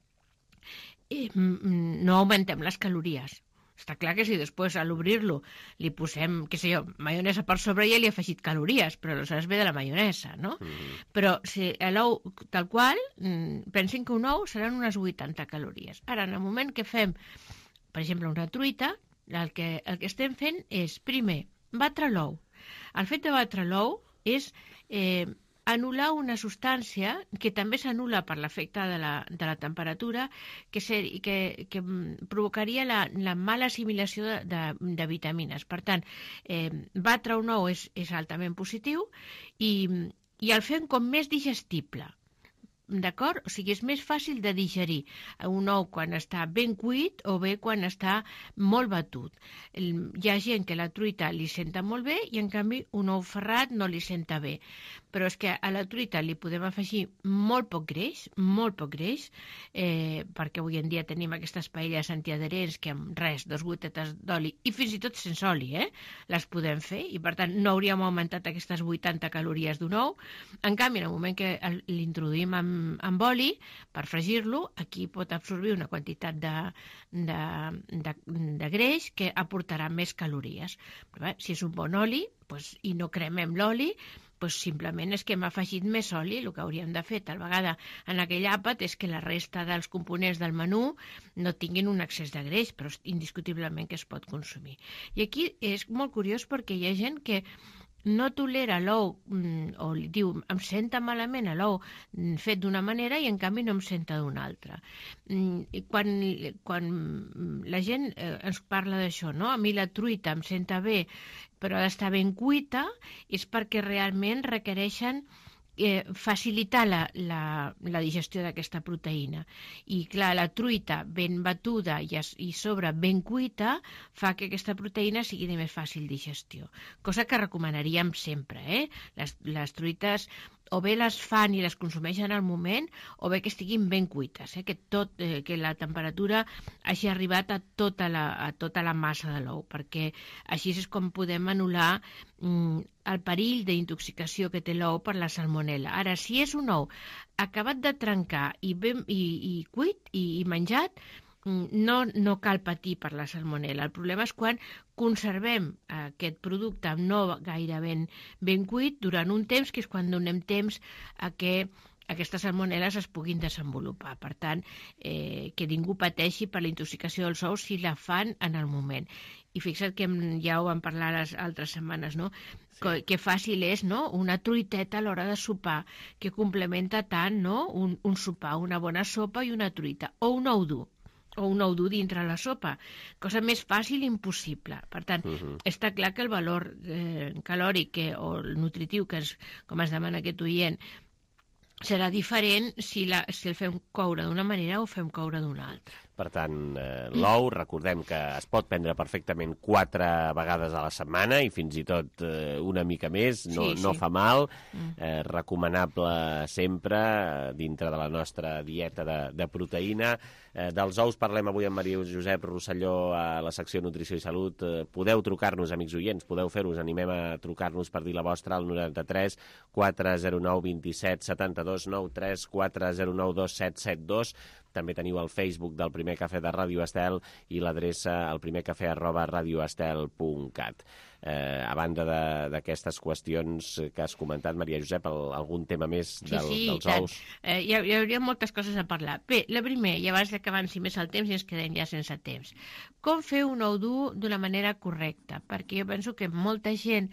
no augmentem les calories. Està clar que si després a l'obrir-lo li posem, què sé jo, maionesa per sobre, ja li he afegit calories, però aleshores ve de la maionesa, no? Però si l'ou tal qual, pensin que un ou seran unes 80 calories. Ara, en el moment que fem, per exemple, una truita, el que estem fent és, primer, batre l'ou. El fet de batre l'ou és anul·lar una substància que també s'anul·la per l'efecte de la temperatura que provocaria la mala assimilació de vitamines. Per tant, batre un ou és altament positiu i el fem com més digestible. D'acord? O sigui, és més fàcil de digerir un ou quan està ben cuit o bé quan està molt batut. Hi ha gent que la truita li senta molt bé i, en canvi, un ou ferrat no li senta bé. Però és que a la truita li podem afegir molt poc greix, perquè avui en dia tenim aquestes paelles antiadherents que amb res, 2 gotetes d'oli, i fins i tot sense oli, les podem fer, i per tant no hauríem augmentat aquestes 80 calories d'un ou. En canvi, en el moment que l'introduïm amb oli, per fregir-lo, aquí pot absorbir una quantitat de greix que aportarà més calories. Però bé, si és un bon oli i no cremem l'oli, simplement és que hem afegit més oli. El que hauríem de fer tal vegada en aquell àpat és que la resta dels components del menú no tinguin un excés de greix, però indiscutiblement que es pot consumir. I aquí és molt curiós perquè hi ha gent que no tolera l'ou, o li diu, em senta malament l'ou fet d'una manera i en canvi no em senta d'una altra. Quan la gent ens parla d'això, no? A mi la truita em senta bé, però ha d'estar ben cuita, és perquè realment requereixen facilitar la digestió d'aquesta proteïna. I clar, la truita ben batuda i sobre ben cuita fa que aquesta proteïna sigui de més fàcil digestió. Cosa que recomanaríem sempre, Les truites o bé les fan i les consumeixen al moment, o bé que estiguin ben cuites, que la temperatura hagi arribat a tota la massa de l'ou, perquè així és com podem anul·lar el perill d'intoxicació que té l'ou per la salmonel·la. Ara, si és un ou acabat de trencar i cuit i menjat, no cal patir per la salmonel·la. El problema és quan conservem aquest producte no gaire ben cuit durant un temps, que és quan donem temps a que aquestes salmonel·les es puguin desenvolupar. Per tant, que ningú pateixi per la intoxicació dels ous si la fan en el moment. I fixa't que ja ho vam parlar les altres setmanes, no? Sí. Que fàcil és, no? Una truiteta a l'hora de sopar, que complementa tant, no? Un sopar, una bona sopa i una truita, o un ou dur dintre la sopa, cosa més fàcil i impossible. Per tant, està clar que el valor calòric o el nutritiu, com es demana aquest oient, serà diferent si el fem coure d'una manera o fem coure d'una altra. Per tant, l'ou, recordem que es pot prendre perfectament 4 vegades a la setmana i fins i tot una mica més, no fa mal, recomanable sempre dintre de la nostra dieta de proteïna. Dels ous parlem avui amb Maria Josep Rosselló a la secció Nutrició i Salut. Podeu trucar-nos, amics oients, podeu fer-ho, us animem a trucar-nos per dir la vostra al 93 409 27 72 93 409 2772. També teniu el Facebook del Primer Cafè de Ràdio Estel i l'adreça elprimercafè@radioestel.cat. A banda d'aquestes qüestions que has comentat, Maria Josep, algun tema més dels ous? Hi hauria moltes coses a parlar. Bé, la primera, i abans que avanci més el temps i ens quedem ja sense temps, com fer un ou dur d'una manera correcta? Perquè jo penso que molta gent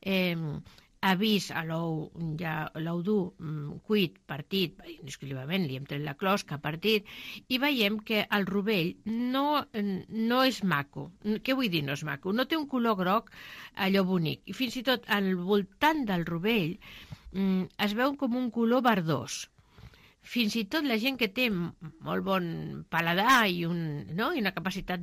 ha vist l'ou dur cuit, partit, indiscutiblement li hem tret la closca, partit, i veiem que el rovell no és maco. Què vull dir no és maco? No té un color groc allò bonic. I fins i tot al voltant del rovell es veu com un color verdós. Fins i tot la gent que té molt bon paladar i una capacitat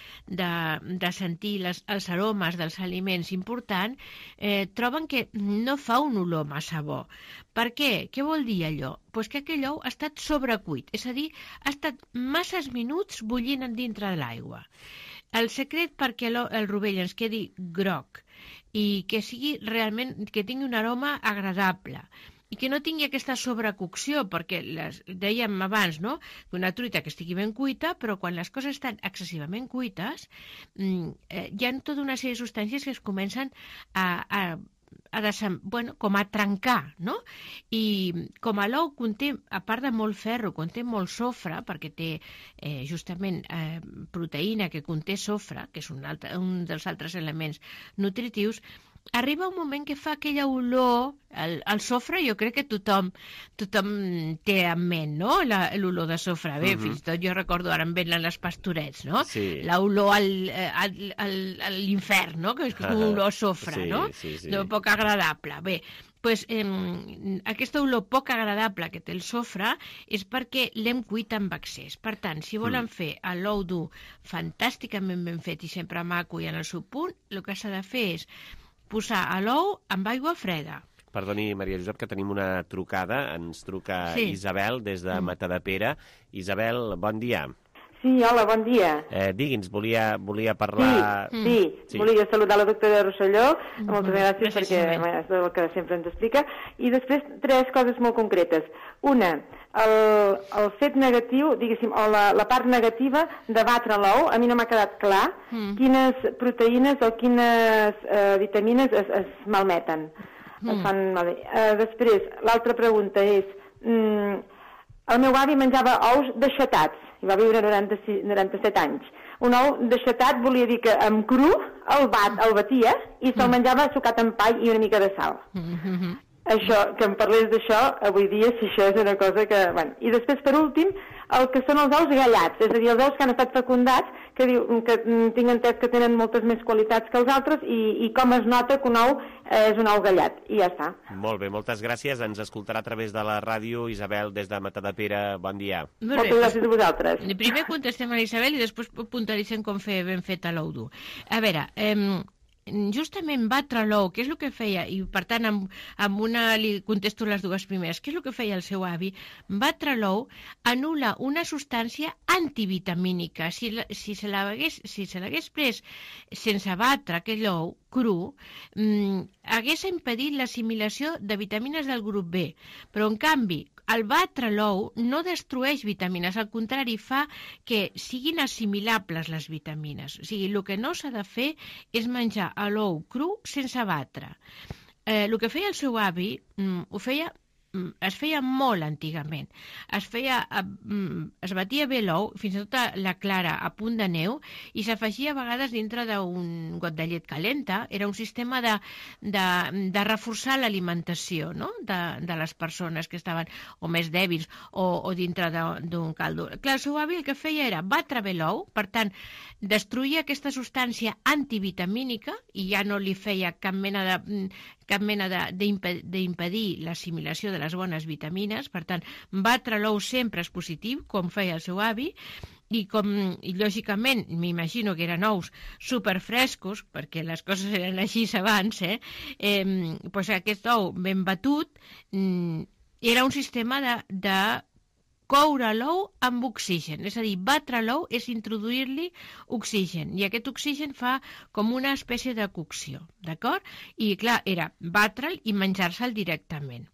de sentir els aromes dels aliments important, troben que no fa un olor massa bo. Per què? Què vol dir allò? Pues que aquell ou ha estat sobrecuit, és a dir, ha estat masses minuts bullint dintre de l'aigua. El secret perquè el rovell ens quedi groc i que tingui un aroma agradable, i que no tingui aquesta sobrecocció, perquè dèiem abans, no?, que una truita que estigui ben cuita, però quan les coses estan excessivament cuites, hi ha tota una sèrie de substàncies que es comencen com a trencar, no? I com l'ou conté, a part de molt ferro, conté molt sofre, perquè té justament proteïna que conté sofre, que és un dels altres elements nutritius, arriba un moment que fa aquella olor, el sofre jo crec que tothom té en ment, no?, l'olor de sofre. Bé, fins i tot jo recordo, ara em venen les pastorets, no?, l'olor a l'infern, no?, que és com un olor a sofre, no?, poc agradable. Bé, doncs aquesta olor poc agradable que té el sofre és perquè l'hem cuit amb excés. Per tant, si volen fer l'ou dur fantàsticament ben fet i sempre maco i en el seu punt, el que s'ha de fer és posar l'ou amb aigua freda. Perdoni, Maria Josep, que tenim una trucada. Ens truca Isabel des de Matadepera. Isabel, bon dia. Sí, hola, bon dia. Digui'ns, volia parlar... Sí, volia saludar la doctora Rosselló, moltes gràcies perquè és el que sempre ens explica, i després 3 coses molt concretes. Una, el fet negatiu, diguéssim, o la part negativa de batre l'ou, a mi no m'ha quedat clar quines proteïnes o quines vitamines es malmeten. Es fan malbé. Després, l'altra pregunta és, el meu avi menjava ous deixatats, i va viure 97 anys. Un ou deixatat volia dir que amb cru el batia i se'l menjava sucat amb pa i una mica de sal. Això, que em parlés d'això avui dia, si això és una cosa que... I després, per últim, el que són els ous gallats, és a dir, els ous que han estat fecundats, que tinc entès que tenen moltes més qualitats que els altres i com es nota que un ou és un ou gallat, i ja està. Molt bé, moltes gràcies. Ens escoltarà a través de la ràdio Isabel des de Matadepera. Bon dia. Moltes gràcies a vosaltres. Primer contestem a l'Isabel i després puntualitzem com fer ben fet a l'ou dur. A veure, justament batre l'ou, què és el que feia, i per tant amb una li contesto les dues primeres, què és el que feia el seu avi? Batre l'ou anul·la una substància antivitamínica. Si se l'hagués pres sense batre aquell ou cru, hagués impedit l'assimilació de vitamines del grup B, però en canvi el batre l'ou no destrueix vitamines, al contrari, fa que siguin assimilables les vitamines. O sigui, el que no s'ha de fer és menjar l'ou cru sense batre. El que feia el seu avi, es feia molt antigament. Es batia bé l'ou, fins i tot la clara a punt de neu, i s'afegia a vegades dintre d'un got de llet calenta. Era un sistema de reforçar l'alimentació, no?, de les persones que estaven o més dèbils o dintre d'un caldo. Clar, el seu avi el que feia era batre bé l'ou, per tant, destruïa aquesta substància antivitamínica i ja no li feia cap mena d'impedir l'assimilació de les bones vitamines. Per tant, batre l'ou sempre és positiu, com feia el seu avi, i lògicament m'imagino que eren ous superfrescos, perquè les coses eren així abans, doncs aquest ou ben batut era un sistema de coure l'ou amb oxigen, és a dir, batre l'ou és introduir-li oxigen, i aquest oxigen fa com una espècie de cocció, d'acord? I clar, era batre'l i menjar-se'l directament.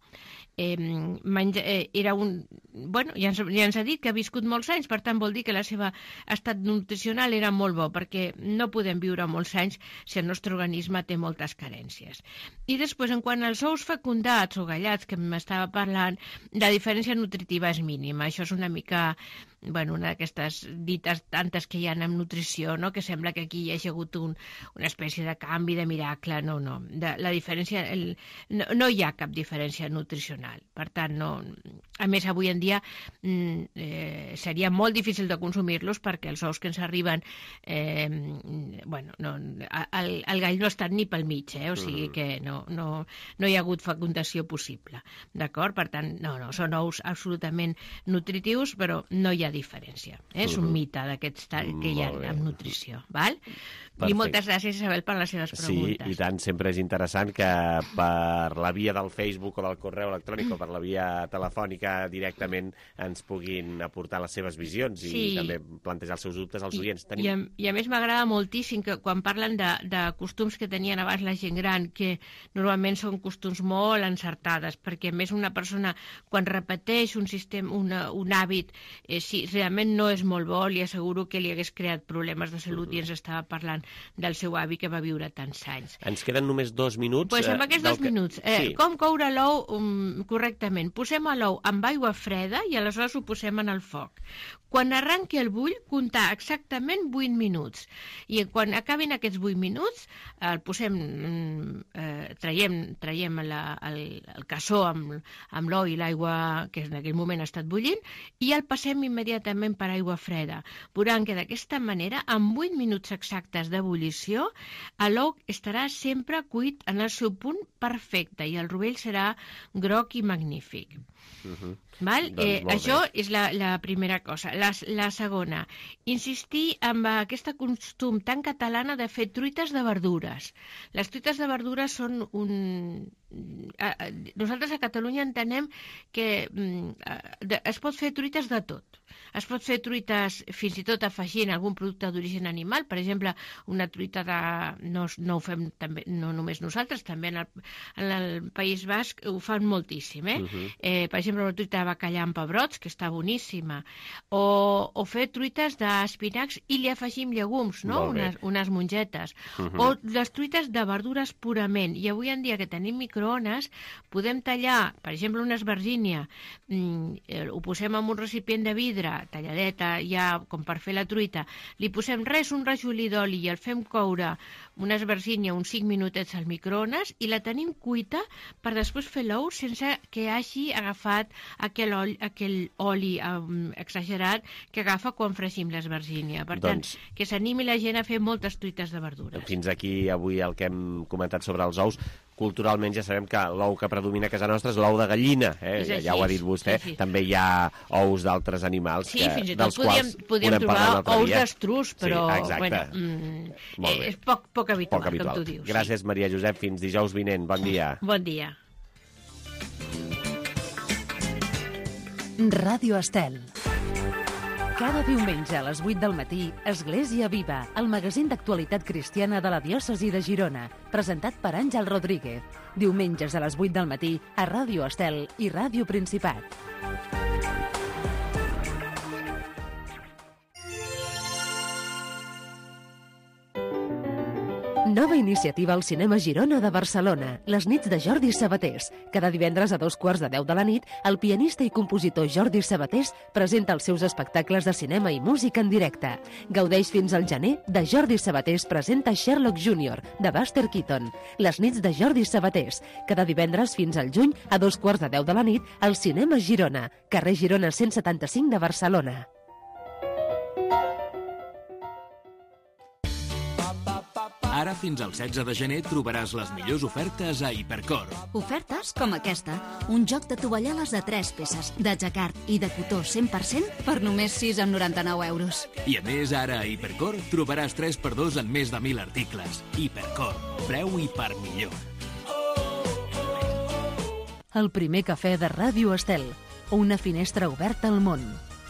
Era bueno, ja ens ha dit que ha viscut molts anys, per tant vol dir que la seva estat nutricional era molt bo, perquè no podem viure molts anys si el nostre organisme té moltes carències. I després, en quant als ous fecundats o gallats, que m'estava parlant, la diferència nutritiva és mínima. Això és una mica una d'aquestes dites tantes que hi ha en nutrició, no?, que sembla que aquí hi hagi hagut una espècie de canvi, de miracle. No. La diferència, no hi ha cap diferència nutricional. Per tant, no. A més, avui en dia seria molt difícil de consumir-los, perquè els ous que ens arriben, el gall no ha estat ni pel mig, o sigui que no hi ha hagut fecundació possible. D'acord? Per tant, no, són ous absolutament nutritius, però no hi ha diferència. És un mite d'aquests que hi ha en nutrició. Val? I moltes gràcies, Isabel, per les seves preguntes. Sí, i tant, sempre és interessant que per la via del Facebook o del correu electrònic o per la via telefònica directament ens puguin aportar les seves visions i també plantejar els seus dubtes als oients. I a més m'agrada moltíssim que quan parlen de costums que tenien abans la gent gran, que normalment són costums molt encertades, perquè a més una persona quan repeteix un hàbit, si realment no és molt bo, li asseguro que li hagués creat problemes de salut, i ens estava parlant del seu avi que va viure tants anys. Ens queden només 2 minuts. Doncs amb aquests 2 minuts. Com coure l'ou correctament? Posem l'ou amb aigua freda i aleshores ho posem en el foc. Quan arranqui el bull, comptar exactament 8 minuts. I quan acabin aquests 8 minuts, el posem, traiem el cassó amb l'ou i l'aigua que en aquell moment ha estat bullint, i el passem immediatament per aigua freda. Veuran que d'aquesta manera, amb 8 minuts exactes d'ebullició, l'ou estarà sempre cuit en el seu punt perfecte i el rovell serà groc i magnífic. Això és la primera cosa. La segona, insistir en aquest costum tan catalana de fer truites de verdures. Les truites de verdures són nosaltres a Catalunya entenem que es pot fer truites de tot. Es pot fer truites fins i tot afegint algun producte d'origen animal, per exemple, una truita no ho fem no només nosaltres, també en el País Basc ho fan moltíssim. Per exemple, una truita de bacallà amb pebrots, que està boníssima, o fer truites d'espinacs i li afegim llegums, no? Unes mongetes. O les truites de verdures purament. I avui en dia que tenim microones, podem tallar, per exemple, una esbargínia, ho posem en un recipient de vidre, cebolleta talladeta, ja com per fer la truita, li posem un rajolí d'oli i el fem coure una esbarzinya uns 5 minutets al microones i la tenim cuita per després fer l'ou sense que hagi agafat aquell oli exagerat que agafa quan fregim l'esbarzinya. Per tant, que s'animi la gent a fer moltes truites de verdures. Fins aquí avui el que hem comentat sobre els ous. Culturalment ja sabem que l'ou que predomina a casa nostra és l'ou de gallina, ja ho ha dit vostè. També hi ha ous d'altres animals dels quals podem trobar ous d'estruç, però és poc habitual, com tu dius. Gràcies, Maria Josep. Fins dijous vinent. Bon dia. Bon dia. Ràdio Estel. Cada diumenge a les 8 del matí, Església Viva, el magazín d'actualitat cristiana de la diòcesi de Girona, presentat per Àngel Rodríguez. Diumenges a les 8 del matí a Ràdio Estel i Ràdio Principat. Nova iniciativa al Cinema Girona de Barcelona, les nits de Jordi Sabatés. Cada divendres a 2:15 de la nit, el pianista i compositor Jordi Sabatés presenta els seus espectacles de cinema i música en directe. Gaudeix fins al gener de Jordi Sabatés presenta Sherlock Jr., de Buster Keaton. Les nits de Jordi Sabatés. Cada divendres fins al juny a 2:15 de la nit, al Cinema Girona, carrer Girona 175 de Barcelona. Ara fins al 16 de gener trobaràs les millors ofertes a Hipercor. Ofertes com aquesta. Un joc de tovalloles de 3 peces, de jacquard i de cotó 100% per només 6,99 euros. I a més, ara a Hipercor trobaràs 3x2 en més de 1.000 articles. Hipercor. Preu i per millor. El primer cafè de Ràdio Estel. Una finestra oberta al món.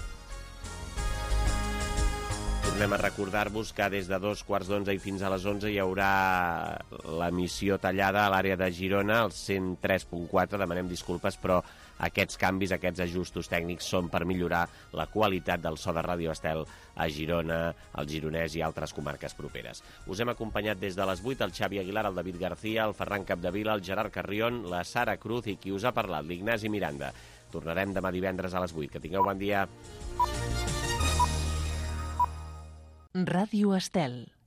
Tornem a recordar-vos que des de 2:15 i fins a les 11 hi haurà l'emissió tallada a l'àrea de Girona, al 103.4. Demanem disculpes, però aquests canvis, aquests ajustos tècnics són per millorar la qualitat del so de Ràdio Estel a Girona, al Gironès i altres comarques properes. Us hem acompanyat des de les 8 el Xavi Aguilar, el David García, el Ferran Capdevila, el Gerard Carrión, la Sara Cruz i qui us ha parlat, l'Ignasi Miranda. Tornarem demà divendres a les 8. Que tingueu bon dia. Ràdio Estel.